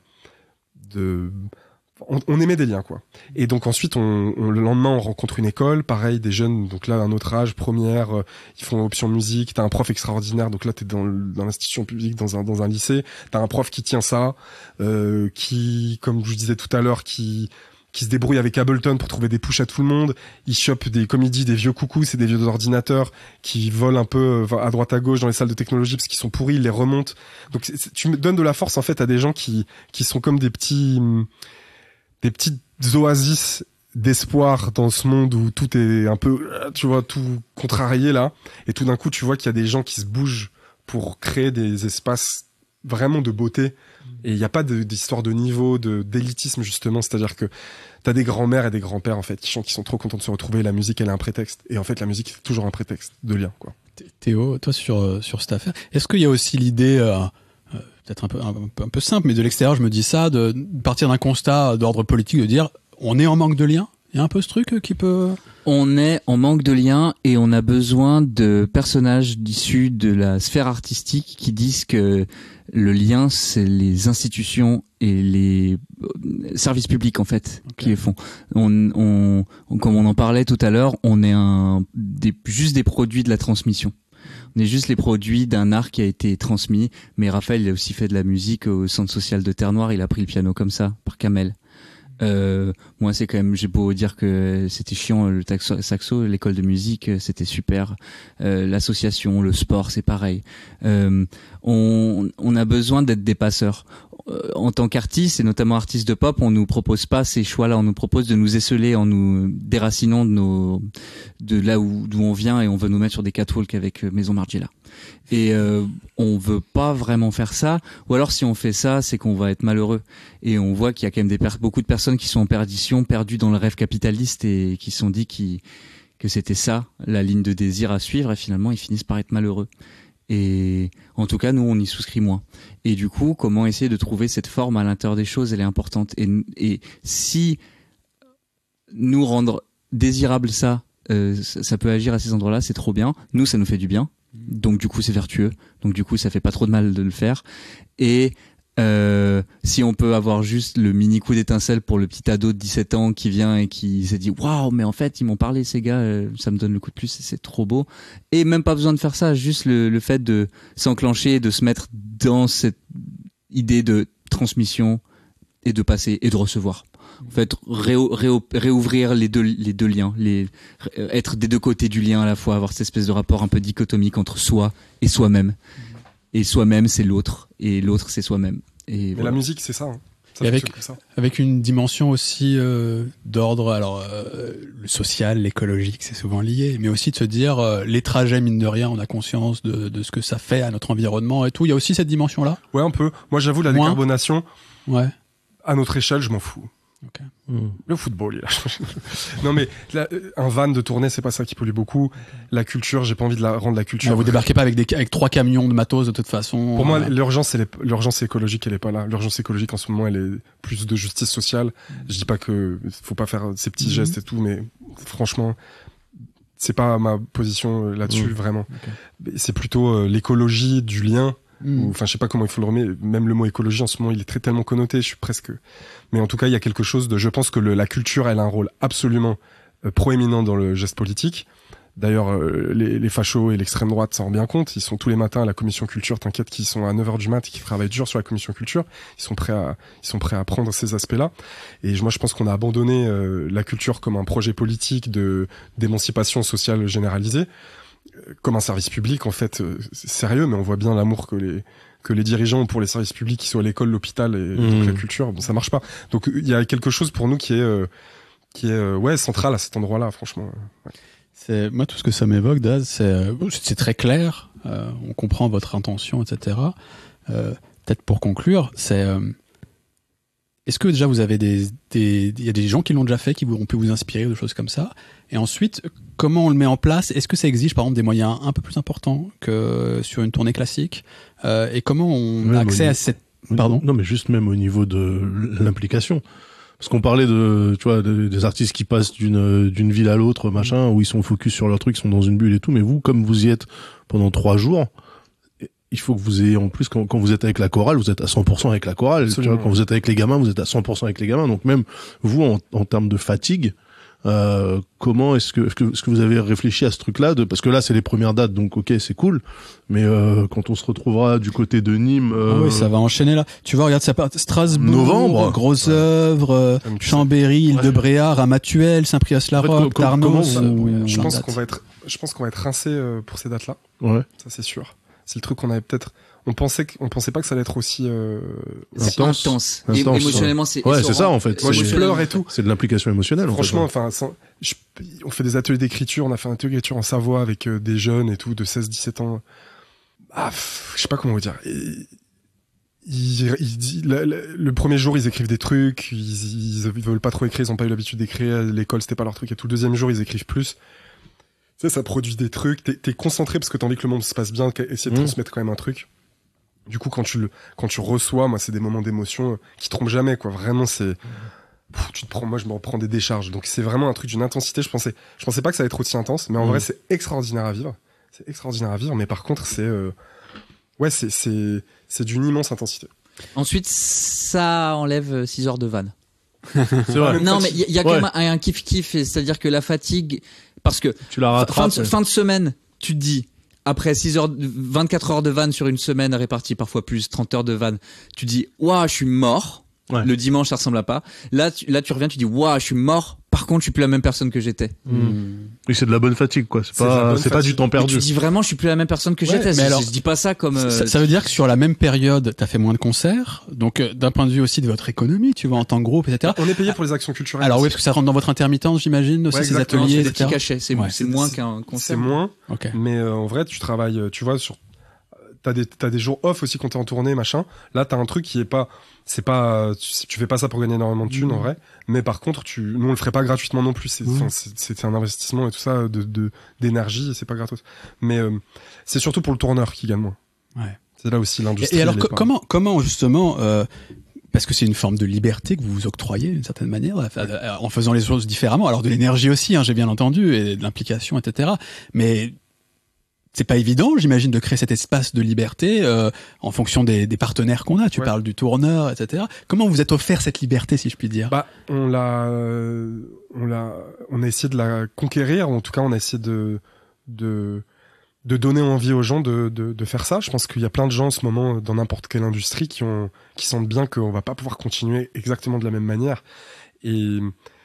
de On, on émet des liens, quoi. Et donc ensuite, on, on, le lendemain, on rencontre une école, pareil, des jeunes, donc là, à un autre âge, première, euh, ils font option musique, t'as un prof extraordinaire, donc là, t'es dans, dans l'institution publique, dans un, dans un lycée, t'as un prof qui tient ça, euh, qui, comme je vous disais tout à l'heure, qui, qui se débrouille avec Ableton pour trouver des pushs à tout le monde, il chope des, comme il dit, des vieux coucous, c'est des vieux ordinateurs qui volent un peu à droite à gauche dans les salles de technologie parce qu'ils sont pourris, il les remonte. Donc c'est, c'est, tu me donnes de la force, en fait, à des gens qui, qui sont comme des petits, des petites oasis d'espoir dans ce monde où tout est un peu, tu vois, tout contrarié là. Et tout d'un coup, tu vois qu'il y a des gens qui se bougent pour créer des espaces vraiment de beauté. Et il n'y a pas de, d'histoire de niveau, de, d'élitisme justement. C'est-à-dire que t'as des grands-mères et des grands-pères en fait qui chantent, qui sont trop contents de se retrouver. La musique, elle est un prétexte. Et en fait, la musique, c'est toujours un prétexte de lien, quoi. Théo, toi sur sur cette affaire, est-ce qu'il y a aussi l'idée euh... peut-être un peu, un, peu, un peu simple, mais de l'extérieur, je me dis ça, de partir d'un constat d'ordre politique, de dire on est en manque de liens. Il y a un peu ce truc qui peut... On est en manque de liens et on a besoin de personnages issus de la sphère artistique qui disent que le lien, c'est les institutions et les services publics, en fait, okay. qui les font. On, on, on, comme on en parlait tout à l'heure, on est un, des, juste des produits de la transmission. On est juste les produits d'un art qui a été transmis. Mais Raphaël, il a aussi fait de la musique au centre social de Terre-Noire. Il a pris le piano comme ça, par Kamel. Euh, moi, c'est quand même, j'ai beau dire que c'était chiant, le taxo, saxo, l'école de musique, c'était super. Euh, l'association, le sport, c'est pareil. Euh, on, on a besoin d'être des passeurs. En tant qu'artiste, et notamment artiste de pop, on nous propose pas ces choix-là. On nous propose de nous esseler en nous déracinant de nos, de là où, d'où on vient, et on veut nous mettre sur des catwalks avec Maison Margiela. Et euh, on veut pas vraiment faire ça. Ou alors, si on fait ça, c'est qu'on va être malheureux. Et on voit qu'il y a quand même des per- beaucoup de personnes qui sont en perdition, perdues dans le rêve capitaliste et qui se sont dit qui, que c'était ça, la ligne de désir à suivre. Et finalement, ils finissent par être malheureux. Et en tout cas, nous, on y souscrit moins. Et du coup, comment essayer de trouver cette forme à l'intérieur des choses, elle est importante. Et, et si nous rendre désirable ça, euh, ça peut agir à ces endroits-là, c'est trop bien. Nous, ça nous fait du bien. Donc du coup, c'est vertueux. Donc du coup, ça fait pas trop de mal de le faire. Et euh, si on peut avoir juste le mini coup d'étincelle pour le petit ado de dix-sept ans qui vient et qui s'est dit waouh, mais en fait ils m'ont parlé ces gars, euh, ça me donne le coup de plus, c'est trop beau. Et même pas besoin de faire ça, juste le, le fait de s'enclencher, de se mettre dans cette idée de transmission et de passer et de recevoir. En fait, réo, réo, réouvrir les deux, les deux liens, les, être des deux côtés du lien à la fois, avoir cette espèce de rapport un peu dichotomique entre soi et soi-même. Et soi-même, c'est l'autre, et l'autre, c'est soi-même. Et Mais voilà. La musique, c'est ça. Hein. Ça et avec, ça. avec une dimension aussi euh, d'ordre, alors euh, le social, l'écologique, c'est souvent lié, mais aussi de se dire euh, les trajets, mine de rien, on a conscience de, de ce que ça fait à notre environnement et tout. Il y a aussi cette dimension-là. Ouais, un peu. Moi, j'avoue, la Moins. décarbonation, ouais. à notre échelle, je m'en fous. Okay. Mmh. Le football, il a non mais là, un van de tournée, c'est pas ça qui pollue beaucoup. La culture, j'ai pas envie de la rendre la culture. Ah, vous débarquez pas avec des avec trois camions de matos de toute façon. Pour moi, euh... l'urgence, c'est l'urgence écologique, elle est pas là. L'urgence écologique en ce moment, elle est plus de justice sociale. Je dis pas que faut pas faire ces petits mmh. gestes et tout, mais franchement, c'est pas ma position là-dessus mmh. vraiment. Okay. C'est plutôt euh, l'écologie du lien. Mmh. Enfin, je sais pas comment il faut le remettre. Même le mot écologie en ce moment, il est très tellement connoté. Je suis presque. Mais en tout cas, il y a quelque chose de. Je pense que le, la culture, elle a un rôle absolument euh, proéminent dans le geste politique. D'ailleurs, euh, les, les fachos et l'extrême droite s'en rendent bien compte. Ils sont tous les matins à la commission culture. T'inquiète qu'ils sont à neuf heures du mat et qu'ils travaillent dur sur la commission culture. Ils sont prêts à, ils sont prêts à prendre ces aspects-là. Et moi, je pense qu'on a abandonné euh, la culture comme un projet politique de d'émancipation sociale généralisée. Comme un service public, en fait, c'est sérieux, mais on voit bien l'amour que les que les dirigeants ont pour les services publics, qu'ils soient à l'école, l'hôpital et mmh. donc la culture. Bon, ça marche pas. Donc il y a quelque chose pour nous qui est euh, qui est euh, ouais central à cet endroit-là, franchement. Ouais. C'est moi tout ce que ça m'évoque, Daz, c'est c'est très clair. Euh, on comprend votre intention, et cetera. Euh, peut-être pour conclure, c'est euh, est-ce que déjà vous avez des des il y a des gens qui l'ont déjà fait, qui ont pu vous inspirer ou des choses comme ça. Et ensuite, comment on le met en place? Est-ce que ça exige, par exemple, des moyens un peu plus importants que sur une tournée classique? euh, Et comment on même a accès niveau... à cette... Pardon? Non, mais juste même au niveau de l'implication. parce qu'on parlait de, tu vois, de, des artistes qui passent d'une d'une ville à l'autre, machin, où ils sont focus sur leur truc, ils sont dans une bulle et tout. Mais vous, comme vous y êtes pendant trois jours, il faut que vous ayez, en plus, quand, quand vous êtes avec la chorale, vous êtes à cent pour cent avec la chorale. Tu vois, quand vous êtes avec les gamins, vous êtes à cent pour cent avec les gamins. Donc même vous, en, en termes de fatigue, euh, comment est-ce que, est-ce que, est-ce que vous avez réfléchi à ce truc-là de, parce que là, c'est les premières dates, donc ok, c'est cool. Mais euh, quand on se retrouvera du côté de Nîmes, euh, ah oui, ça va enchaîner là. Tu vois, regarde, ça part Strasbourg, novembre, Grosse ouais. Œuvre, Comme tu Chambéry, Île Ouais. de Bréa, Ramatuelle, Saint-Priest-la-Roque, En fait, co- Tarnos. comment Ça, euh, je plein pense de qu'on dates. va être, je pense qu'on va être rincé euh, pour ces dates-là. ouais, Ça, c'est sûr. C'est le truc qu'on avait peut-être. On pensait, qu'on pensait pas que ça allait être aussi. Euh... C'est Intense. intense. Intense, Et ouais. émotionnellement, c'est. Ouais, essorant. c'est ça, en fait. Moi, je C'est- pleure et tout. c'est de l'implication émotionnelle. Franchement, en fait, enfin, sans- je- on fait des ateliers d'écriture. On a fait un atelier d'écriture en Savoie avec euh, des jeunes et tout de seize dix-sept ans. Ah, pff, je sais pas comment vous dire. Et, ils, ils- le, le- le premier jour, ils écrivent des trucs. Ils, ils, ils veulent pas trop écrire. Ils ont pas eu l'habitude d'écrire. L'école, c'était pas leur truc. Et tout le deuxième jour, ils écrivent plus. Tu sais, ça produit des trucs. T'es, t'es concentré parce que t'as envie que le monde se passe bien, essayer de Mmh. transmettre quand même un truc. Du coup, quand tu le, quand tu reçois, moi, c'est des moments d'émotion qui trompent jamais, quoi. Vraiment, c'est, Pff, tu te prends, moi, je me reprends des décharges. Donc, c'est vraiment un truc d'une intensité. Je pensais, je pensais pas que ça allait être aussi intense, mais en Mmh. vrai, c'est extraordinaire à vivre. C'est extraordinaire à vivre, mais par contre, c'est, euh, ouais, c'est, c'est, c'est d'une immense intensité. Ensuite, ça enlève six heures de vanne. c'est vrai. Non, mais il y, a- y a quand Ouais. même un, un kiff-kiff, c'est-à-dire que la fatigue, parce que Tu la fin rattrapes. de, fin de semaine, tu te dis, après six heures, vingt-quatre heures de vanne sur une semaine répartie parfois plus, trente heures de vanne, tu dis, waouh, je suis mort. Ouais. Le dimanche, ça ressemble à pas. Là, tu, là, tu reviens, tu dis, waouh, je suis mort. Par contre, je suis plus la même personne que j'étais. Oui, c'est de la bonne fatigue, quoi. C'est C'est de la pas, bonne c'est pas fatigue. du temps Et perdu. tu dis vraiment, je suis plus la même personne que Ouais, j'étais. mais Je, alors, je dis pas ça comme. euh, Ça, ça veut dire que sur la même période, t'as fait moins de concerts. Donc, euh, d'un point de vue aussi de votre économie, tu vois, en tant que groupe, et cetera. On est payé pour les actions culturelles. Alors oui, parce que ça rentre dans votre intermittence, j'imagine, aussi Ouais, ces exactement, ateliers, c'est et des petits cetera. cachets. C'est Ouais. c'est moins C'est- qu'un c'est concert. moins, Ok. mais euh, en vrai, tu travailles, euh, tu vois, sur, t'as des, t'as des jours off aussi quand t'es en tournée, machin. Là, t'as un truc qui est pas, c'est pas, tu, tu fais pas ça pour gagner énormément de thunes, en vrai. Mais par contre, tu, nous, on le ferait pas gratuitement non plus. C'est, Mmh. enfin, c'est, c'est un investissement et tout ça de, de, d'énergie et c'est pas gratos. Mais, euh, c'est surtout pour le tourneur qui gagne moins. Ouais. C'est là aussi l'industrie. Et, et alors, elle est co- pas- comment, comment justement, euh, parce que c'est une forme de liberté que vous vous octroyez d'une certaine manière, euh, euh, en faisant les choses différemment. Alors de l'énergie aussi, hein, j'ai bien entendu, et de l'implication, et cetera. Mais c'est pas évident, j'imagine, de créer cet espace de liberté euh, en fonction des, des partenaires qu'on a. Tu Ouais. parles du tourneur, et cetera. Comment vous êtes offert cette liberté, si je puis dire? Bah, on l'a, euh, on l'a, on a essayé de la conquérir. En tout cas, on a essayé de, de, de donner envie aux gens de, de, de faire ça. Je pense qu'il y a plein de gens en ce moment dans n'importe quelle industrie qui ont, qui sentent bien qu'on va pas pouvoir continuer exactement de la même manière. Et,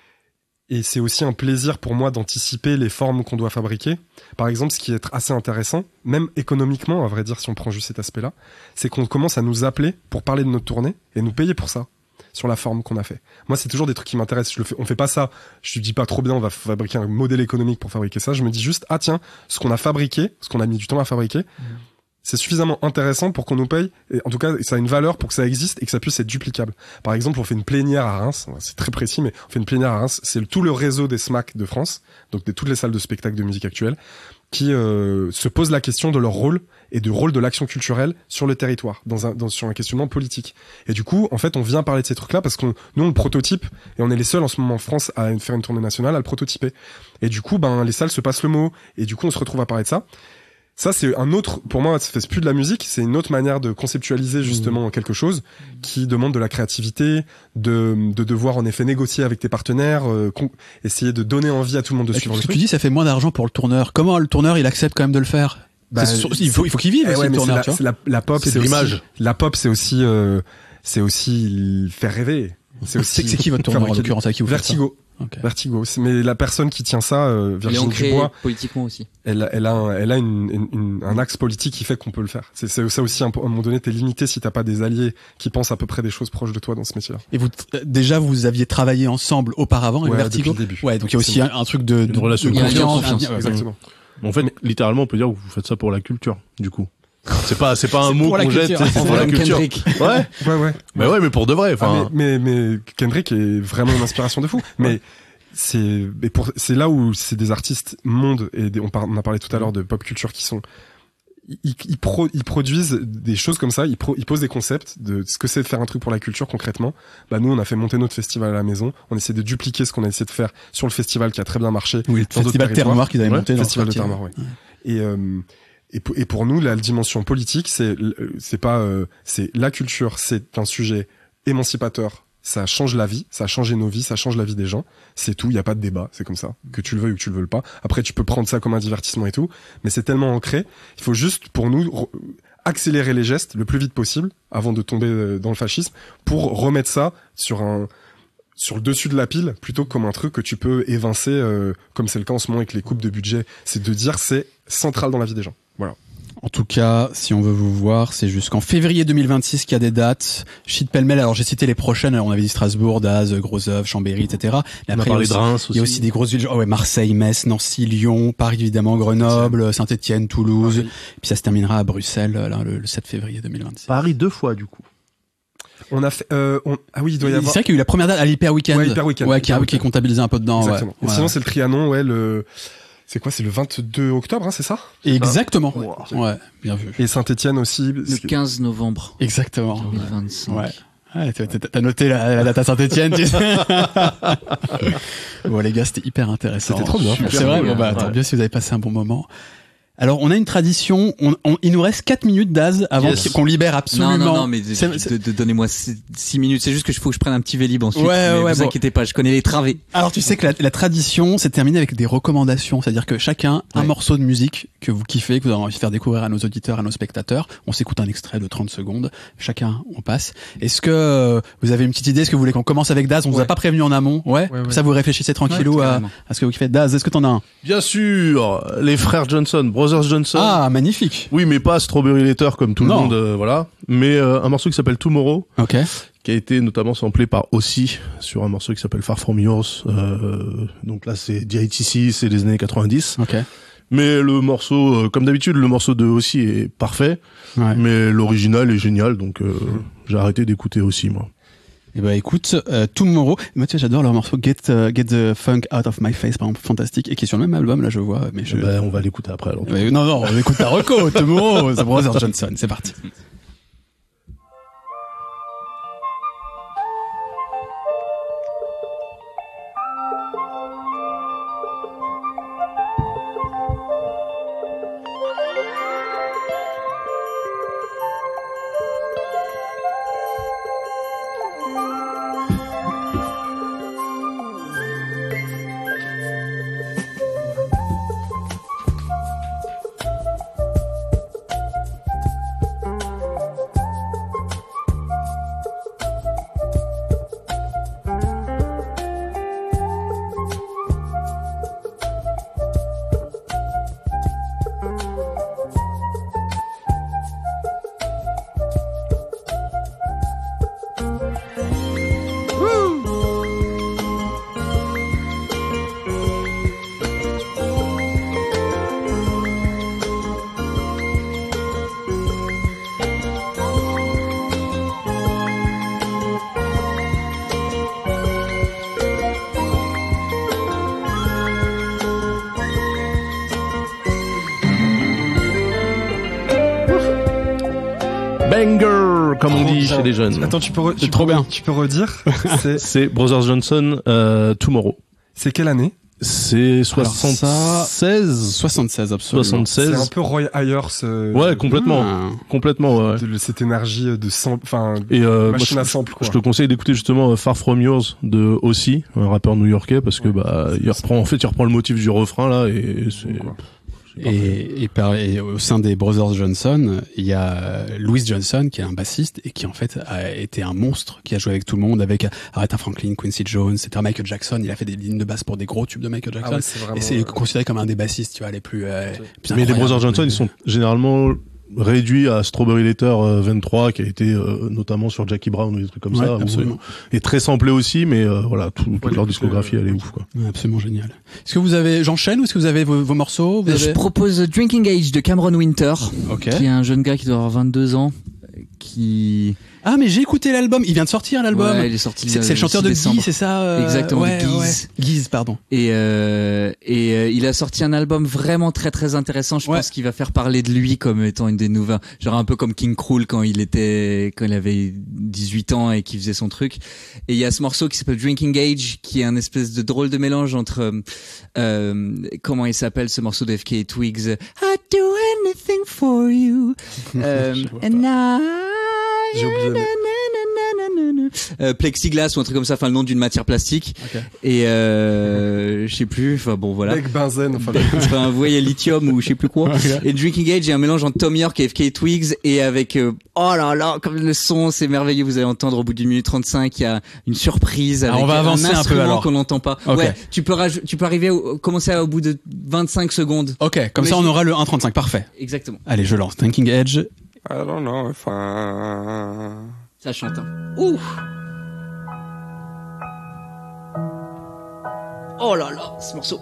et c'est aussi un plaisir pour moi d'anticiper les formes qu'on doit fabriquer. Par exemple, ce qui est assez intéressant, même économiquement, à vrai dire, si on prend juste cet aspect-là, c'est qu'on commence à nous appeler pour parler de notre tournée et nous payer pour ça, sur la forme qu'on a fait. Moi, c'est toujours des trucs qui m'intéressent. Je le fais, on fait pas ça. Je dis pas trop bien, on va fabriquer un modèle économique pour fabriquer ça. Je me dis juste, ah tiens, ce qu'on a fabriqué, ce qu'on a mis du temps à fabriquer, c'est suffisamment intéressant pour qu'on nous paye. Et en tout cas, ça a une valeur pour que ça existe et que ça puisse être duplicable. Par exemple, on fait une plénière à Reims. C'est très précis, mais on fait une plénière à Reims. C'est le- tout le réseau des SMAC de France, donc de toutes les salles de spectacle de musique actuelle, qui euh, se posent la question de leur rôle et du rôle de l'action culturelle sur le territoire, dans un, dans, sur un questionnement politique. Et du coup, en fait, on vient parler de ces trucs-là parce qu'on, nous, on le prototype et on est les seuls en ce moment en France à faire une tournée nationale, à le prototyper. Et du coup, ben, les salles se passent le mot et du coup, on se retrouve à parler de ça. Ça, c'est un autre, pour moi, ça fait plus de la musique, c'est une autre manière de conceptualiser justement quelque chose qui demande de la créativité, de, de devoir en effet négocier avec tes partenaires, euh, con- essayer de donner envie à tout le monde de Parce suivre le que truc. tu dis, ça fait moins d'argent pour le tourneur. Comment le tourneur, il accepte quand même de le faire? Bah, C'est sur- il faut, il faut qu'il vive Eh aussi, ouais, le mais c'est tourneur, la, tu vois. c'est la, la pop, C'est c'est de aussi, l'image. la pop, c'est aussi, euh, c'est aussi faire rêver. C'est aussi. C'est c'est qui votre tourneur, en fabriquer- l'occurrence, avec qui vous faites ça? Vertigo. Ok. Vertigo. C'est- Mais la personne qui tient ça, euh, Elle est Virginie ancrée Dubois, politiquement aussi. elle, elle a, un, elle a une, une- une- un axe politique qui fait qu'on peut le faire. C'est c'est ça aussi, à un moment donné, t'es limité si t'as pas des alliés qui pensent à peu près des choses proches de toi dans ce métier-là. Et vous, euh, déjà, vous aviez travaillé ensemble auparavant avec Ouais, Vertigo? depuis le début. Ouais, donc il y a aussi C'est un, un truc de, de Une relation de de confiance. confiance. un lien- ouais, Exactement. En fait, littéralement, on peut dire que vous faites ça pour la culture, du coup. C'est pas, c'est pas un C'est mot pour la qu'on jette, culture. c'est pour la Comme culture. Kendrick. Ouais. Ouais, ouais. Mais ouais, mais pour de vrai, Ah, enfin. mais, mais, mais Kendrick est vraiment une inspiration de fou. Mais c'est, mais pour, c'est là où c'est des artistes mondes et des- on, par- on a parlé tout à l'heure de pop culture qui sont, ils, ils, pro, ils produisent des choses comme ça, ils, pro, ils posent des concepts de ce que c'est de faire un truc pour la culture concrètement. Bah nous on a fait monter notre festival à la maison, on essaie de dupliquer ce qu'on a essayé de faire sur le festival qui a très bien marché. Oui, le festival Terre Noire qu'ils avaient ouais, monté. Le festival de Terre Noire, oui. Ouais. Et, euh, et, et pour nous la dimension politique c'est c'est pas euh, c'est la culture, c'est un sujet émancipateur. Ça change la vie, ça a changé nos vies, ça change la vie des gens. C'est tout, il y a pas de débat, c'est comme ça. Que tu le veuilles ou que tu le veuilles pas. Après, tu peux prendre ça comme un divertissement et tout, mais c'est tellement ancré. Il faut juste, pour nous, re- accélérer les gestes le plus vite possible avant de tomber dans le fascisme pour remettre ça sur un, sur le dessus de la pile plutôt que comme un truc que tu peux évincer, euh, comme c'est le cas en ce moment avec les coupes de budget. C'est de dire c'est central dans la vie des gens. Voilà. En tout cas, si on veut vous voir, c'est jusqu'en février deux mille vingt-six qu'il y a des dates. Shit pêle-mêle. Alors j'ai cité les prochaines. Alors, on avait dit Strasbourg, Daz, Grosœuvre, Chambéry, et cetera. Mais on après, a parlé il y a aussi, de Reims aussi. Il y a aussi des grosses villes. Oh ouais, Marseille, Metz, Nancy, Lyon, Paris évidemment, Grenoble, Saint-Étienne, Toulouse. Paris. Puis ça se terminera à Bruxelles là, le, le sept février deux mille vingt-six. Paris deux fois du coup. On a fait, euh, on, ah oui, il doit y avoir. C'est vrai qu'il y a eu la première date à l'Hyper Weekend. Ouais, Hyper Weekend. Ouais, qui, Hyper qui est comptabilisé un peu dedans. Exactement. Ouais. Et sinon Ouais. c'est le Trianon, ouais, le. C'est quoi? C'est le vingt-deux octobre, hein, c'est ça? Exactement. Ouais, Ouais, ouais, bien vu. Et Saint-Étienne aussi. Le quinze novembre Exactement. deux mille vingt-cinq. Ouais. Ouais, t'as, t'as- t'as noté la, la date à Saint-Etienne, tu sais. Bon, les gars, c'était hyper intéressant. C'était trop bien. C'est vrai, bien. bon, bah, Ouais. tant mieux si vous avez passé un bon moment. Alors, on a une tradition, on, on- il nous reste quatre minutes d'Az avant Yes. qu'on libère absolument. Non, non, non, mais C'est- de- c'est- de- de- donnez-moi six minutes. C'est juste que je faut que je prenne un petit Vélib ensuite. Ouais, mais ouais, vous bon. inquiétez pas, je connais les travées. Alors, tu sais que la, la tradition, c'est de terminer avec des recommandations. C'est-à-dire que chacun, un Ouais. morceau de musique que vous kiffez, que vous avez envie de faire découvrir à nos auditeurs, à nos spectateurs. On s'écoute un extrait de trente secondes. Chacun, on passe. Est-ce que euh, vous avez une petite idée? Est-ce que vous voulez qu'on commence avec Daz? On vous a Ouais. pas prévenu en amont. Ouais. Ouais, ouais. Ça, vous réfléchissez tranquillou Ouais, à, carrément. à ce que vous kiffez. Daz, est-ce que t'en as un? Bien sûr, les frères Johnson, Brothers Johnson. Ah, magnifique. Oui, mais pas Strawberry Letter comme tout Non. le monde, euh, voilà. Mais euh, un morceau qui s'appelle Tomorrow, Ok. qui a été notamment samplé par Ossi sur un morceau qui s'appelle Far From Yours. Euh, donc là, c'est D I T C, c'est des années quatre-vingt-dix. Ok. Mais le morceau, euh, comme d'habitude, le morceau de Ossi est parfait, Ouais. mais l'original est génial, donc euh, j'ai arrêté d'écouter Ossi, moi. Eh ben écoute, euh, Tomorrow, moi tu sais, j'adore leur morceau Get uh, Get the Funk Out of My Face, par exemple, fantastique, et qui est sur le même album, là je vois, mais je... Ben, on va l'écouter après, alors. Ouais, non, non, on écoute ta reco, Tomorrow, The Brothers Johnson, c'est parti. Banger, comme on Trop dit bien. chez les jeunes. Attends, tu peux, re- C'est tu trop peux- bien. Tu peux redire? c'est, C'est Brothers Johnson, euh, Tomorrow. c'est quelle année? C'est Alors ça, soixante-seize, soixante-seize, absolument. C'est un soixante-seize. peu Roy Ayers. euh, Ouais, complètement, Ah. complètement, ouais. de, de cette énergie de sample, enfin, Et euh, moi, machine je, à sample, quoi. je te conseille d'écouter justement euh, Far From Yours de Ossi, un rappeur new-yorkais, parce que bah il reprend, en fait, il reprend le motif du refrain là et c'est. Quoi. c'est parfait. Et, et, par- et au sein des Brothers Johnson, il y a Louis Johnson qui est un bassiste et qui en fait a été un monstre, qui a joué avec tout le monde, avec Aretha Franklin, Quincy Jones, et cetera. Michael Jackson, il a fait des lignes de basse pour des gros tubes de Michael Jackson. Ah ouais, c'est vraiment, et c'est euh, considéré comme un des bassistes, tu vois, les plus, euh, plus Mais les incroyables. Brothers Johnson, ils sont généralement réduits à Strawberry Letter euh, vingt-trois, qui a été euh, notamment sur Jackie Brown ou des trucs comme Ouais, ça, où- absolument. et très samplé aussi, mais euh, voilà, tout, toute Ouais, leur les- discographie, elle est euh, ouf, quoi. Ouais, absolument génial. Est-ce que vous avez, j'enchaîne ou est-ce que vous avez vos, vos morceaux? Vous Je avez... propose Drinking Age de Cameron Winter, Ok. qui est un jeune gars qui doit avoir vingt-deux ans, qui qui... Ah, mais j'ai écouté l'album. Il vient de sortir l'album. Ouais, il est sorti. C'est, le, c'est le chanteur de décembre. Guy, c'est ça euh... Exactement, ouais, Guise. Ouais. Guise, pardon. Et euh, et euh, il a sorti un album vraiment très très intéressant. Je ouais. pense qu'il va faire parler de lui comme étant une des nouvelles, genre un peu comme King Krul quand il était quand il avait dix-huit ans et qu'il faisait son truc. Et il y a ce morceau qui s'appelle Drinking Age, qui est un espèce de drôle de mélange entre euh, comment il s'appelle ce morceau de F K Twigs, I'd do anything for you, euh, and I. J'ai oublié. Euh, plexiglas ou un truc comme ça, enfin le nom d'une matière plastique. Okay. Et euh, je sais plus, enfin bon voilà. Bec benzène, enfin. Enfin, vous voyez lithium ou je sais plus quoi. Okay. Et Drinking Age, il y a un mélange entre Tom York et F K Twigs et avec euh, oh là là, comme le son, c'est merveilleux. Vous allez entendre au bout d'une minute trente-cinq, il y a une surprise avec alors on va avancer un instrument un peu alors qu'on n'entend pas. Okay. Ouais, tu peux raj- tu peux arriver au, commencer au bout de vingt-cinq secondes. Ok, comme mais ça on je... aura le un trente-cinq, parfait. Exactement. Allez, je lance Drinking Age. I don't know if I... Ça chante. Hein. Ouh. Oh là là, ce morceau.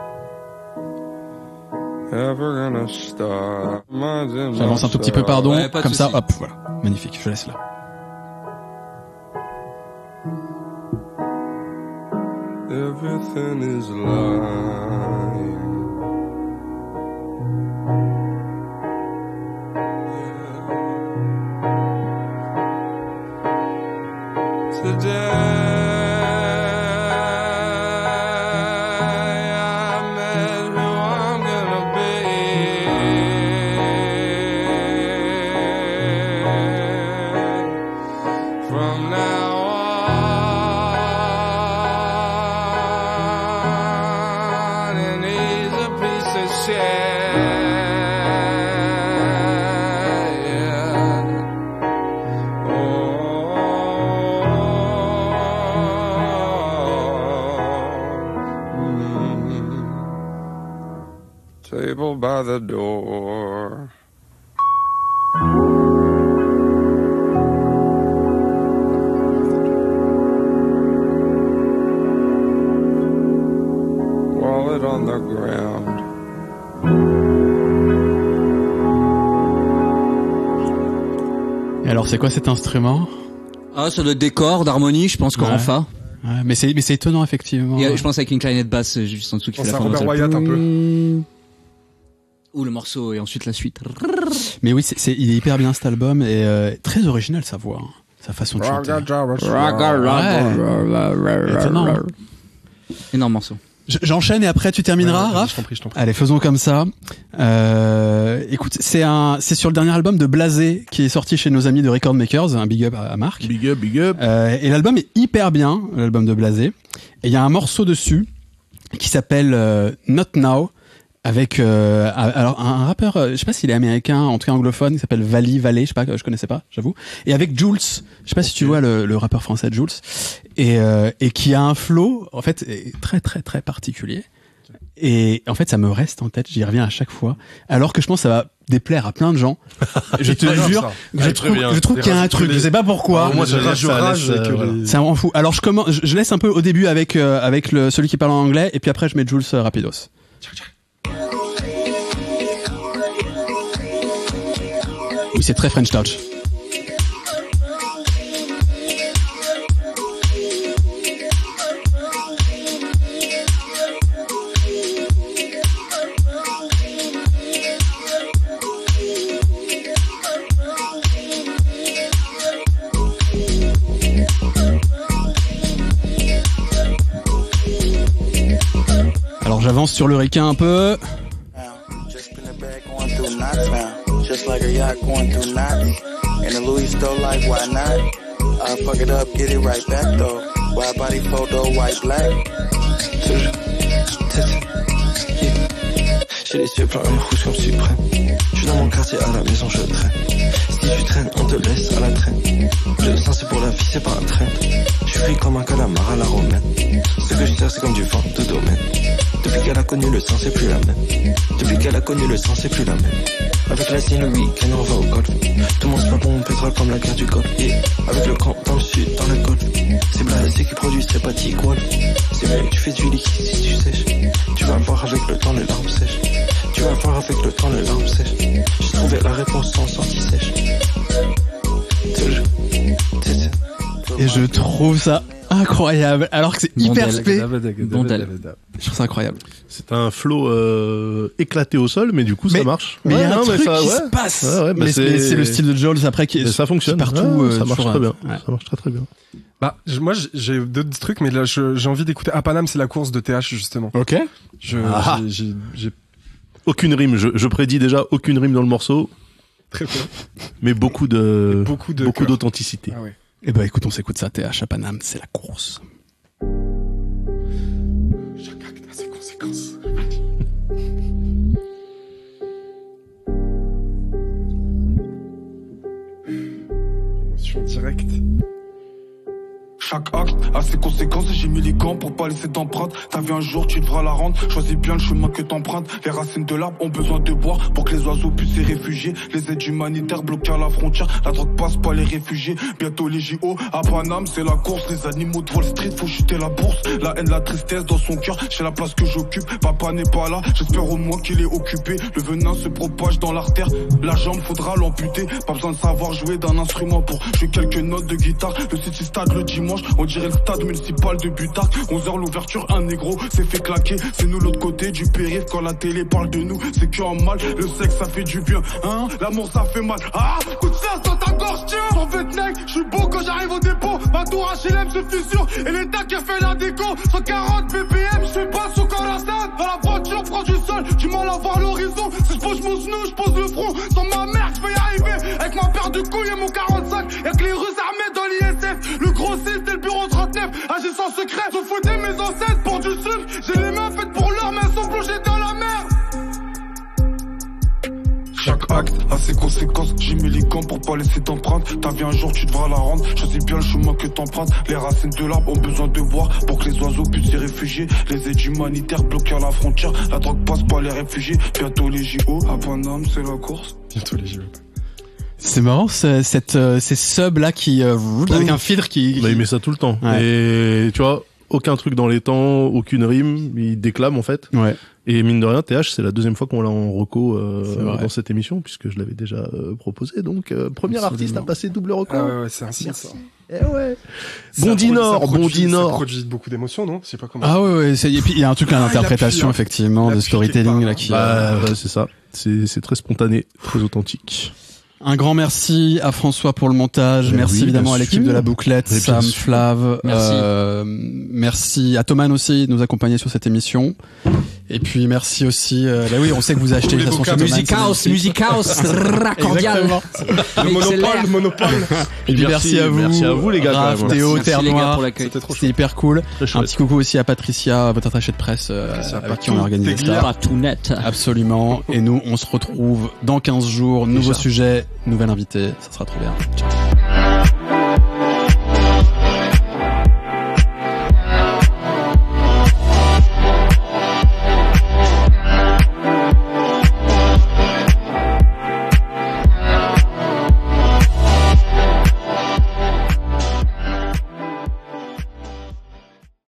J'avance un tout petit peu, pardon. Ouais, comme ça, soucis. hop, voilà. Magnifique, je laisse là. Everything is lying. Today table by the door. Wallet on the ground. Et alors, c'est quoi cet instrument? Ah, ça doit être des cordes, d'harmonie, je pense, qu'en ouais. fa. Ouais, mais c'est, mais c'est étonnant, effectivement. Et, je pense avec une clarinette basse juste en dessous qui On fait la s'en forme. Robert Wyatt un peu. Ou le morceau et ensuite la suite. Mais oui, c'est, c'est, il est hyper bien cet album et euh, très original sa voix, hein, sa façon de chanter. Ouais. Étonnant. Énorme morceau. J'enchaîne et après tu termineras, ouais, ouais, Raph. je t'en prie, je t'en prie. Allez, faisons comme ça. Euh, écoute, c'est un, c'est sur le dernier album de Blasé qui est sorti chez nos amis de Record Makers, un big up à, à Marc. Big up, big up. Euh, et l'album est hyper bien, l'album de Blasé. Et il y a un morceau dessus qui s'appelle euh, Not Now. Avec euh, alors un, un rappeur, je sais pas s'il est américain, en tout cas anglophone, qui s'appelle Vali Valley, je sais pas, je connaissais pas, j'avoue. Et avec Jules, je sais pas si tu vois le, le rappeur français Jules, et euh, et qui a un flow en fait très très très particulier. Et en fait, ça me reste en tête, j'y reviens à chaque fois, alors que je pense que ça va déplaire à plein de gens. Je te jure, je Ah, trouve, bien. je trouve qu'il y a un truc, je sais pas pourquoi. Ah, moi, je rage, je rage, avec, euh, les- Ça m'en fout. Alors je commence, je, je laisse un peu au début avec euh, avec le celui qui parle en anglais, et puis après je mets Jules euh, rapidos. Oui, c'est très French Touch. Alors j'avance sur le requin un peu. Just like a yacht going through knots. And the Louis stole like, why not? I fuck it up, get it right back though. Wide body photo, white black. J'ai les yeux pleins et rouges comme suprême. Je suis dans mon quartier, à la maison je traîne. Si tu traînes, on te laisse à la traîne. Le sang c'est pour la vie, c'est pas un train. Je suis frit comme un calamar à la romaine. Ce que je sers c'est comme du vent de domaine. Depuis qu'elle a connu le sang c'est plus la même. Depuis qu'elle a connu le sang c'est plus la même. Avec la sienne le week-end on va au golf. Tout le monde se bat bon pétrole comme la guerre du golf. Yeah. Avec le camp dans le sud, dans le golf. C'est Blasé qui produit ses petits Wolf. C'est vrai, tu fais du liquide si tu sèches. Tu vas voir avec le temps les larmes sèches. Tu vas voir avec le temps les larmes sèches. J'ai trouvé la réponse sans sortie sèche. trouve ça incroyable, alors que c'est hyper spé. Bondel. Je trouve ça incroyable. C'est un flow euh, éclaté au sol, mais du coup mais, ça marche. Mais il ouais, y a un non, truc ça, qui ouais. se passe. Ouais, ouais, bah mais c'est... c'est le style de Jules après qui est, mais ça fonctionne partout. Ouais, euh, ça marche très bien. Ouais. Ça marche très très bien. Bah, je, moi, j'ai d'autres trucs, mais là, je, j'ai envie d'écouter. À Paname, c'est la course de T H, justement. Ok. Je, ah. j'ai, j'ai, j'ai... Aucune rime. Je, je prédis déjà aucune rime dans le morceau. Très bien. Mais beaucoup de, beaucoup de, beaucoup d'authenticité. Ah ouais. Eh ben, écoute, on s'écoute ça. T H à Paname, c'est la course. Chaque acte a ses conséquences. Émotion directe. Chaque acte a ses conséquences et j'ai mis les gants pour pas laisser d'empreinte. Ta vie un jour tu devras la rendre, choisis bien le chemin que t'empruntes. Les racines de l'arbre ont besoin de boire pour que les oiseaux puissent s'y réfugier. Les aides humanitaires bloquées à la frontière, la drogue passe pas les réfugiés. Bientôt les J O à Paname, c'est la course. Les animaux de Wall Street, faut chuter la bourse. La haine, la tristesse dans son cœur, j'ai la place que j'occupe. Papa n'est pas là, j'espère au moins qu'il est occupé. Le venin se propage dans l'artère, la jambe faudra l'amputer. Pas besoin de savoir jouer d'un instrument pour jouer quelques notes de guitare. Le City Stade le dimanche, on dirait le stade municipal de Butarque. onze heures l'ouverture, un négro s'est fait claquer. C'est nous l'autre côté du périph' quand la télé parle de nous. C'est que en mal, le sexe ça fait du bien, hein. L'amour ça fait mal, ah. Coup de chasse dans ta gorge, tiens. J'en fais de nec, j'suis beau quand j'arrive au dépôt. Ma tour H L M se fissure et l'État qui a fait la déco. cent quarante B P M, j'fais pas sous Corazon. Dans la voiture, prends du sol, du mal à voir l'horizon. Si j'pose mon genou, j'pose le front. Sans ma mère, j'vais y arriver. Avec ma paire de couilles et mon quarante-cinq. Y'a que les Russes armés dans l'I S F. Le gros six, c'est le bureau trente-neuf. Agissant secret, se foutaient mes ancêtres pour du sucre. J'ai les mains faites pour l'or, mais elles sont plongées dans la mer. Chaque acte a ses conséquences, j'ai mis les gants pour pas laisser d'empreinte. Ta vie un jour tu devras la rendre, choisis bien le chemin que t'empruntes. Les racines de l'arbre ont besoin de boire pour que les oiseaux puissent s'y réfugier. Les aides humanitaires bloquées à la frontière, la drogue passe pas les réfugiés. Bientôt les J O, à Paname c'est la course. Bientôt les J O. C'est marrant, c'est, cette, euh, ces subs là qui, euh, avec un filtre qui, qui... Bah, il met ça tout le temps. Ouais. Et tu vois, aucun truc dans les temps, aucune rime, il déclame en fait. Ouais. Et mine de rien, T H, c'est la deuxième fois qu'on l'a en reco euh, dans cette émission, puisque je l'avais déjà euh, proposé. Donc, euh, premier Absolument. artiste à passer double reco. Ah ouais, ouais, c'est un signe, ça. Eh ouais. Bondy Nord, Bondy Nord. Ça produit beaucoup d'émotions, non? Je sais pas comment. Ah ouais, ouais, c'est, et puis il y a un truc à Ah, l'interprétation, hein. effectivement, de storytelling, là, qui, Bah, euh... ouais, c'est ça. C'est, c'est très spontané, très authentique. Un grand merci à François pour le montage. Mais merci oui, évidemment bien à l'équipe sûr. de la bouclette, Mais Sam, bien sûr. Flav. Merci. Euh, merci à Thoman aussi de nous accompagner sur cette émission. Et puis merci aussi. Euh, bah oui, on sait que vous achetez les les bouquins. Music House, Music House, cordial. Exactement. Le monopole, le monopole. Et puis merci, Merci, à vous, merci à vous, les gars, Raph, quand même. Théo, Merci Terre les gars Noire. pour l'accueil. C'était trop C'était hyper cool. Très Un chouette. petit coucou aussi à Patricia, votre attachée de presse, euh, Patricia, avec pas qui on a tout, organisé t'es ça. Pas tout net. Absolument. Et nous, on se retrouve dans quinze jours. Nouveau Déjà. sujet, nouvel invité. Ça sera trop bien. Ciao.